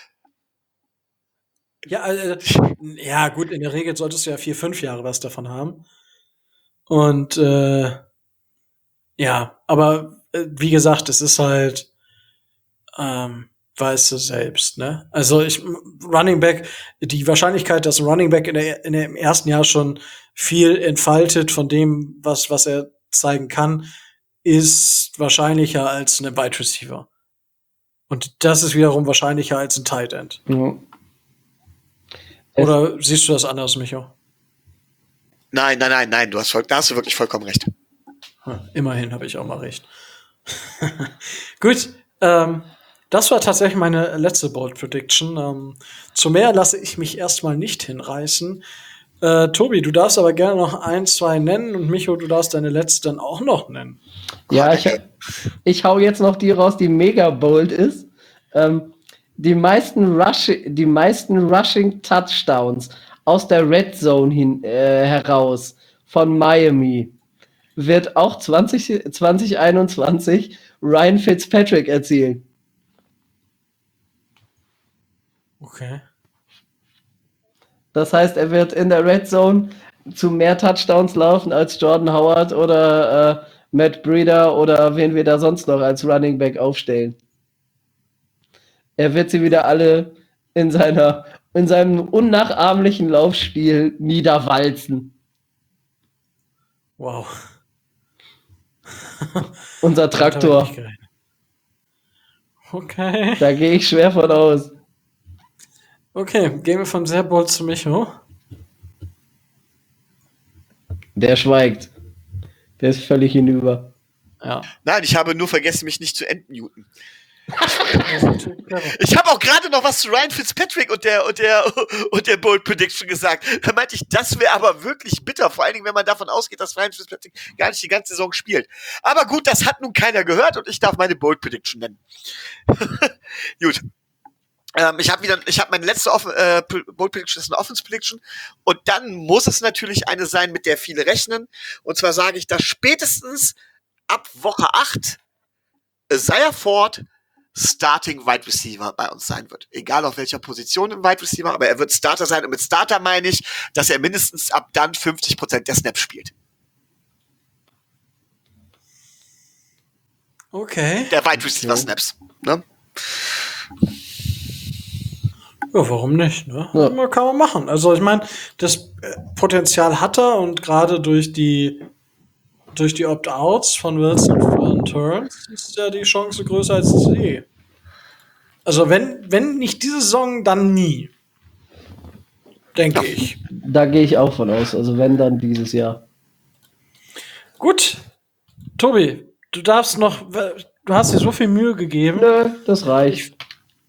[SPEAKER 1] Ja, äh, ja, gut, in der Regel solltest du ja vier, fünf Jahre was davon haben. Und äh, ja, aber äh, wie gesagt, es ist halt, ähm, weißt du selbst, ne? Also ich Running Back, die Wahrscheinlichkeit, dass ein Running Back in der, in der, im ersten Jahr schon viel entfaltet von dem, was was er zeigen kann, ist wahrscheinlicher als ein Wide Receiver. Und das ist wiederum wahrscheinlicher als ein Tight End.
[SPEAKER 3] Ja.
[SPEAKER 1] Oder siehst du das anders, Micho?
[SPEAKER 2] Nein, nein, nein, nein, du hast voll, da hast du wirklich vollkommen recht.
[SPEAKER 1] Hm, immerhin habe ich auch mal recht. Gut, ähm, das war tatsächlich meine letzte Bold Prediction. Ähm, zu mehr lasse ich mich erstmal nicht hinreißen. Äh, Tobi, du darfst aber gerne noch ein, zwei nennen und Micho, du darfst deine letzte dann auch noch nennen.
[SPEAKER 3] Ja, ich, ich hau jetzt noch die raus, die mega bold ist. Ähm, die meisten, Rush, die meisten Rushing Touchdowns aus der Red Zone hin, äh, heraus von Miami wird auch zwanzig, zwanzig einundzwanzig Ryan Fitzpatrick erzielen.
[SPEAKER 1] Okay.
[SPEAKER 3] Das heißt, er wird in der Red Zone zu mehr Touchdowns laufen als Jordan Howard oder äh, Matt Breida oder wen wir da sonst noch als Running Back aufstellen. Er wird sie wieder alle in seiner in seinem unnachahmlichen Laufstil niederwalzen.
[SPEAKER 1] Wow.
[SPEAKER 3] Unser
[SPEAKER 1] Damit habe ich
[SPEAKER 3] Traktor.
[SPEAKER 1] nicht gerechnet. Okay.
[SPEAKER 3] Da gehe ich schwer von aus.
[SPEAKER 1] Okay, gehen wir von sehr bold zu Micho.
[SPEAKER 3] Der schweigt. Der ist völlig hinüber.
[SPEAKER 1] Ja.
[SPEAKER 2] Nein, ich habe nur vergessen, mich nicht zu entmuten. Ich habe auch gerade noch was zu Ryan Fitzpatrick und der und der und der Bold Prediction gesagt. Da meinte ich, das wäre aber wirklich bitter, vor allen Dingen, wenn man davon ausgeht, dass Ryan Fitzpatrick gar nicht die ganze Saison spielt. Aber gut, das hat nun keiner gehört und ich darf meine Bold Prediction nennen. Gut. Ähm, ich habe wieder, ich habe meine letzte Off- äh, Bold Prediction ist eine Offense Prediction und dann muss es natürlich eine sein, mit der viele rechnen. Und zwar sage ich, dass spätestens ab Woche acht Isaiah Ford Starting Wide Receiver bei uns sein wird. Egal auf welcher Position im Wide Receiver, aber er wird Starter sein. Und mit Starter meine ich, dass er mindestens ab dann fünfzig Prozent der Snaps spielt.
[SPEAKER 1] Okay.
[SPEAKER 2] Der Wide Receiver
[SPEAKER 3] Okay.
[SPEAKER 2] Snaps. Ne?
[SPEAKER 1] Ja, warum nicht? Ne?
[SPEAKER 3] Ja.
[SPEAKER 1] Kann man machen. Also ich meine, das äh, Potenzial hat er und gerade durch die durch die Opt-outs von Wilson und Turns ist ja die Chance größer als je. Also wenn wenn nicht diese Saison, dann nie. Denke
[SPEAKER 2] Ja.
[SPEAKER 1] ich.
[SPEAKER 3] Da gehe ich auch von aus. Also wenn, dann dieses Jahr.
[SPEAKER 1] Gut. Tobi, du darfst noch, du hast dir so viel Mühe gegeben.
[SPEAKER 3] Nö, das reicht.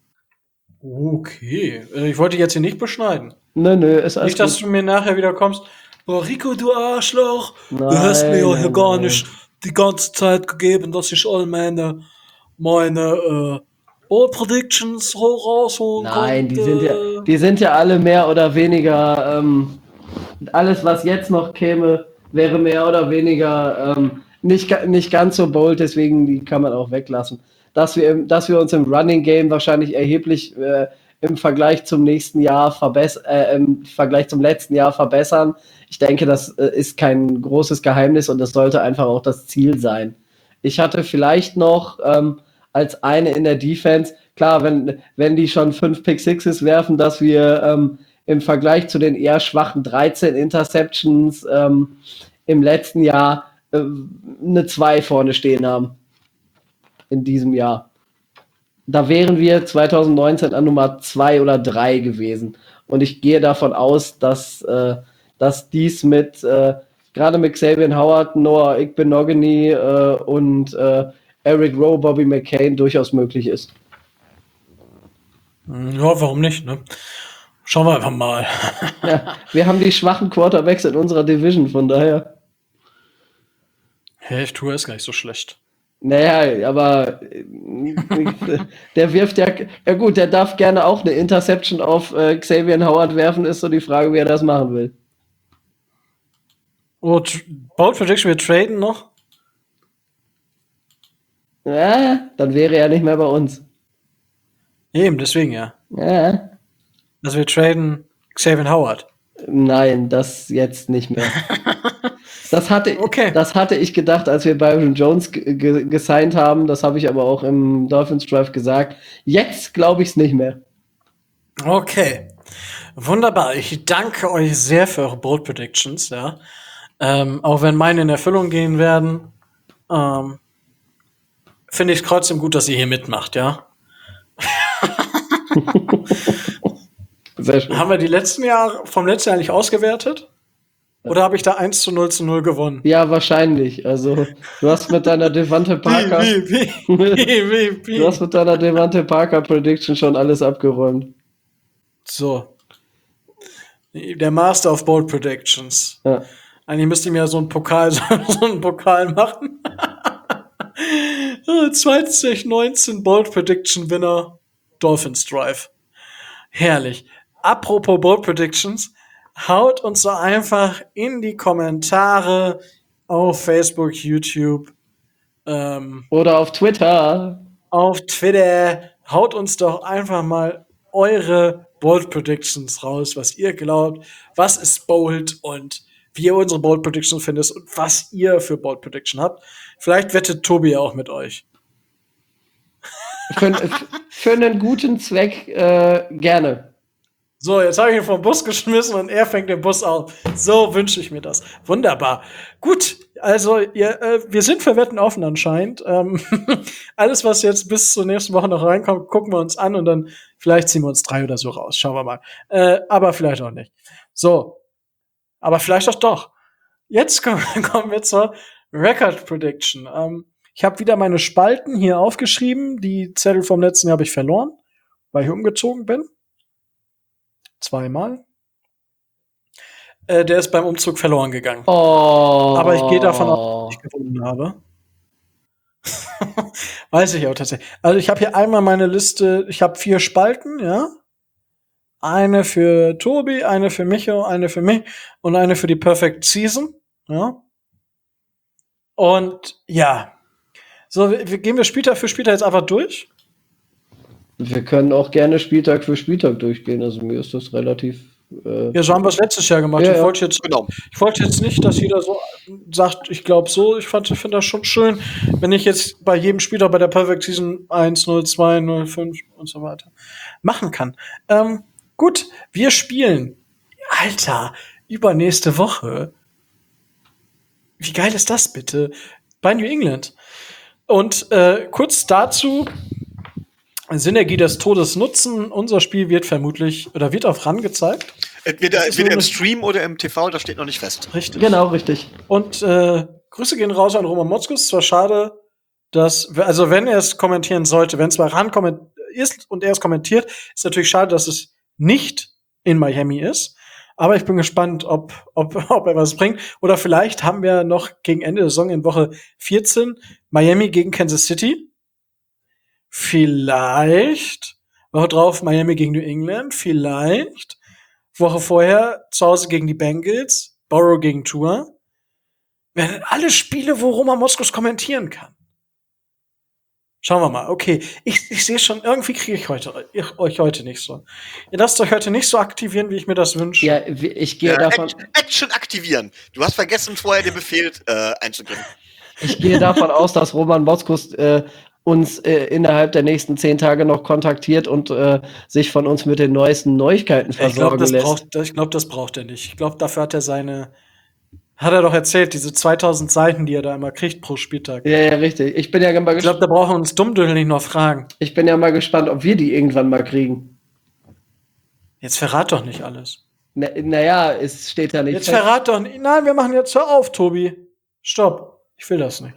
[SPEAKER 1] Okay. Äh, Ich wollte dich jetzt hier nicht beschneiden.
[SPEAKER 3] Nö, nö, ist alles
[SPEAKER 1] Nicht, dass
[SPEAKER 3] gut.
[SPEAKER 1] du mir nachher wieder kommst. Oh, Rico, du Arschloch. Du
[SPEAKER 3] Nein,
[SPEAKER 1] hast mir ja hier
[SPEAKER 3] nein,
[SPEAKER 1] gar
[SPEAKER 3] nein.
[SPEAKER 1] nicht die ganze Zeit gegeben, dass ich all meine, meine äh, Bold Predictions rausholen
[SPEAKER 3] Nein, die
[SPEAKER 1] konnte.
[SPEAKER 3] sind ja, die sind ja alle mehr oder weniger, ähm, alles was jetzt noch käme, wäre mehr oder weniger ähm, nicht, ga- nicht ganz so bold, deswegen die kann man auch weglassen. Dass wir, im- dass wir uns im Running Game wahrscheinlich erheblich äh, im Vergleich zum nächsten Jahr verbessern, äh, im Vergleich zum letzten Jahr verbessern. Ich denke, das äh, ist kein großes Geheimnis und das sollte einfach auch das Ziel sein. Ich hatte vielleicht noch ähm, als eine in der Defense, klar, wenn, wenn die schon fünf Pick Sixes werfen, dass wir ähm, im Vergleich zu den eher schwachen dreizehn Interceptions ähm, im letzten Jahr äh, eine zwei vorne stehen haben. In diesem Jahr. Da wären wir zwanzig neunzehn an Nummer zwei oder drei gewesen. Und ich gehe davon aus, dass, äh, dass dies mit, äh, gerade mit Xavier Howard, Noah Igbenogany äh, und äh, Eric Rowe, Bobby McCain durchaus möglich ist.
[SPEAKER 1] Ja, warum nicht, ne? Schauen wir einfach mal.
[SPEAKER 3] Ja, wir haben die schwachen Quarterbacks in unserer Division, von daher.
[SPEAKER 1] Hey, ich tue es gar nicht so schlecht.
[SPEAKER 3] Naja, aber äh, der wirft ja, ja gut, der darf gerne auch eine Interception auf äh, Xavier Howard werfen, ist so die Frage, wie er das machen will.
[SPEAKER 1] Oh, tr- Bold Prediction, wir traden noch?
[SPEAKER 3] Ja, dann wäre er nicht mehr bei uns.
[SPEAKER 1] Eben, deswegen ja.
[SPEAKER 3] Ja,
[SPEAKER 1] Also wir traden Xavier Howard.
[SPEAKER 3] nein, das jetzt nicht mehr. Das hatte,
[SPEAKER 1] Okay.
[SPEAKER 3] das hatte ich gedacht, als wir Byron Jones ge- ge- gesigned haben. Das habe ich aber auch im Dolphins Drive gesagt. Jetzt glaube ich es nicht mehr.
[SPEAKER 1] Okay. Wunderbar. Ich danke euch sehr für eure Bold Predictions, ja. Ähm, auch wenn meine in Erfüllung gehen werden, ähm, finde ich es trotzdem gut, dass ihr hier mitmacht, ja.
[SPEAKER 3] Sehr schön.
[SPEAKER 1] Haben wir die letzten Jahre, vom letzten Jahr eigentlich ausgewertet? Oder habe ich da eins zu null zu null gewonnen?
[SPEAKER 3] Ja, wahrscheinlich. Also, du hast mit deiner Devante Parker,
[SPEAKER 1] Wie, wie, wie, wie, wie,
[SPEAKER 3] du hast mit deiner Devante Parker Prediction schon alles abgeräumt.
[SPEAKER 1] So. Der Master of Bold Predictions.
[SPEAKER 3] Ja.
[SPEAKER 1] Eigentlich müsste ich mir so einen Pokal, so einen Pokal machen. zwanzig neunzehn Bold Prediction Winner Dolphins Drive. Herrlich. Apropos Bold Predictions, haut uns so einfach in die Kommentare auf Facebook, YouTube, ähm,
[SPEAKER 3] Oder auf Twitter.
[SPEAKER 1] auf Twitter. Haut uns doch einfach mal eure Bold Predictions raus, was ihr glaubt, was ist bold und wie ihr unsere Bold Prediction findet und was ihr für Bold Prediction habt. Vielleicht wettet Tobi auch mit euch.
[SPEAKER 3] Für, für einen guten Zweck äh, gerne.
[SPEAKER 1] So, jetzt habe ich ihn vom Bus geschmissen und er fängt den Bus auf. So wünsche ich mir das. Wunderbar. Gut, also ihr, äh, wir sind für Wetten offen anscheinend. Ähm, alles, was jetzt bis zur nächsten Woche noch reinkommt, gucken wir uns an und dann vielleicht ziehen wir uns drei oder so raus. Schauen wir mal. Äh, aber vielleicht auch nicht. So, aber vielleicht auch doch. Jetzt kommen, kommen wir zur Record Prediction. Ähm, ich habe wieder meine Spalten hier aufgeschrieben. Die Zettel vom letzten Jahr habe ich verloren, weil ich umgezogen bin. Zweimal. Äh, der ist beim Umzug verloren gegangen.
[SPEAKER 3] Oh.
[SPEAKER 1] Aber ich gehe davon aus, dass ich gewonnen habe. Weiß ich auch tatsächlich. Also ich habe hier einmal meine Liste, ich habe vier Spalten, ja. Eine für Tobi, eine für Micho, eine für mich und eine für die Perfect Season, ja. Und ja. So, wir, wir gehen wir Spieltag für Spieltag jetzt einfach durch.
[SPEAKER 3] Wir können auch gerne Spieltag für Spieltag durchgehen. Also mir ist das relativ. Äh
[SPEAKER 1] Ja, so haben wir es letztes Jahr gemacht.
[SPEAKER 3] Ja,
[SPEAKER 1] ich
[SPEAKER 3] ja.
[SPEAKER 1] wollte jetzt,
[SPEAKER 2] Genau.
[SPEAKER 1] ich wollte jetzt nicht, dass jeder so sagt, ich glaube so. Ich fand, ich finde das schon schön, wenn ich jetzt bei jedem Spieler bei der Perfect Season eins, null, zwei, null, fünf und so weiter machen kann. Ähm, gut, wir spielen. Alter, übernächste Woche. Wie geil ist das bitte? Bei New England. Und äh, kurz dazu. Synergie des Todes nutzen. Unser Spiel wird vermutlich oder wird auf RAN gezeigt.
[SPEAKER 2] Entweder,
[SPEAKER 1] Das ist
[SPEAKER 2] entweder
[SPEAKER 1] so
[SPEAKER 2] im
[SPEAKER 1] eine-
[SPEAKER 2] Stream oder im T V, das steht noch nicht fest.
[SPEAKER 1] Richtig.
[SPEAKER 3] Genau, richtig.
[SPEAKER 1] Und äh, Grüße gehen raus an Roman Motzkus. Zwar schade, dass, also wenn er es kommentieren sollte, wenn es bei RAN komment ist und er es kommentiert, ist natürlich schade, dass es nicht in Miami ist. Aber ich bin gespannt, ob, ob, ob er was bringt. Oder vielleicht haben wir noch gegen Ende der Saison in Woche vierzehn Miami gegen Kansas City. Vielleicht Woche drauf Miami gegen New England. Vielleicht Woche vorher zu Hause gegen die Bengals. Burrow gegen Tua. Werden alle Spiele, wo Roman Motzkus kommentieren kann. Schauen wir mal. Okay, ich, ich sehe schon, irgendwie kriege ich heute ich, euch heute nicht so. Ihr lasst euch heute nicht so aktivieren, wie ich mir das wünsche.
[SPEAKER 3] Ja, wie- ich gehe
[SPEAKER 2] Ja,
[SPEAKER 3] davon,
[SPEAKER 2] Action, Action aktivieren. Du hast vergessen, vorher den Befehl äh, einzugeben.
[SPEAKER 3] ich gehe davon aus, dass Roman Motzkus äh, uns äh, innerhalb der nächsten zehn Tage noch kontaktiert und äh, sich von uns mit den neuesten Neuigkeiten
[SPEAKER 1] ich glaube,
[SPEAKER 3] versorgen
[SPEAKER 1] das
[SPEAKER 3] lässt.
[SPEAKER 1] braucht, ich glaube, das braucht er nicht. Ich glaube, dafür hat er seine, hat er doch erzählt, diese zweitausend Seiten, die er da immer kriegt pro Spieltag.
[SPEAKER 3] Ja, ja, richtig. Ich bin ja mal
[SPEAKER 1] Ich glaube,
[SPEAKER 3] gespannt.
[SPEAKER 1] da brauchen wir uns Dummdödel nicht noch fragen.
[SPEAKER 3] Ich bin ja mal gespannt, ob wir die irgendwann mal kriegen.
[SPEAKER 1] Jetzt verrat doch nicht alles.
[SPEAKER 3] Na, naja, es steht ja nicht.
[SPEAKER 1] Jetzt
[SPEAKER 3] fest.
[SPEAKER 1] verrat doch nicht. Nein, wir machen jetzt, hör auf, Tobi. Stopp. Ich will das nicht.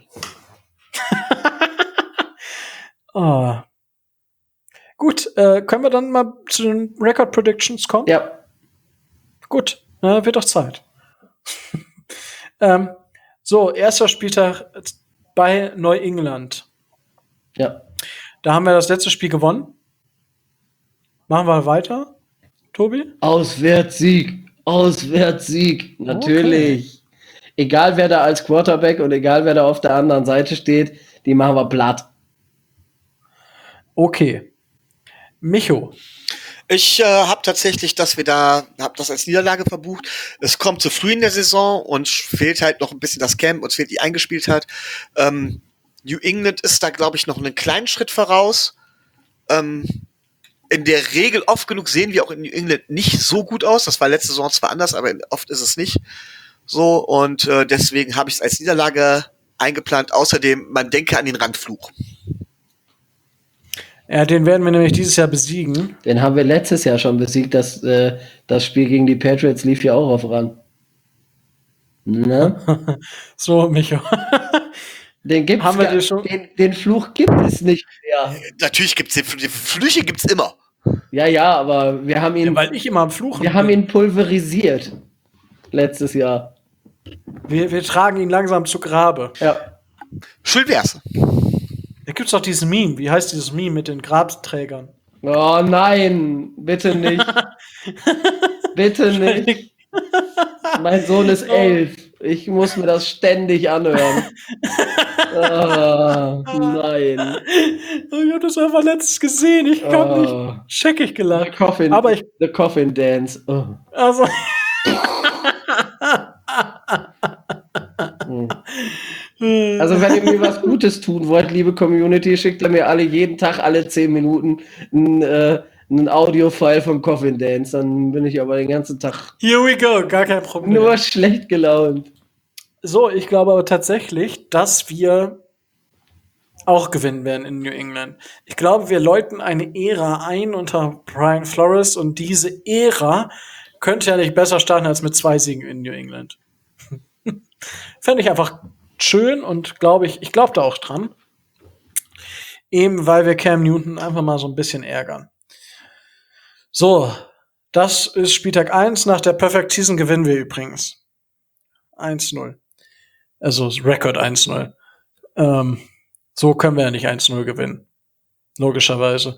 [SPEAKER 1] oh. Gut, äh, können wir dann mal zu den Record Predictions kommen?
[SPEAKER 3] Ja,
[SPEAKER 1] Gut, äh, wird doch Zeit. ähm, so, erster Spieltag bei Neu-England.
[SPEAKER 3] ja.
[SPEAKER 1] Da haben wir das letzte Spiel gewonnen. Machen wir weiter, Tobi?
[SPEAKER 3] Auswärtssieg. Auswärtssieg. Natürlich. Egal wer da als Quarterback und egal wer da auf der anderen Seite steht, die machen wir platt.
[SPEAKER 1] Okay. Micho.
[SPEAKER 2] Ich äh, habe tatsächlich, dass wir da, habe das als Niederlage verbucht. Es kommt zu früh in der Saison und fehlt halt noch ein bisschen das Camp, uns fehlt die eingespielt hat. Ähm, New England ist da, glaube ich, noch einen kleinen Schritt voraus. Ähm, in der Regel oft genug sehen wir auch in New England nicht so gut aus. Das war letzte Saison zwar anders, aber oft ist es nicht So, und äh, deswegen habe ich es als Niederlage eingeplant. Außerdem, man denke an den Randfluch.
[SPEAKER 1] Ja, den werden wir nämlich dieses Jahr besiegen.
[SPEAKER 3] Den haben wir letztes Jahr schon besiegt. Das, äh, das Spiel gegen die Patriots lief ja auch auf ran. Ne?
[SPEAKER 1] So, Micho.
[SPEAKER 3] Den gibt's
[SPEAKER 1] Haben wir
[SPEAKER 3] gar,
[SPEAKER 1] den schon?
[SPEAKER 3] Den, den Fluch gibt es nicht mehr.
[SPEAKER 2] Natürlich gibt's den, die Flüche gibt's immer.
[SPEAKER 3] Ja, ja, aber wir haben ihn,
[SPEAKER 1] Ja, weil ich immer am Fluchen
[SPEAKER 3] wir haben
[SPEAKER 1] bin.
[SPEAKER 3] ihn pulverisiert. Letztes Jahr.
[SPEAKER 1] Wir, wir tragen ihn langsam zu Grabe.
[SPEAKER 3] Ja.
[SPEAKER 2] Schön wär's.
[SPEAKER 1] Da gibt's doch diesen Meme. Wie heißt dieses Meme mit den Grabträgern?
[SPEAKER 3] Oh nein, bitte nicht. Bitte nicht. Mein Sohn ist elf. Ich muss mir das ständig anhören. Oh, nein.
[SPEAKER 1] Oh, ich habe das einfach letztens gesehen. Ich kann
[SPEAKER 3] Oh.
[SPEAKER 1] nicht. Scheckig
[SPEAKER 3] The
[SPEAKER 1] gelacht.
[SPEAKER 3] Coffin,
[SPEAKER 1] Aber ich-
[SPEAKER 3] the Coffin Dance. Oh.
[SPEAKER 1] Also,
[SPEAKER 3] Hm. Also wenn ihr mir was Gutes tun wollt, liebe Community, schickt ihr mir alle jeden Tag, alle zehn Minuten ein, äh, ein Audio-File vom Coffin Dance. Dann bin ich aber den ganzen Tag
[SPEAKER 1] here we go. Gar kein Problem.
[SPEAKER 3] nur schlecht gelaunt.
[SPEAKER 1] So, ich glaube aber tatsächlich, dass wir auch gewinnen werden in New England. Ich glaube, wir läuten eine Ära ein unter Brian Flores und diese Ära könnte ja nicht besser starten als mit zwei Siegen in New England. Fände ich einfach schön und glaube ich, ich glaube da auch dran. Eben weil wir Cam Newton einfach mal so ein bisschen ärgern. So, das ist Spieltag eins. Nach der Perfect Season gewinnen wir übrigens. eins null. Also Rekord eins null. Ähm, so können wir ja nicht eins null gewinnen. Logischerweise.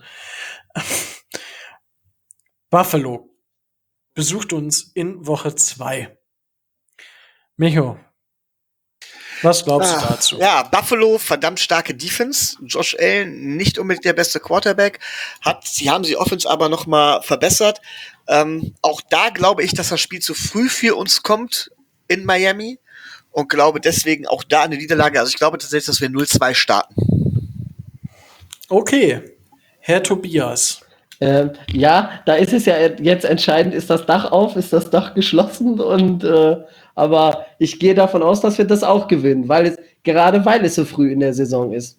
[SPEAKER 1] Buffalo besucht uns in Woche zwei. Micho, was glaubst du
[SPEAKER 2] Ah,
[SPEAKER 1] dazu?
[SPEAKER 2] Ja, Buffalo, verdammt starke Defense. Josh Allen, nicht unbedingt der beste Quarterback. Hat, sie haben sie Offense aber noch mal verbessert. Ähm, auch da glaube ich, dass das Spiel zu früh für uns kommt in Miami. Und glaube deswegen auch da eine Niederlage. Also ich glaube tatsächlich, dass wir null zwei starten.
[SPEAKER 1] Okay, Herr Tobias.
[SPEAKER 3] Ähm, ja, da ist es ja jetzt entscheidend, ist das Dach auf, ist das Dach geschlossen und äh, aber ich gehe davon aus, dass wir das auch gewinnen, weil es gerade weil es so früh in der Saison ist.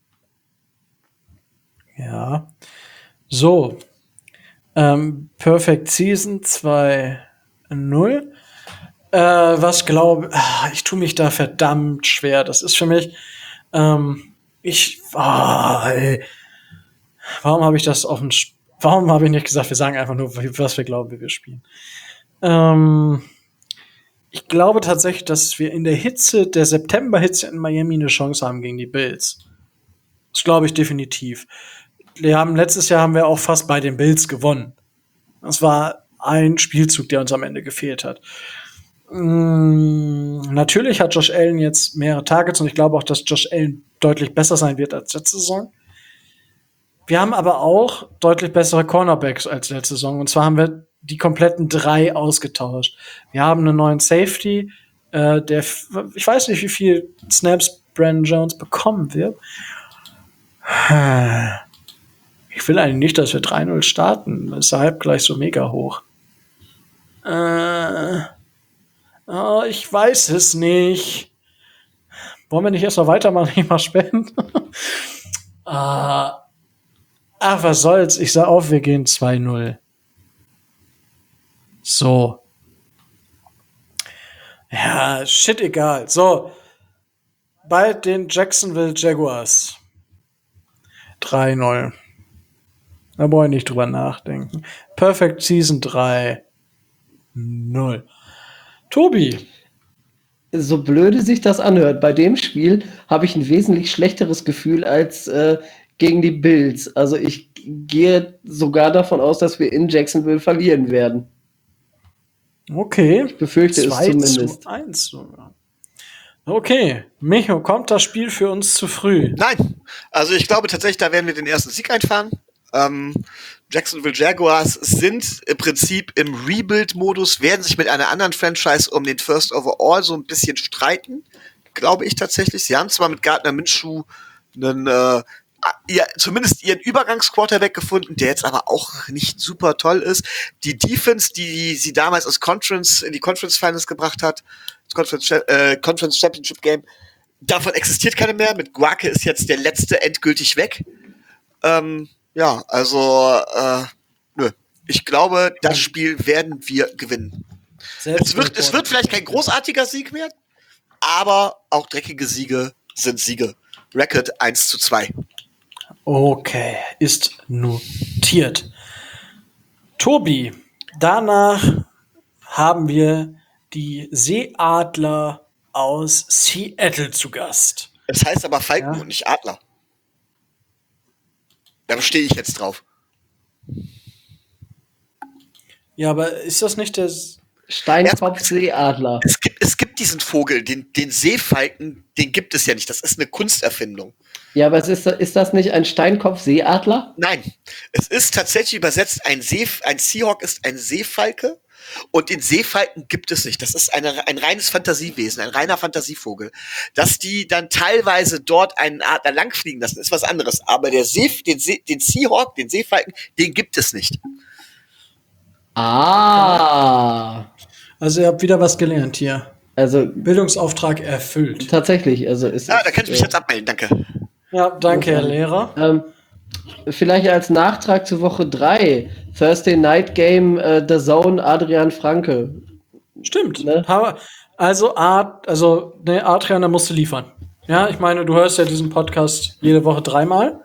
[SPEAKER 1] Ja. So. Ähm, Perfect Season zwei null. Äh, was glaube ah, ich, tue mich da verdammt schwer. Das ist für mich, ähm, ich, ah, ey. Warum habe ich das auf dem, Sp- warum habe ich nicht gesagt, wir sagen einfach nur, was wir glauben, wie wir spielen? Ähm, ich glaube tatsächlich, dass wir in der Hitze, der September-Hitze in Miami eine Chance haben gegen die Bills. Das glaube ich definitiv. Wir haben, letztes Jahr haben wir auch fast bei den Bills gewonnen. Das war ein Spielzug, der uns am Ende gefehlt hat. Mm, natürlich hat Josh Allen jetzt mehrere Targets und ich glaube auch, dass Josh Allen deutlich besser sein wird als letzte Saison. Wir haben aber auch deutlich bessere Cornerbacks als letzte Saison. Und zwar haben wir die kompletten drei ausgetauscht. Wir haben einen neuen Safety, äh, der, f- ich weiß nicht, wie viel Snaps Brandon Jones bekommen wird. Ich will eigentlich nicht, dass wir drei null starten. Deshalb gleich so mega hoch. Äh, oh, ich weiß es nicht. Wollen wir nicht erst mal weitermachen, nicht mal spenden? ah, ach, was soll's. Ich sag auf, wir gehen zwei null. So. Ja, shit, egal. So. Bei den Jacksonville Jaguars. drei null. Da brauche ich nicht drüber nachdenken. Perfect Season drei null. Tobi.
[SPEAKER 3] So blöde sich das anhört, bei dem Spiel habe ich ein wesentlich schlechteres Gefühl als äh, gegen die Bills. Also ich gehe sogar davon aus, dass wir in Jacksonville verlieren werden.
[SPEAKER 1] Okay.
[SPEAKER 3] Ich befürchte es
[SPEAKER 1] zwei
[SPEAKER 3] zumindest.
[SPEAKER 1] zu eins sogar. Okay. Micho, kommt das Spiel für uns zu früh?
[SPEAKER 2] Nein, also ich glaube tatsächlich, da werden wir den ersten Sieg einfahren. Ähm, Jacksonville Jaguars sind im Prinzip im Rebuild-Modus, werden sich mit einer anderen Franchise um den First Overall so ein bisschen streiten, glaube ich tatsächlich. Sie haben zwar mit Gardner Minshew einen, äh, ihr, zumindest ihren Übergangsquarterback gefunden, der jetzt aber auch nicht super toll ist. Die Defense, die sie damals aus Conference, in die Conference Finals gebracht hat, Conference, äh, Conference Championship Game. Davon existiert keine mehr. Mit Guake ist jetzt der letzte endgültig weg. Ähm, ja, also, äh, nö. Ich glaube, das Spiel werden wir gewinnen. Es wird, es wird vielleicht kein großartiger Sieg mehr, aber auch dreckige Siege sind Siege. Record eins zu zwei.
[SPEAKER 1] Okay, ist notiert. Tobi, danach haben wir die Seeadler aus Seattle zu Gast.
[SPEAKER 2] Es heißt aber Falken
[SPEAKER 1] Ja.
[SPEAKER 2] und nicht Adler. Da bestehe ich jetzt drauf.
[SPEAKER 1] Ja, aber ist das nicht der...
[SPEAKER 3] Steinkopf-Seeadler.
[SPEAKER 2] Es gibt, es gibt diesen Vogel, den, den Seefalken, den gibt es ja nicht. Das ist eine Kunsterfindung.
[SPEAKER 3] Ja, aber es ist, ist das nicht ein Steinkopf-Seeadler?
[SPEAKER 2] Nein, es ist tatsächlich übersetzt, ein, See, ein Seahawk ist ein Seefalke und den Seefalken gibt es nicht. Das ist eine, ein reines Fantasiewesen, ein reiner Fantasievogel. Dass die dann teilweise dort einen Adler langfliegen lassen, ist was anderes. Aber der See, den, See, den Seahawk, den Seefalken, den gibt es nicht.
[SPEAKER 3] Ah.
[SPEAKER 1] Also ihr habt wieder was gelernt hier.
[SPEAKER 3] Also
[SPEAKER 1] Bildungsauftrag erfüllt.
[SPEAKER 3] tatsächlich, also ist
[SPEAKER 2] Ja,
[SPEAKER 3] es,
[SPEAKER 2] da kann ich mich
[SPEAKER 3] äh,
[SPEAKER 2] jetzt abmelden, danke.
[SPEAKER 1] Ja, danke, Herr Lehrer.
[SPEAKER 3] Ähm, vielleicht als Nachtrag zu Woche drei. Thursday Night Game, äh, The Zone, Adrian Franke.
[SPEAKER 1] Stimmt.
[SPEAKER 3] Ne?
[SPEAKER 1] Aber- Also, Art, also, ne, Adrian, da musst du liefern. Ja, ich meine, du hörst ja diesen Podcast jede Woche dreimal.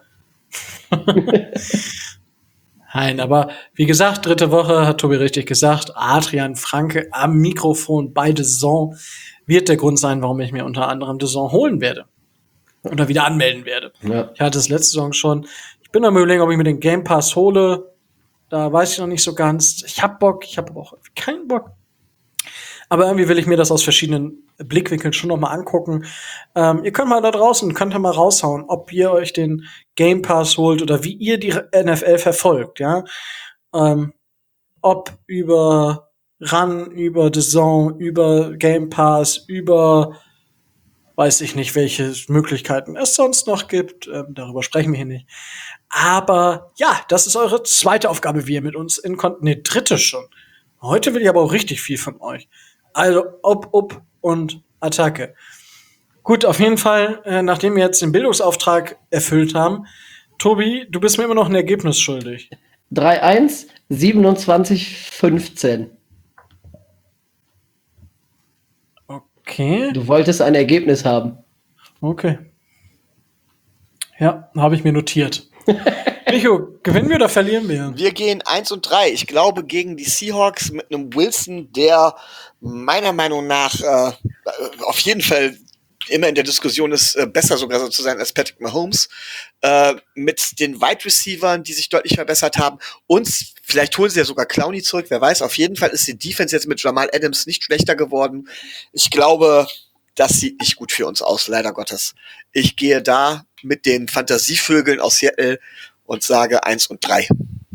[SPEAKER 1] Nein, aber wie gesagt, dritte Woche, hat Tobi richtig gesagt, Adrian Franke am Mikrofon bei The Zone wird der Grund sein, warum ich mir unter anderem The Zone holen werde. Oder wieder anmelden werde.
[SPEAKER 3] Ja.
[SPEAKER 1] Ich hatte es letzte Saison schon. Ich bin am Überlegen, ob ich mir den Game Pass hole. Da weiß ich noch nicht so ganz. Ich hab Bock, ich habe aber auch keinen Bock. Aber irgendwie will ich mir das aus verschiedenen Blickwinkeln schon noch mal angucken. Ähm, ihr könnt mal da draußen, könnt ihr mal raushauen, ob ihr euch den Game Pass holt oder wie ihr die N F L verfolgt, ja. Ähm, ob über Run, über The Zone, über Game Pass, über weiß ich nicht, welche Möglichkeiten es sonst noch gibt. Ähm, darüber sprechen wir hier nicht. Aber ja, das ist eure zweite Aufgabe, wie ihr mit uns in Kon nee, dritte schon. Heute will ich aber auch richtig viel von euch. Also, ob, ob und Attacke. Gut, auf jeden Fall, äh, nachdem wir jetzt den Bildungsauftrag erfüllt haben, Tobi, du bist mir immer noch ein Ergebnis schuldig.
[SPEAKER 3] drei eins, siebenundzwanzig fünfzehn.
[SPEAKER 1] Okay,
[SPEAKER 3] Du wolltest ein Ergebnis haben.
[SPEAKER 1] okay. Ja, habe ich mir notiert. Micho, gewinnen wir oder verlieren wir?
[SPEAKER 2] Wir gehen eins und drei. Ich glaube gegen die Seahawks mit einem Wilson, der meiner Meinung nach äh, auf jeden Fall immer in der Diskussion ist, äh, besser sogar so zu sein als Patrick Mahomes, äh, mit den Wide Receivern, die sich deutlich verbessert haben. Und vielleicht holen sie ja sogar Clowney zurück, wer weiß. Auf jeden Fall ist die Defense jetzt mit Jamal Adams nicht schlechter geworden. Ich glaube, das sieht nicht gut für uns aus, leider Gottes. Ich gehe da mit den Fantasievögeln aus Seattle und sage eins und drei.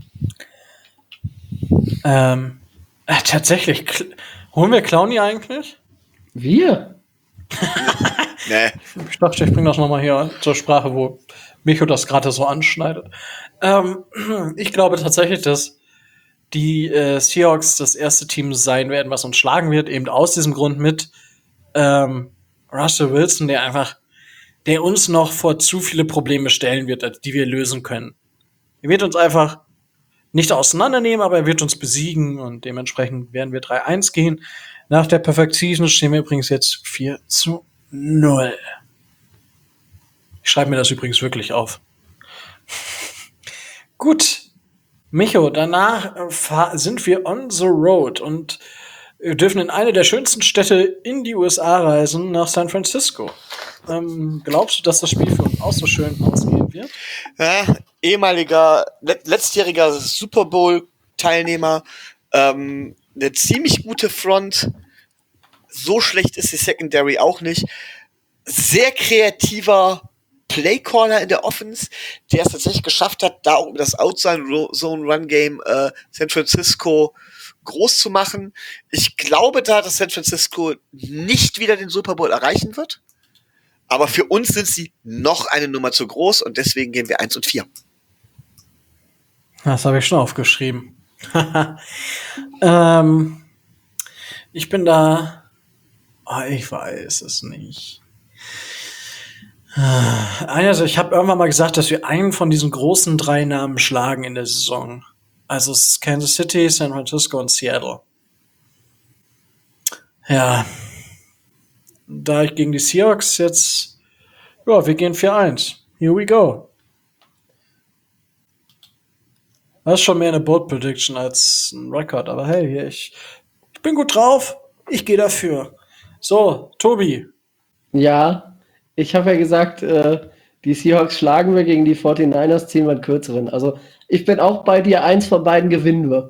[SPEAKER 1] Ähm, äh, tatsächlich, Kl- holen wir Clowny eigentlich?
[SPEAKER 3] Wir?
[SPEAKER 2] Nee.
[SPEAKER 1] Ich dachte, ich bringe das nochmal hier zur Sprache, wo Micho das gerade so anschneidet. Ähm, ich glaube tatsächlich, dass die äh, Seahawks das erste Team sein werden, was uns schlagen wird, eben aus diesem Grund mit ähm, Russell Wilson, der einfach, der uns noch vor zu viele Probleme stellen wird, die wir lösen können. Er wird uns einfach nicht auseinandernehmen, aber er wird uns besiegen und dementsprechend werden wir drei eins gehen. Nach der Perfect Season stehen wir übrigens jetzt vier zu null. Ich schreibe mir das übrigens wirklich auf. Gut, Micho, danach äh, fahr- sind wir on the road und wir dürfen in eine der schönsten Städte in die U S A reisen, nach San Francisco. Ähm, glaubst du, dass das Spiel für uns auch so schön ausgehen wird?
[SPEAKER 2] Ja, ehemaliger, let letztjähriger Super Bowl-Teilnehmer, ähm, eine ziemlich gute Front. So schlecht ist die Secondary auch nicht. Sehr kreativer Playcaller in der Offense, der es tatsächlich geschafft hat, da um das Outside-Zone-Run-Game äh, San Francisco groß zu machen. Ich glaube da, dass San Francisco nicht wieder den Super Bowl erreichen wird. Aber für uns sind sie noch eine Nummer zu groß und deswegen gehen wir eins und vier.
[SPEAKER 1] Das habe ich schon aufgeschrieben. ähm, ich bin da Ah, ich weiß es nicht. Also ich habe irgendwann mal gesagt, dass wir einen von diesen großen drei Namen schlagen in der Saison. Also es ist Kansas City, San Francisco und Seattle. Ja, da ich gegen die Seahawks jetzt, ja, wir gehen vier eins. Here we go. Das ist schon mehr eine Bold Prediction als ein Rekord, aber hey, hier, ich, ich bin gut drauf. Ich gehe dafür. So, Tobi.
[SPEAKER 3] Ja, ich habe ja gesagt, äh, die Seahawks schlagen wir, gegen die forty-niners ziehen wir einen kürzeren. Also ich bin auch bei dir, eins von beiden gewinnen wir.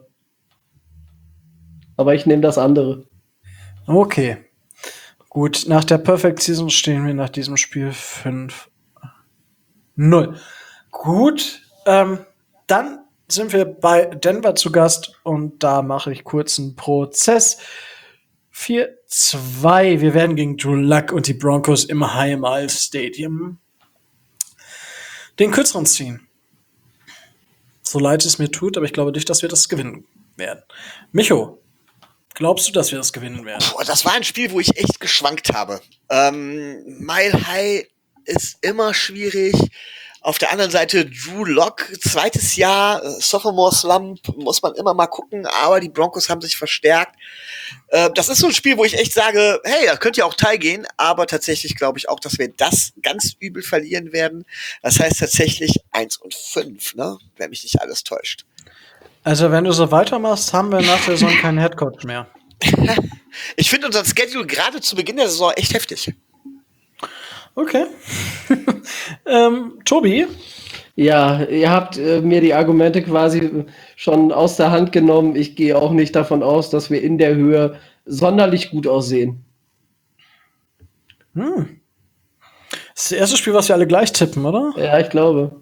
[SPEAKER 3] Aber ich nehme das andere.
[SPEAKER 1] Okay. Gut, nach der Perfect Season stehen wir nach diesem Spiel fünf null. Gut, ähm, dann sind wir bei Denver zu Gast und da mache ich kurz einen Prozess. vier zwei. Wir werden gegen Drew Luck und die Broncos im Highmark Stadium den kürzeren ziehen. So leid es mir tut, aber ich glaube nicht, dass wir das gewinnen werden. Micho, glaubst du, dass wir das gewinnen werden?
[SPEAKER 2] Boah, das war ein Spiel, wo ich echt geschwankt habe. Ähm, Mile High ist immer schwierig. Auf der anderen Seite Drew Lock, zweites Jahr, äh, Sophomore Slump, muss man immer mal gucken, aber die Broncos haben sich verstärkt. Äh, das ist so ein Spiel, wo ich echt sage, hey, da könnt ihr auch teilgehen, aber tatsächlich glaube ich auch, dass wir das ganz übel verlieren werden. Das heißt tatsächlich eins und fünf, ne? Wenn mich nicht alles täuscht.
[SPEAKER 1] Also, wenn du so weitermachst, haben wir nach der Saison keinen Headcoach mehr.
[SPEAKER 2] Ich finde unseren Schedule gerade zu Beginn der Saison echt heftig.
[SPEAKER 1] Okay. ähm, Tobi?
[SPEAKER 3] Ja, ihr habt äh, mir die Argumente quasi schon aus der Hand genommen. Ich gehe auch nicht davon aus, dass wir in der Höhe sonderlich gut aussehen.
[SPEAKER 1] Hm. Das ist das erste Spiel, was wir alle gleich tippen, oder?
[SPEAKER 3] Ja, ich glaube.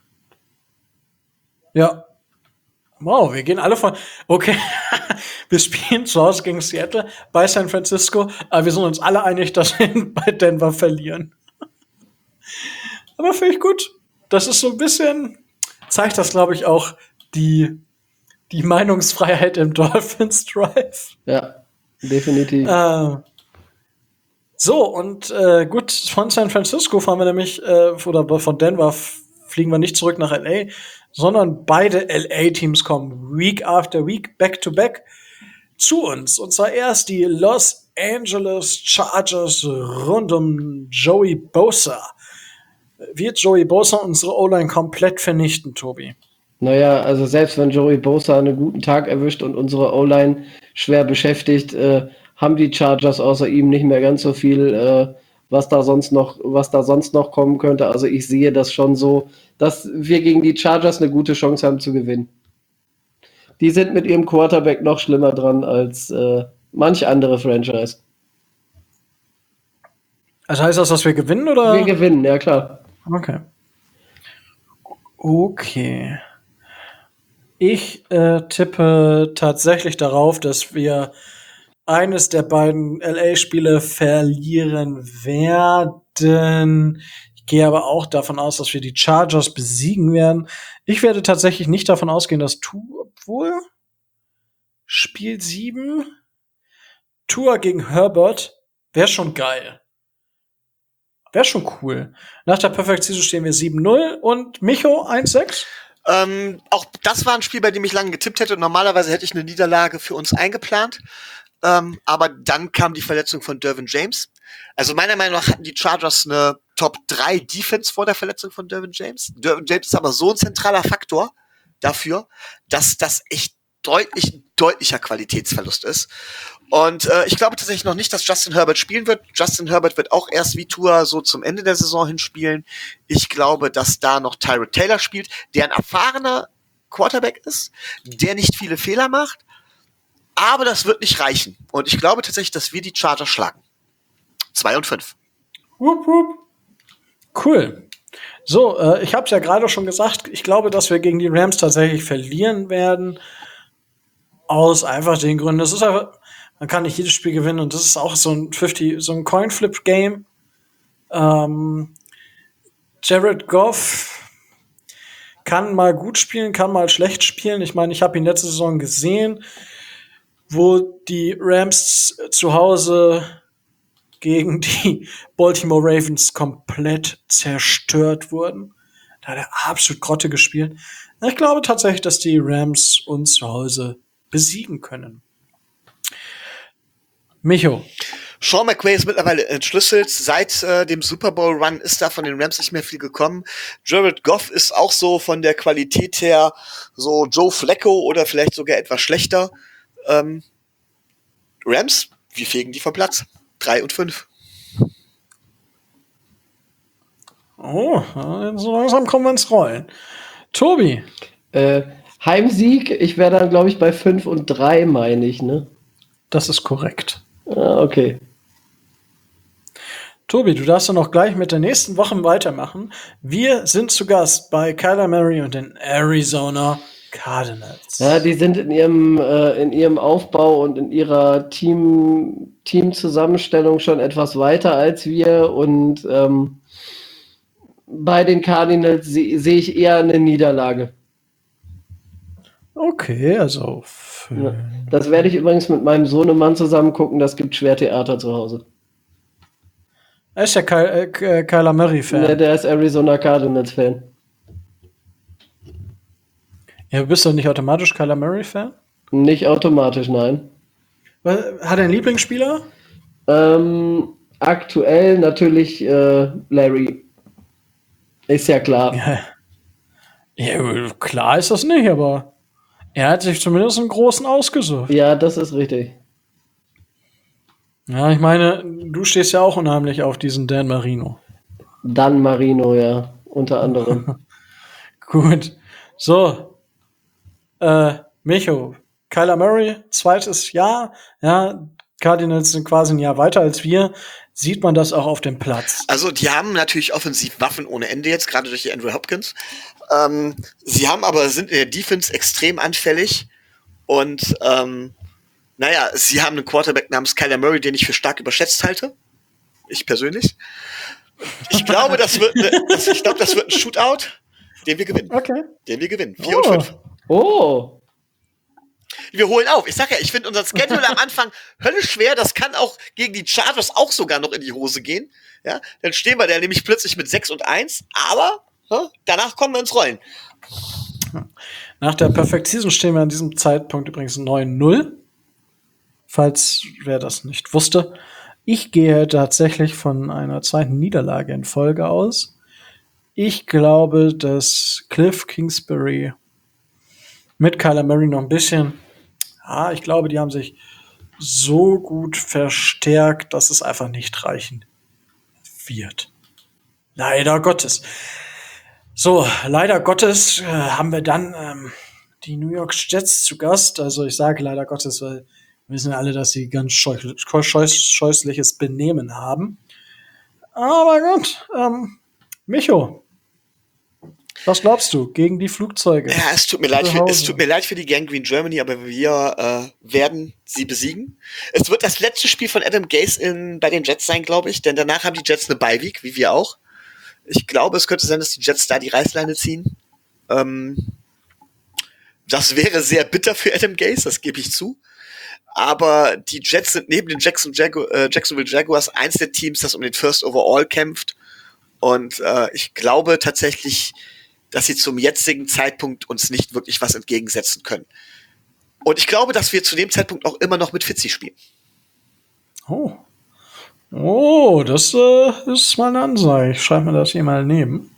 [SPEAKER 1] Ja. Wow, wir gehen alle von. Okay. Wir spielen zu Hause gegen Seattle bei San Francisco, aber wir sind uns alle einig, dass wir bei Denver verlieren. Aber finde ich gut. Das ist so ein bisschen, zeigt das, glaube ich, auch die, die Meinungsfreiheit im Dolphins Drive.
[SPEAKER 3] Ja, definitiv.
[SPEAKER 1] Äh, so, und äh, gut, von San Francisco fahren wir nämlich, äh, oder von Denver f- fliegen wir nicht zurück nach L A, sondern beide L A-Teams kommen Week after Week, back to back, zu uns. Und zwar erst die Los Angeles Chargers rund um Joey Bosa. Wird Joey Bosa unsere O-Line komplett vernichten, Tobi?
[SPEAKER 3] Naja, also selbst wenn Joey Bosa einen guten Tag erwischt und unsere O-Line schwer beschäftigt, äh, haben die Chargers außer ihm nicht mehr ganz so viel, äh, was da sonst noch, was da sonst noch kommen könnte. Also ich sehe das schon so, dass wir gegen die Chargers eine gute Chance haben zu gewinnen. Die sind mit ihrem Quarterback noch schlimmer dran als äh, manch andere Franchise.
[SPEAKER 1] Also heißt das, dass wir gewinnen, oder?
[SPEAKER 3] Wir gewinnen, ja klar.
[SPEAKER 1] Okay. Okay. Ich äh, tippe tatsächlich darauf, dass wir eines der beiden L A-Spiele verlieren werden. Ich gehe aber auch davon aus, dass wir die Chargers besiegen werden. Ich werde tatsächlich nicht davon ausgehen, dass Tour, obwohl Spiel sieben Tour gegen Herbert wäre schon geil. Wäre schon cool. Nach der Perfect Season stehen wir sieben null und Micho eins sechs.
[SPEAKER 2] Ähm, auch das war ein Spiel, bei dem ich lange getippt hätte. Und normalerweise hätte ich eine Niederlage für uns eingeplant. Ähm, aber dann kam die Verletzung von Derwin James. Also meiner Meinung nach hatten die Chargers eine Top drei Defense vor der Verletzung von Derwin James. Derwin James ist aber so ein zentraler Faktor dafür, dass das echt deutlich, deutlicher Qualitätsverlust ist. Und äh, ich glaube tatsächlich noch nicht, dass Justin Herbert spielen wird. Justin Herbert wird auch erst wie Tua so zum Ende der Saison hinspielen. Ich glaube, dass da noch Tyrod Taylor spielt, der ein erfahrener Quarterback ist, der nicht viele Fehler macht. Aber das wird nicht reichen. Und ich glaube tatsächlich, dass wir die Chargers schlagen. Zwei und fünf.
[SPEAKER 1] Wupp, wupp. Cool. So, äh, ich habe es ja gerade schon gesagt, ich glaube, dass wir gegen die Rams tatsächlich verlieren werden. Aus einfach den Gründen. Das ist einfach, man kann nicht jedes Spiel gewinnen und das ist auch so ein fünfzig, so ein Coin-Flip-Game. Ähm, Jared Goff kann mal gut spielen, kann mal schlecht spielen. Ich meine, ich habe ihn letzte Saison gesehen, wo die Rams zu Hause gegen die Baltimore Ravens komplett zerstört wurden. Da hat er absolut Grotte gespielt. Ich glaube tatsächlich, dass die Rams uns zu Hause besiegen können. Micho.
[SPEAKER 2] Sean McVay ist mittlerweile entschlüsselt. Seit äh, dem Super Bowl Run ist da von den Rams nicht mehr viel gekommen. Jared Goff ist auch so von der Qualität her so Joe Flacco oder vielleicht sogar etwas schlechter. Ähm, Rams, wir fegen die vom Platz. Drei und fünf.
[SPEAKER 1] Oh, so langsam kommen wir ins Rollen. Tobi.
[SPEAKER 3] Äh, Heimsieg, ich wäre dann, glaube ich, bei fünf und drei, meine ich, ne?
[SPEAKER 1] Das ist korrekt.
[SPEAKER 3] Ah, okay.
[SPEAKER 1] Tobi, du darfst dann auch gleich mit der nächsten Woche weitermachen. Wir sind zu Gast bei Kyler Murray und den Arizona Cardinals.
[SPEAKER 3] Ja, die sind in ihrem, äh, in ihrem Aufbau und in ihrer Team, Teamzusammenstellung schon etwas weiter als wir. Und ähm, bei den Cardinals se- sehe ich eher eine Niederlage.
[SPEAKER 1] Okay, also.
[SPEAKER 3] Ja. Das werde ich übrigens mit meinem Sohnemann zusammen gucken. Das gibt Schwertheater zu Hause.
[SPEAKER 1] Er ist ja Ky äh, Kyler Murray-Fan.
[SPEAKER 3] Ne, der ist Arizona Cardinals-Fan.
[SPEAKER 1] Ja, bist du nicht automatisch Kyler Murray-Fan?
[SPEAKER 3] Nicht automatisch, nein.
[SPEAKER 1] Hat er einen Lieblingsspieler?
[SPEAKER 3] Ähm, aktuell natürlich äh, Larry. Ist ja klar.
[SPEAKER 1] Ja. Ja, klar ist das nicht, aber er hat sich zumindest einen großen ausgesucht.
[SPEAKER 3] Ja, das ist richtig.
[SPEAKER 1] Ja, ich meine, du stehst ja auch unheimlich auf diesen Dan Marino.
[SPEAKER 3] Dan Marino, ja, unter anderem.
[SPEAKER 1] Gut. So. Äh, Micho, Kyler Murray, zweites Jahr. Ja, Cardinals sind quasi ein Jahr weiter als wir. Sieht man das auch auf dem Platz?
[SPEAKER 2] Also die haben natürlich offensiv Waffen ohne Ende jetzt, gerade durch die Andrew Hopkins. Ähm, sie haben aber, sind in der Defense extrem anfällig. Und ähm, naja, sie haben einen Quarterback namens Kyler Murray, den ich für stark überschätzt halte. Ich persönlich. Ich glaube, das wird, ne, das, ich glaube, das wird ein Shootout, den wir gewinnen.
[SPEAKER 1] Okay.
[SPEAKER 2] Den wir gewinnen. Vier
[SPEAKER 1] Oh.
[SPEAKER 2] und fünf.
[SPEAKER 3] Oh,
[SPEAKER 2] Wir holen auf. Ich sag ja, ich finde unseren Schedule am Anfang höllisch schwer. Das kann auch gegen die Chargers auch sogar noch in die Hose gehen. Ja, dann stehen wir da nämlich plötzlich mit sechs und eins. Aber ja, danach kommen wir ins Rollen.
[SPEAKER 1] Nach der Perfect Season stehen wir an diesem Zeitpunkt übrigens neun null. Falls wer das nicht wusste. Ich gehe tatsächlich von einer zweiten Niederlage in Folge aus. Ich glaube, dass Cliff Kingsbury mit Kyler Murray noch ein bisschen, ja, ich glaube, die haben sich so gut verstärkt, dass es einfach nicht reichen wird. Leider Gottes. So, leider Gottes äh, haben wir dann ähm, die New York Jets zu Gast. Also ich sage leider Gottes, weil wir wissen ja alle, dass sie ganz scheu- scheu- scheußliches Benehmen haben. Aber gut, ähm, Micho, was glaubst du gegen die Flugzeuge?
[SPEAKER 2] Ja, es tut mir leid,
[SPEAKER 1] Zu
[SPEAKER 2] für, es
[SPEAKER 1] Hause.
[SPEAKER 2] tut mir leid für die Gangrene Germany, aber wir äh, werden sie besiegen. Es wird das letzte Spiel von Adam Gase in, bei den Jets sein, glaube ich, denn danach haben die Jets eine Bye-Week, wie wir auch. Ich glaube, es könnte sein, dass die Jets da die Reißleine ziehen. Ähm, das wäre sehr bitter für Adam Gase, das gebe ich zu. Aber die Jets sind neben den Jackson Jagu- äh, Jacksonville Jaguars eins der Teams, das um den First Overall kämpft. Und äh, ich glaube tatsächlich, dass sie zum jetzigen Zeitpunkt uns nicht wirklich was entgegensetzen können. Und ich glaube, dass wir zu dem Zeitpunkt auch immer noch mit Fitzy spielen.
[SPEAKER 1] Oh. Oh, das äh, ist mal eine Ansage. Ich schreibe mir das hier mal neben.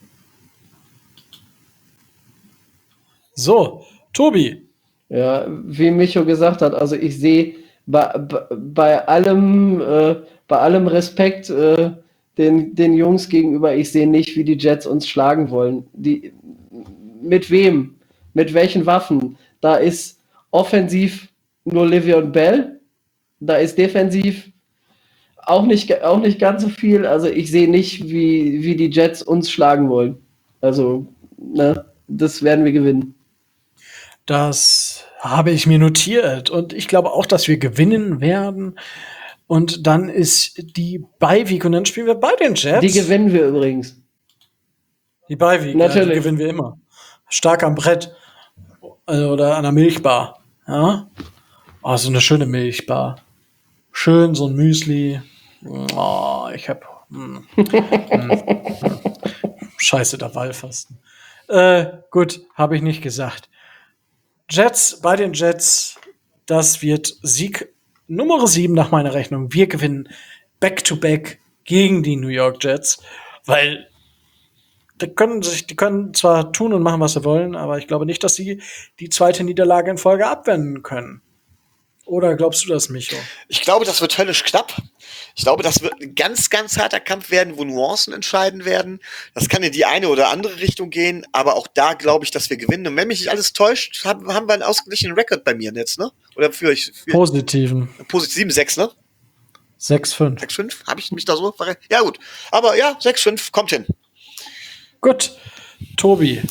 [SPEAKER 1] So, Tobi.
[SPEAKER 3] ja, wie Micho gesagt hat, also ich sehe bei, bei, bei allem, äh, bei allem Respekt äh, den, den Jungs gegenüber, ich sehe nicht, wie die Jets uns schlagen wollen. Die, mit wem? Mit welchen Waffen? Da ist offensiv nur Le'Veon Bell, da ist defensiv auch nicht, auch nicht ganz so viel. Also ich sehe nicht, wie, wie die Jets uns schlagen wollen. Also, ne, das werden wir gewinnen.
[SPEAKER 1] Das habe ich mir notiert. Und ich glaube auch, dass wir gewinnen werden. Und dann ist die Bye-Week und dann spielen wir bei den Jets.
[SPEAKER 3] Die gewinnen wir übrigens.
[SPEAKER 1] Die Bye-Week, ja, die
[SPEAKER 3] Natürlich.
[SPEAKER 1] gewinnen wir immer. Stark am Brett. Also, oder an der Milchbar. Ja? Oh, so eine schöne Milchbar. Schön, so ein Müsli. Oh, ich hab. Hm, hm, hm. Scheiße, der Wahlfasten. Äh, gut, habe ich nicht gesagt. Jets, bei den Jets, das wird Sieg Nummer sieben nach meiner Rechnung. Wir gewinnen Back-to-Back gegen die New York Jets, weil die können sich, die können zwar tun und machen, was sie wollen, aber ich glaube nicht, dass sie die zweite Niederlage in Folge abwenden können. Oder glaubst du das, Micho?
[SPEAKER 2] Ich glaube, das wird höllisch knapp. Ich glaube, das wird ein ganz, ganz harter Kampf werden, wo Nuancen entscheiden werden. Das kann in die eine oder andere Richtung gehen, aber auch da glaube ich, dass wir gewinnen. Und wenn mich nicht alles täuscht, haben, haben wir einen ausgeglichenen Rekord bei mir jetzt, ne? Oder für euch?
[SPEAKER 1] Positiven.
[SPEAKER 2] Positiv sieben sechs, ne?
[SPEAKER 1] sechs fünf.
[SPEAKER 2] sechs fünf? Habe ich mich da so verrechnet? Ja, gut. Aber ja, sechs fünf kommt hin.
[SPEAKER 1] Gut. Tobi.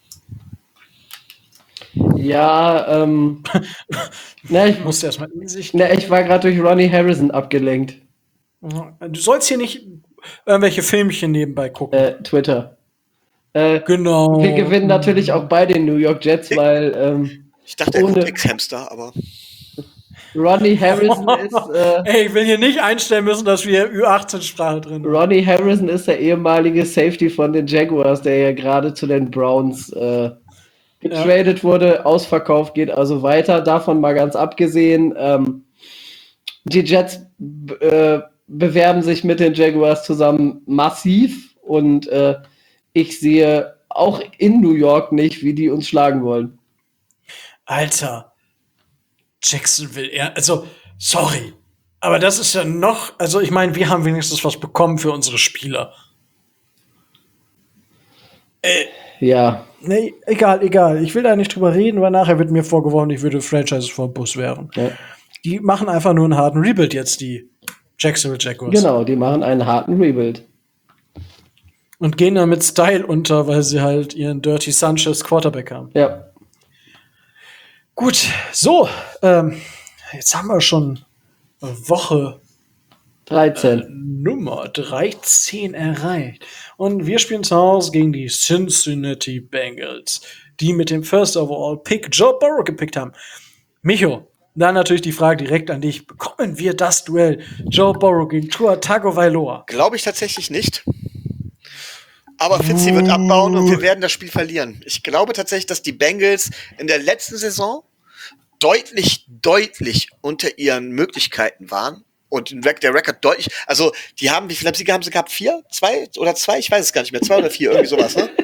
[SPEAKER 3] Ja, ähm. na, ich,
[SPEAKER 1] Musst du erstmal in sich.
[SPEAKER 3] na, ich war gerade durch Ronnie Harrison abgelenkt.
[SPEAKER 1] Du sollst hier nicht irgendwelche Filmchen nebenbei gucken.
[SPEAKER 3] Äh, Twitter. Äh,
[SPEAKER 1] Genau.
[SPEAKER 3] Wir gewinnen natürlich auch bei den New York Jets, weil ähm,
[SPEAKER 2] Ich dachte, er
[SPEAKER 3] Ohne-
[SPEAKER 2] kommt Ex-Hamster, aber
[SPEAKER 3] Ronnie Harrison ist äh,
[SPEAKER 1] Ey, ich will hier nicht einstellen müssen, dass wir Ü achtzehn Sprache drin haben.
[SPEAKER 3] Ronnie Harrison ist der ehemalige Safety von den Jaguars, der ja gerade zu den Browns äh, getradet wurde, ausverkauft, geht also weiter. Davon mal ganz abgesehen. Ähm, die Jets b- äh, bewerben sich mit den Jaguars zusammen massiv und äh, ich sehe auch in New York nicht, wie die uns schlagen wollen.
[SPEAKER 1] Alter. Jacksonville, er, also, sorry. Aber das ist ja noch, also ich meine, wir haben wenigstens was bekommen für unsere Spieler. Äh,
[SPEAKER 3] Ja,
[SPEAKER 1] nee, egal, egal. Ich will da nicht drüber reden, weil nachher wird mir vorgeworfen, ich würde Franchises vor dem Bus werfen.
[SPEAKER 3] ja.
[SPEAKER 1] Die machen einfach nur einen harten Rebuild jetzt, die Jacksonville Jaguars.
[SPEAKER 3] Genau, die machen einen harten Rebuild.
[SPEAKER 1] Und gehen dann mit Style unter, weil sie halt ihren Dirty Sanchez Quarterback haben.
[SPEAKER 3] Ja.
[SPEAKER 1] Gut, so, ähm, jetzt haben wir schon Woche
[SPEAKER 3] dreizehn.
[SPEAKER 1] Nummer dreizehn erreicht. Und wir spielen zu Hause gegen die Cincinnati Bengals, die mit dem First Overall Pick Joe Burrow gepickt haben. Micho, dann natürlich die Frage direkt an dich. Bekommen wir das Duell Joe Burrow gegen Tua Tagovailoa?
[SPEAKER 2] glaube ich tatsächlich nicht. Aber Fitzy wird abbauen und wir werden das Spiel verlieren. Ich glaube tatsächlich, dass die Bengals in der letzten Saison deutlich, deutlich unter ihren Möglichkeiten waren. Und der Rekord deutlich, also die haben, wie viele Siege haben sie gehabt? Vier? Zwei oder zwei? Ich weiß es gar nicht mehr. Zwei oder vier, irgendwie sowas, ne?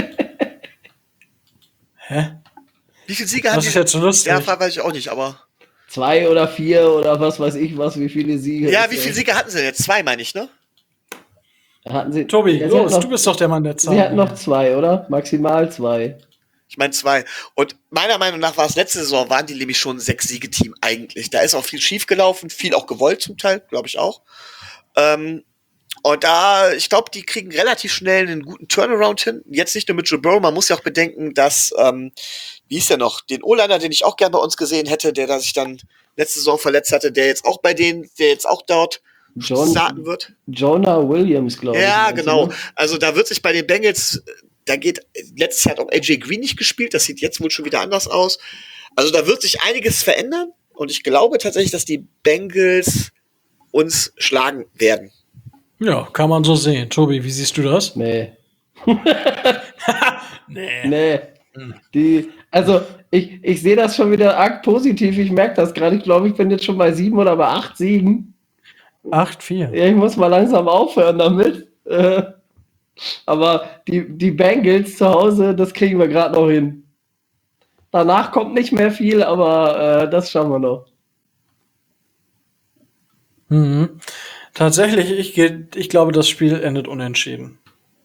[SPEAKER 1] Hä?
[SPEAKER 2] Wie viele Siege haben
[SPEAKER 1] Das
[SPEAKER 2] die?
[SPEAKER 1] ist jetzt so lustig.
[SPEAKER 2] Ja, weiß ich auch nicht, aber.
[SPEAKER 3] Zwei oder vier oder was weiß ich was, wie viele Siege.
[SPEAKER 2] Ja,
[SPEAKER 3] es,
[SPEAKER 2] wie viele
[SPEAKER 3] äh,
[SPEAKER 2] Siege hatten sie denn jetzt? Zwei, meine ich, ne?
[SPEAKER 3] hatten sie?
[SPEAKER 1] Tobi,
[SPEAKER 3] Ja, sie
[SPEAKER 1] los,
[SPEAKER 3] hatten noch,
[SPEAKER 1] du bist doch der Mann der
[SPEAKER 3] Sie hatten
[SPEAKER 1] Zahlen.
[SPEAKER 3] noch zwei, oder? Maximal zwei.
[SPEAKER 2] Ich meine zwei. Und meiner Meinung nach war es letzte Saison, waren die nämlich schon ein Sechs-Siege-Team eigentlich. Da ist auch viel schief gelaufen, viel auch gewollt zum Teil, glaube ich auch. Ähm, und da, ich glaube, die kriegen relativ schnell einen guten Turnaround hin. Jetzt nicht nur mit Joe Burrow, man muss ja auch bedenken, dass, ähm, wie ist der noch, den O-Liner, den ich auch gern bei uns gesehen hätte, der da sich dann letzte Saison verletzt hatte, der jetzt auch bei denen, der jetzt auch dort
[SPEAKER 3] John,
[SPEAKER 2] starten wird.
[SPEAKER 3] Jonah Williams, glaube ich.
[SPEAKER 2] Ja,
[SPEAKER 3] meinst du,
[SPEAKER 2] genau.
[SPEAKER 3] ne?
[SPEAKER 2] Also da wird sich bei den Bengals, da geht, letztes Jahr hat auch A J Green nicht gespielt, das sieht jetzt wohl schon wieder anders aus. Also da wird sich einiges verändern und ich glaube tatsächlich, dass die Bengals uns schlagen werden.
[SPEAKER 1] Ja, kann man so sehen. Tobi, wie siehst du das?
[SPEAKER 3] Nee.
[SPEAKER 1] Nee.
[SPEAKER 3] Nee. Die, also, ich, ich sehe das schon wieder arg positiv. Ich merke das gerade. Ich glaube, ich bin jetzt schon bei sieben oder bei acht Siegen.
[SPEAKER 1] acht vier.
[SPEAKER 3] Ja, ich muss mal langsam aufhören damit. Äh, aber die, die Bengals zu Hause, das kriegen wir gerade noch hin. Danach kommt nicht mehr viel, aber äh, das schauen wir noch.
[SPEAKER 1] Mhm. Tatsächlich, ich, geh- ich glaube, das Spiel endet unentschieden.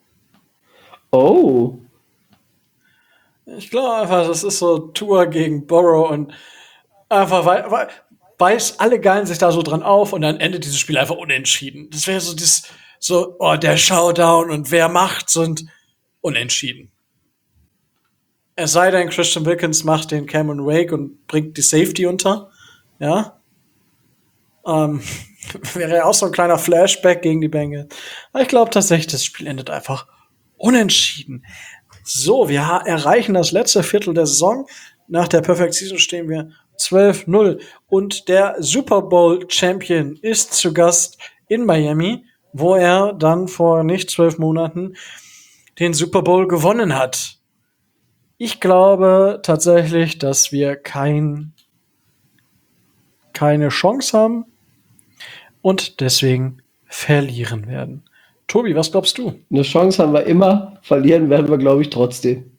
[SPEAKER 3] Oh.
[SPEAKER 1] Ich glaube einfach, das ist so Tour gegen Burrow und einfach, weil, weil weiß, alle geilen sich da so dran auf und dann endet dieses Spiel einfach unentschieden. Das wäre so das, so, oh, der Showdown und wer macht's und unentschieden. Es sei denn, Christian Wilkins macht den Cameron Wake und bringt die Safety unter. Ja. Ähm, wäre ja auch so ein kleiner Flashback gegen die Bengals. Aber ich glaube tatsächlich, das Spiel endet einfach unentschieden. So, wir ha- erreichen das letzte Viertel der Saison. Nach der Perfect Season stehen wir zwölf null. Und der Super Bowl Champion ist zu Gast in Miami, wo er dann vor nicht zwölf Monaten den Super Bowl gewonnen hat. Ich glaube tatsächlich, dass wir kein, keine Chance haben und deswegen verlieren werden. Tobi, was glaubst du?
[SPEAKER 3] Eine Chance haben wir immer, verlieren werden wir, glaube ich, trotzdem.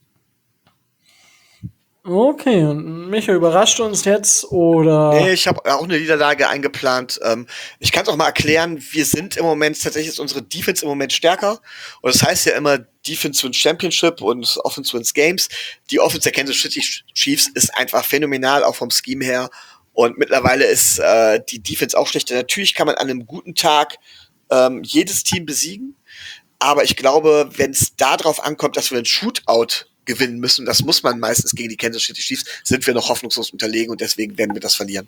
[SPEAKER 1] Okay, und Micha, überrascht uns jetzt oder?
[SPEAKER 2] Nee, ich habe auch eine Niederlage eingeplant. Ähm, ich kann es auch mal erklären, wir sind im Moment, tatsächlich ist unsere Defense im Moment stärker. Und das heißt ja immer, Defense wins Championship und Offense wins Games. Die Offense der Kansas City Chiefs ist einfach phänomenal, auch vom Scheme her. Und mittlerweile ist äh, die Defense auch schlechter. Natürlich kann man an einem guten Tag ähm, jedes Team besiegen. Aber ich glaube, wenn es darauf ankommt, dass wir einen Shootout gewinnen müssen, das muss man meistens gegen die Kansas City Chiefs, sind wir noch hoffnungslos unterlegen und deswegen werden wir das verlieren.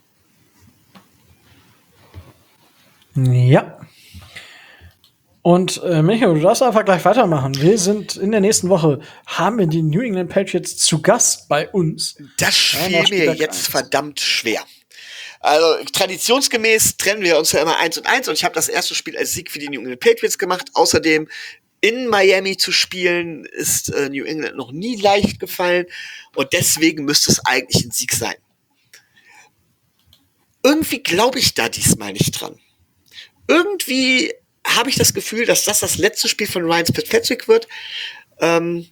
[SPEAKER 1] Ja. Und äh, Michael, du darfst einfach gleich weitermachen. Wir sind in der nächsten Woche, haben wir die New England Patriots zu Gast bei uns.
[SPEAKER 2] Das fiel
[SPEAKER 1] Ja,
[SPEAKER 2] mir jetzt eins. verdammt schwer. Also traditionsgemäß trennen wir uns ja immer eins und eins und ich habe das erste Spiel als Sieg für die New England Patriots gemacht. Außerdem in Miami zu spielen, ist äh, New England noch nie leicht gefallen und deswegen müsste es eigentlich ein Sieg sein. Irgendwie glaube ich da diesmal nicht dran. Irgendwie habe ich das Gefühl, dass das das letzte Spiel von Ryan Fitzpatrick wird. Ähm,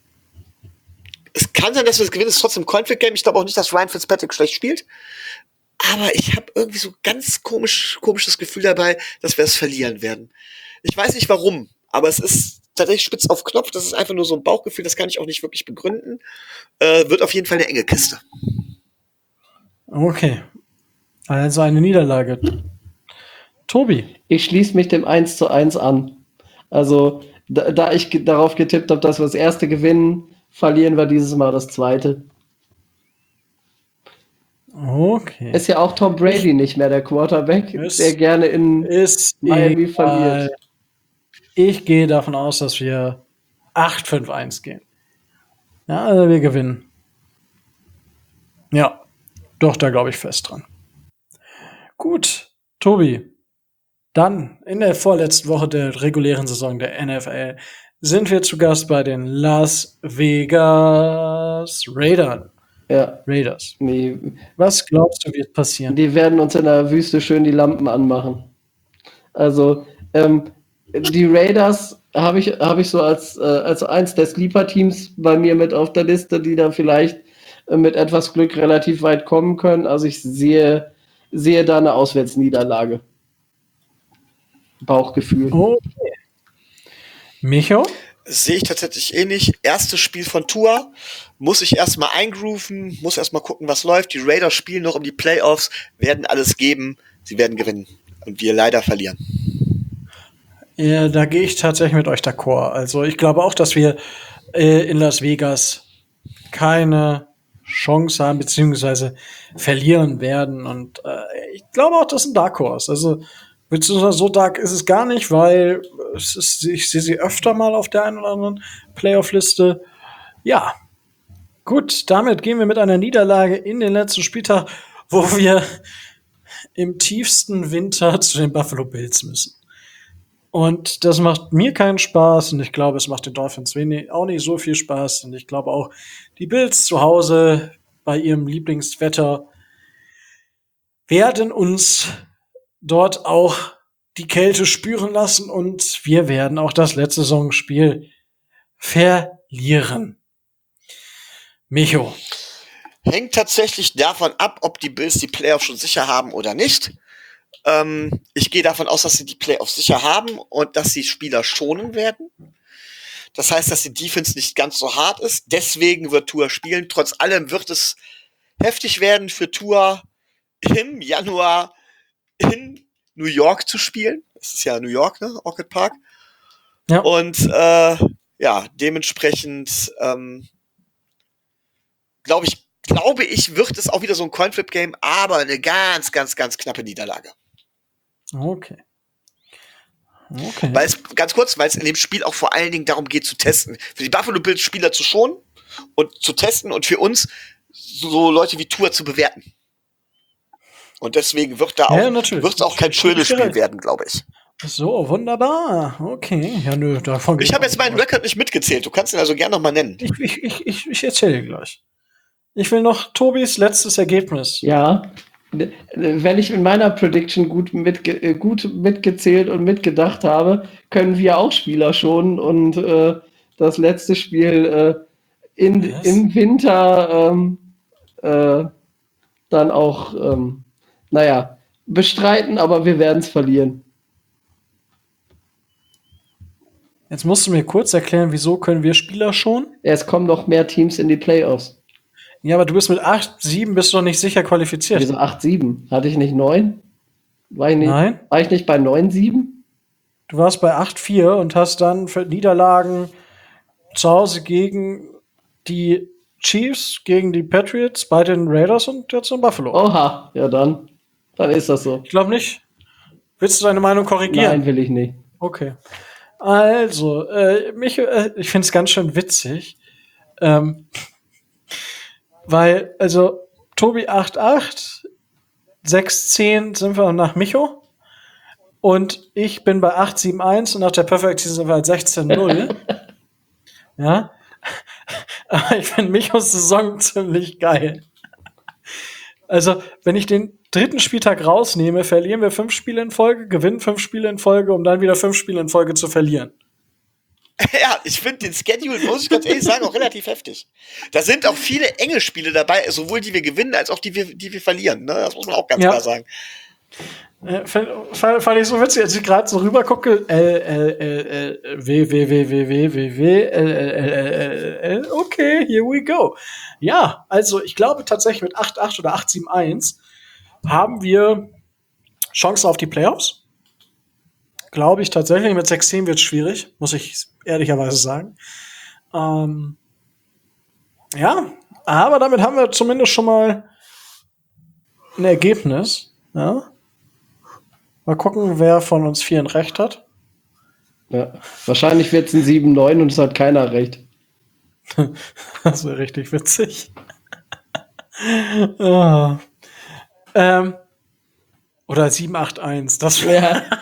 [SPEAKER 2] es kann sein, dass wir es gewinnen, es ist trotzdem ein Coin-Flip-Game. Ich glaube auch nicht, dass Ryan Fitzpatrick schlecht spielt. Aber ich habe irgendwie so ganz komisch, komisches Gefühl dabei, dass wir es verlieren werden. Ich weiß nicht warum, aber es ist tatsächlich spitz auf Knopf. Das ist einfach nur so ein Bauchgefühl, das kann ich auch nicht wirklich begründen. Äh, wird auf jeden Fall eine enge Kiste.
[SPEAKER 1] Okay. Also eine Niederlage. Tobi.
[SPEAKER 3] Ich schließe mich dem eins zu eins an. Also, da, da ich ge- darauf getippt habe, dass wir das erste gewinnen, verlieren wir dieses Mal das zweite.
[SPEAKER 1] Okay.
[SPEAKER 3] Ist ja auch Tom Brady nicht mehr der Quarterback,
[SPEAKER 1] Ist-
[SPEAKER 3] der gerne in
[SPEAKER 1] Ist
[SPEAKER 3] Miami
[SPEAKER 1] egal.
[SPEAKER 3] verliert.
[SPEAKER 1] Ich gehe davon aus, dass wir acht fünf eins gehen. Ja, also wir gewinnen. Ja, doch, da glaube ich fest dran. Gut, Tobi. Dann in der vorletzten Woche der regulären Saison der N F L sind wir zu Gast bei den Las Vegas Raiders.
[SPEAKER 3] Ja,
[SPEAKER 1] Raiders.
[SPEAKER 3] nee,
[SPEAKER 1] Was glaubst du, wird passieren?
[SPEAKER 3] die werden uns in der Wüste schön die Lampen anmachen. Also, ähm, die Raiders habe ich, hab ich so als, äh, als eins der Sleeper-Teams bei mir mit auf der Liste, die da vielleicht äh, mit etwas Glück relativ weit kommen können. Also ich sehe, sehe da eine Auswärtsniederlage. Bauchgefühl.
[SPEAKER 1] Okay. Micho?
[SPEAKER 2] Sehe ich tatsächlich ähnlich. Erstes Spiel von Tua. Muss ich erstmal eingrooven, muss erstmal gucken, was läuft. Die Raiders spielen noch um die Playoffs, werden alles geben. Sie werden gewinnen. Und wir leider verlieren.
[SPEAKER 1] Ja, da gehe ich tatsächlich mit euch d'accord. Also ich glaube auch, dass wir äh, in Las Vegas keine Chance haben, beziehungsweise verlieren werden. Und äh, ich glaube auch, das ist ein Dark Horse. Also beziehungsweise so dark ist es gar nicht, weil es ist, ich sehe sie öfter mal auf der einen oder anderen Playoff-Liste. Ja, gut, damit gehen wir mit einer Niederlage in den letzten Spieltag, wo wir im tiefsten Winter zu den Buffalo Bills müssen. Und das macht mir keinen Spaß und ich glaube, es macht den Dolphins wenig, auch nicht so viel Spaß. Und ich glaube auch, die Bills zu Hause bei ihrem Lieblingswetter werden uns dort auch die Kälte spüren lassen und wir werden auch das letzte Saisonspiel verlieren. Micho.
[SPEAKER 2] Hängt tatsächlich davon ab, ob die Bills die Playoffs schon sicher haben oder nicht. Ähm, ich gehe davon aus, dass sie die Playoffs sicher haben und dass sie Spieler schonen werden. Das heißt, dass die Defense nicht ganz so hart ist. Deswegen wird Tua spielen. Trotz allem wird es heftig werden für Tua im Januar in New York zu spielen. Das ist ja New York, ne? Orchid Park.
[SPEAKER 1] Ja.
[SPEAKER 2] Und äh, ja, dementsprechend ähm, glaube ich, glaube ich, wird es auch wieder so ein Coin-Flip-Game, aber eine ganz, ganz, ganz knappe Niederlage.
[SPEAKER 1] Okay. Okay.
[SPEAKER 2] Weil es, ganz kurz, weil es in dem Spiel auch vor allen Dingen darum geht zu testen. Für die Buffalo Bills Spieler zu schonen und zu testen und für uns so Leute wie Tua zu bewerten. Und deswegen wird da auch,
[SPEAKER 1] Ja, natürlich.
[SPEAKER 2] wird es auch kein schönes Spiel werden, glaube ich.
[SPEAKER 1] So, wunderbar. Okay. Ja, nö, davon
[SPEAKER 2] Ich habe jetzt meinen Rekord nicht mitgezählt. Du kannst ihn also gerne noch mal nennen.
[SPEAKER 1] Ich, ich, ich, ich, ich erzähle dir gleich. Ich will noch Tobis letztes Ergebnis.
[SPEAKER 3] Ja, wenn ich in meiner Prediction gut, mitge äh, gut mitgezählt und mitgedacht habe, können wir auch Spieler schonen und äh, das letzte Spiel äh, in,
[SPEAKER 1] Was?
[SPEAKER 3] im Winter ähm, äh, dann auch, ähm, naja, bestreiten, aber wir werden es verlieren.
[SPEAKER 1] Jetzt musst du mir kurz erklären, wieso können wir Spieler schon?
[SPEAKER 3] Es kommen noch mehr Teams in die Playoffs.
[SPEAKER 1] Ja, aber du bist mit acht sieben bist du noch nicht sicher qualifiziert.
[SPEAKER 3] Wieso acht sieben? Hatte ich nicht neun? War ich nicht,
[SPEAKER 1] Nein.
[SPEAKER 3] war ich nicht bei neun sieben?
[SPEAKER 1] Du warst bei acht vier und hast dann für Niederlagen zu Hause gegen die Chiefs, gegen die Patriots, bei den Raiders und jetzt in Buffalo.
[SPEAKER 3] Oha, ja dann. Dann ist das so.
[SPEAKER 1] Ich glaube nicht. Willst du deine Meinung korrigieren?
[SPEAKER 3] Nein, will ich nicht.
[SPEAKER 1] Okay. Also, äh, mich, äh, ich finde es ganz schön witzig. Ähm, weil, also, Tobi acht acht, sechs zehn sind wir nach Micho. Und ich bin bei acht sieben eins und nach der Perfect Season sind wir halt sechzehn null. Ja. Aber ich finde Michos Saison ziemlich geil. Also, wenn ich den dritten Spieltag rausnehme, verlieren wir fünf Spiele in Folge, gewinnen fünf Spiele in Folge, um dann wieder fünf Spiele in Folge zu verlieren.
[SPEAKER 2] Ja, ich finde den Schedule, muss ich ganz ehrlich sagen, auch relativ heftig. Da sind auch viele enge Spiele dabei, sowohl die wir gewinnen, als auch die wir, die wir verlieren. Ne? Das muss man auch ganz
[SPEAKER 1] Ja.
[SPEAKER 2] klar sagen.
[SPEAKER 1] Äh, fand, fand, fand ich so witzig, als ich gerade so rüber gucke. L, L, L, L, W, W, W, W, W, W, W, L, L, L, L, L, okay, here we go. Ja, also ich glaube tatsächlich mit acht acht oder acht sieben eins haben wir Chancen auf die Playoffs. Glaube ich tatsächlich. Mit sechs zehn wird es schwierig, muss ich ehrlicherweise sagen. Ähm, ja, aber damit haben wir zumindest schon mal ein Ergebnis. Ja. Mal gucken, wer von uns vieren recht hat.
[SPEAKER 3] Ja. Wahrscheinlich wird es ein sieben neun und es hat keiner recht.
[SPEAKER 1] Das wäre richtig witzig. oh. ähm, oder sieben acht eins. Das wäre
[SPEAKER 3] Ja.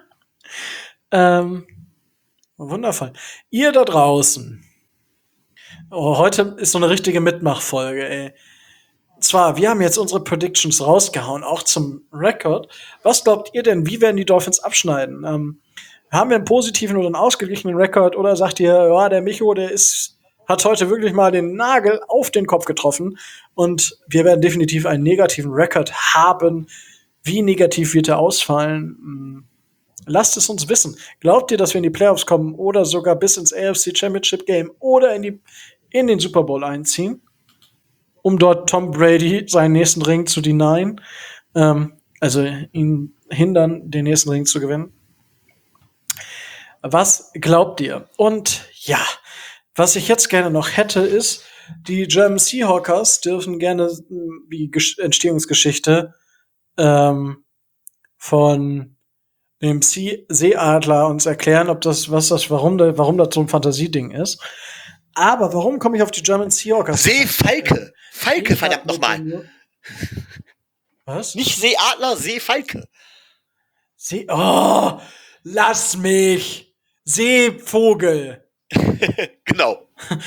[SPEAKER 1] ähm, wundervoll. Ihr da draußen. Oh, heute ist so eine richtige Mitmachfolge, ey. Zwar, wir haben jetzt unsere Predictions rausgehauen, auch zum Rekord. Was glaubt ihr denn, wie werden die Dolphins abschneiden? Ähm, haben wir einen positiven oder einen ausgeglichenen Rekord oder sagt ihr, ja, der Micho, der ist, hat heute wirklich mal den Nagel auf den Kopf getroffen und wir werden definitiv einen negativen Rekord haben. Wie negativ wird er ausfallen? Lasst es uns wissen. Glaubt ihr, dass wir in die Playoffs kommen oder sogar bis ins A F C Championship Game oder in, die, in den Super Bowl einziehen? Um dort Tom Brady seinen nächsten Ring zu denyen, ähm, also ihn hindern, den nächsten Ring zu gewinnen. Was glaubt ihr? Und ja, was ich jetzt gerne noch hätte, ist, die German Seahawkers dürfen gerne die Gesch- Entstehungsgeschichte ähm, von dem See- Seeadler uns erklären, ob das, was das, warum, da, warum das so ein Fantasieding ist. Aber warum komme ich auf die German Seahawkers?
[SPEAKER 2] Seefalke. Falke, verdammt nochmal.
[SPEAKER 1] Was?
[SPEAKER 2] Nicht Seeadler, Seefalke.
[SPEAKER 1] See oh, lass mich! Seevogel!
[SPEAKER 2] Genau.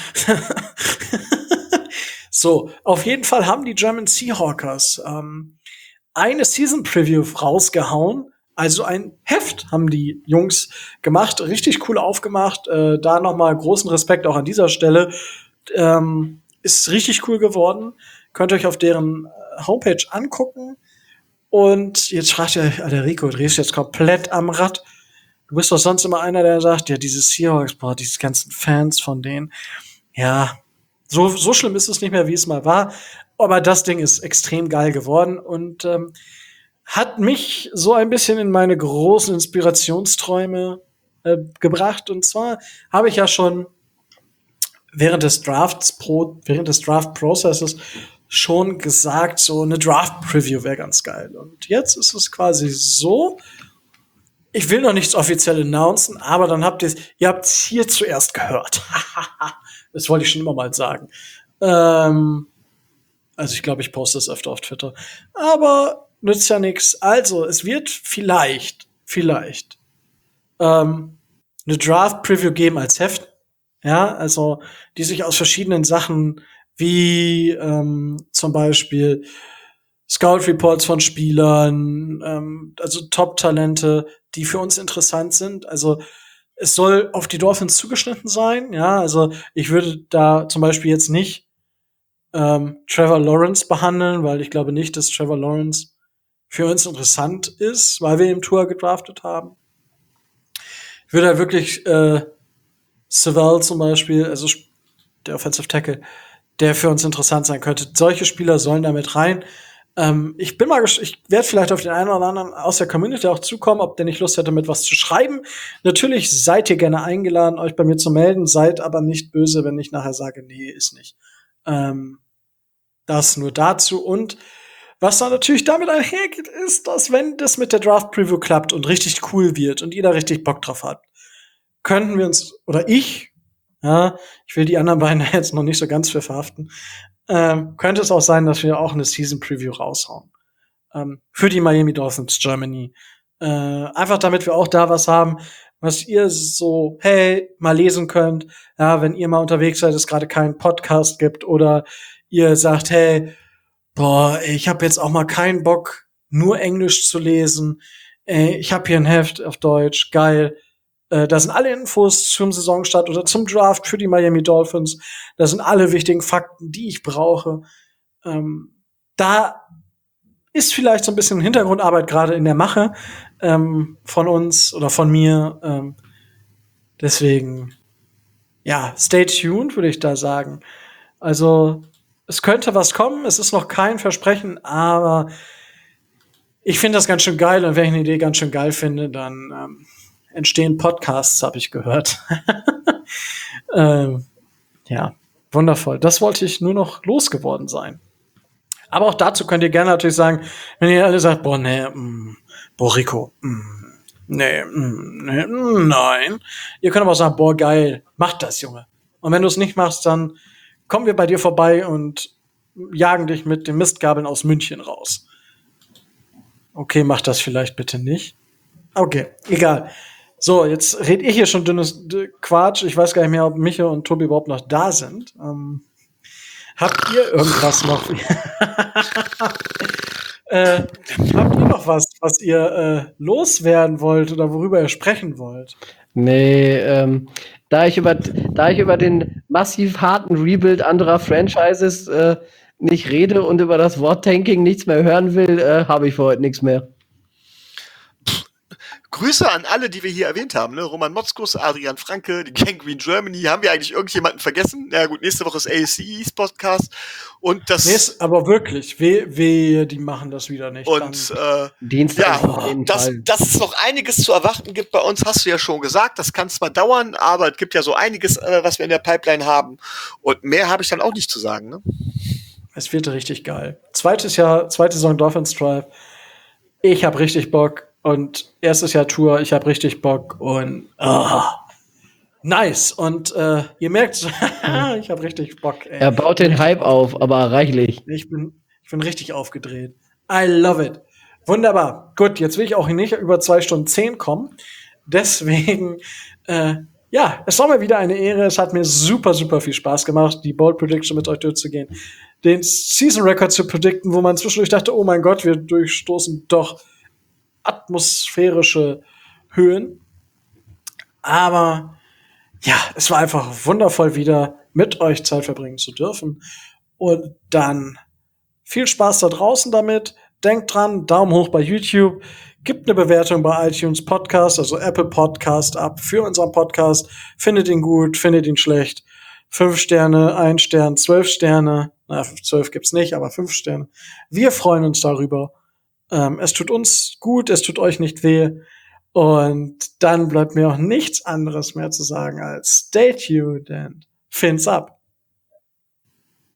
[SPEAKER 1] So, auf jeden Fall haben die German Seahawkers ähm, eine Season Preview rausgehauen. Also ein Heft haben die Jungs gemacht, richtig cool aufgemacht. Äh, da nochmal großen Respekt auch an dieser Stelle. Ähm, ist richtig cool geworden. Könnt ihr euch auf deren Homepage angucken. Und jetzt fragt ihr, Alter Rico, drehst du jetzt komplett am Rad? Du bist doch sonst immer einer, der sagt, ja, diese Seahawks, boah, diese ganzen Fans von denen. Ja, so, so schlimm ist es nicht mehr, wie es mal war. Aber das Ding ist extrem geil geworden und ähm, hat mich so ein bisschen in meine großen Inspirationsträume äh, gebracht. Und zwar habe ich ja schon während des Drafts, pro, während des Draft-Processes schon gesagt, so eine Draft-Preview wäre ganz geil. Und jetzt ist es quasi so, ich will noch nichts offiziell announcen, aber dann habt ihr ihr habt es hier zuerst gehört. Das wollte ich schon immer mal sagen. Ähm, also ich glaube, ich poste es öfter auf Twitter. Aber nützt ja nichts. Also, es wird vielleicht, vielleicht ähm, eine Draft-Preview geben als Heft. Ja, also die sich aus verschiedenen Sachen wie ähm, zum Beispiel Scout-Reports von Spielern, ähm, also Top-Talente, die für uns interessant sind. Also es soll auf die Dolphins zugeschnitten sein. Ja, also ich würde da zum Beispiel jetzt nicht ähm, Trevor Lawrence behandeln, weil ich glaube nicht, dass Trevor Lawrence für uns interessant ist, weil wir im Tour gedraftet haben. Ich würde da wirklich äh, Sewell zum Beispiel, also der Offensive Tackle, der für uns interessant sein könnte. Solche Spieler sollen damit rein. Ähm, ich bin mal, gesch- ich werde vielleicht auf den einen oder anderen aus der Community auch zukommen, ob der nicht Lust hätte, mit was zu schreiben. Natürlich seid ihr gerne eingeladen, euch bei mir zu melden, seid aber nicht böse, wenn ich nachher sage, nee, ist nicht. Ähm, das nur dazu. Und was dann natürlich damit einhergeht, ist, dass wenn das mit der Draft Preview klappt und richtig cool wird und ihr da richtig Bock drauf habt, könnten wir uns, oder ich, ja, ich will die anderen beiden jetzt noch nicht so ganz für verhaften, ähm, könnte es auch sein, dass wir auch eine Season Preview raushauen. Ähm, für die Miami Dolphins Germany. Äh, einfach damit wir auch da was haben, was ihr so, hey, mal lesen könnt. Ja, wenn ihr mal unterwegs seid, es gerade keinen Podcast gibt oder ihr sagt, hey, boah, ich habe jetzt auch mal keinen Bock, nur Englisch zu lesen. Ey, ich habe hier ein Heft auf Deutsch, geil. Äh, da sind alle Infos zum Saisonstart oder zum Draft für die Miami Dolphins. Da sind alle wichtigen Fakten, die ich brauche. Ähm, da ist vielleicht so ein bisschen Hintergrundarbeit gerade in der Mache ähm, von uns oder von mir. Ähm, deswegen, ja, stay tuned, würde ich da sagen. Also, es könnte was kommen. Es ist noch kein Versprechen, aber ich finde das ganz schön geil. Und wenn ich eine Idee ganz schön geil finde, dann ähm, entstehen Podcasts, habe ich gehört. ähm, ja, wundervoll. Das wollte ich nur noch losgeworden sein. Aber auch dazu könnt ihr gerne natürlich sagen, wenn ihr alle sagt, boah, nee, mm, boah, Rico, mm, nee, mm, nee, mm, nein. Ihr könnt aber auch sagen, boah, geil, mach das, Junge. Und wenn du es nicht machst, dann kommen wir bei dir vorbei und jagen dich mit den Mistgabeln aus München raus. Okay, mach das vielleicht bitte nicht. Okay, egal. So, jetzt red ich hier schon dünnes D- Quatsch. Ich weiß gar nicht mehr, ob Micha und Tobi überhaupt noch da sind. Ähm, habt ihr irgendwas noch? äh, habt ihr noch was, was ihr äh, loswerden wollt oder worüber ihr sprechen wollt?
[SPEAKER 3] Nee, ähm, da ich über, da ich über den massiv harten Rebuild anderer Franchises äh, nicht rede und über das Wort Tanking nichts mehr hören will, äh, habe ich für heute nichts mehr.
[SPEAKER 2] Grüße an alle, die wir hier erwähnt haben, ne? Roman Motzkus, Adrian Franke, die Gang Green Germany. Haben wir eigentlich irgendjemanden vergessen? Na ja, gut, nächste Woche ist A S C East Podcast. Und das.
[SPEAKER 1] Nee, ist aber wirklich, weh, weh, die machen das wieder nicht.
[SPEAKER 2] Und äh,
[SPEAKER 3] Dienstag
[SPEAKER 2] ja,
[SPEAKER 3] auf jeden
[SPEAKER 2] dass,
[SPEAKER 3] Fall.
[SPEAKER 2] dass es noch einiges zu erwarten gibt bei uns, hast du ja schon gesagt. Das kann zwar dauern, aber es gibt ja so einiges, äh, was wir in der Pipeline haben. Und mehr habe ich dann auch nicht zu sagen. Ne?
[SPEAKER 1] Es wird richtig geil. Zweites Jahr, zweite Saison Dolphins Drive. Ich habe richtig Bock. Und erstes Jahr Tour, ich habe richtig Bock. Und oh, nice. Und äh, ihr merkt, ich habe richtig Bock. Ey.
[SPEAKER 3] Er baut den Hype auf, aber reichlich.
[SPEAKER 1] Ich bin, ich bin richtig aufgedreht. I love it. Wunderbar. Gut, jetzt will ich auch nicht über zwei Stunden zehn kommen. Deswegen, äh, ja, es war mir wieder eine Ehre. Es hat mir super, super viel Spaß gemacht, die Bold Prediction mit euch durchzugehen. Den Season Record zu predikten, wo man zwischendurch dachte, oh mein Gott, wir durchstoßen doch atmosphärische Höhen. Aber ja, es war einfach wundervoll, wieder mit euch Zeit verbringen zu dürfen. Und dann viel Spaß da draußen damit. Denkt dran, Daumen hoch bei YouTube. Gibt eine Bewertung bei iTunes Podcast, also Apple Podcast ab für unseren Podcast. Findet ihn gut, findet ihn schlecht. Fünf Sterne, ein Stern, zwölf Sterne. Na, zwölf gibt's nicht, aber fünf Sterne. Wir freuen uns darüber. Ähm, es tut uns gut, es tut euch nicht weh. Und dann bleibt mir auch nichts anderes mehr zu sagen als stay tuned and fins up.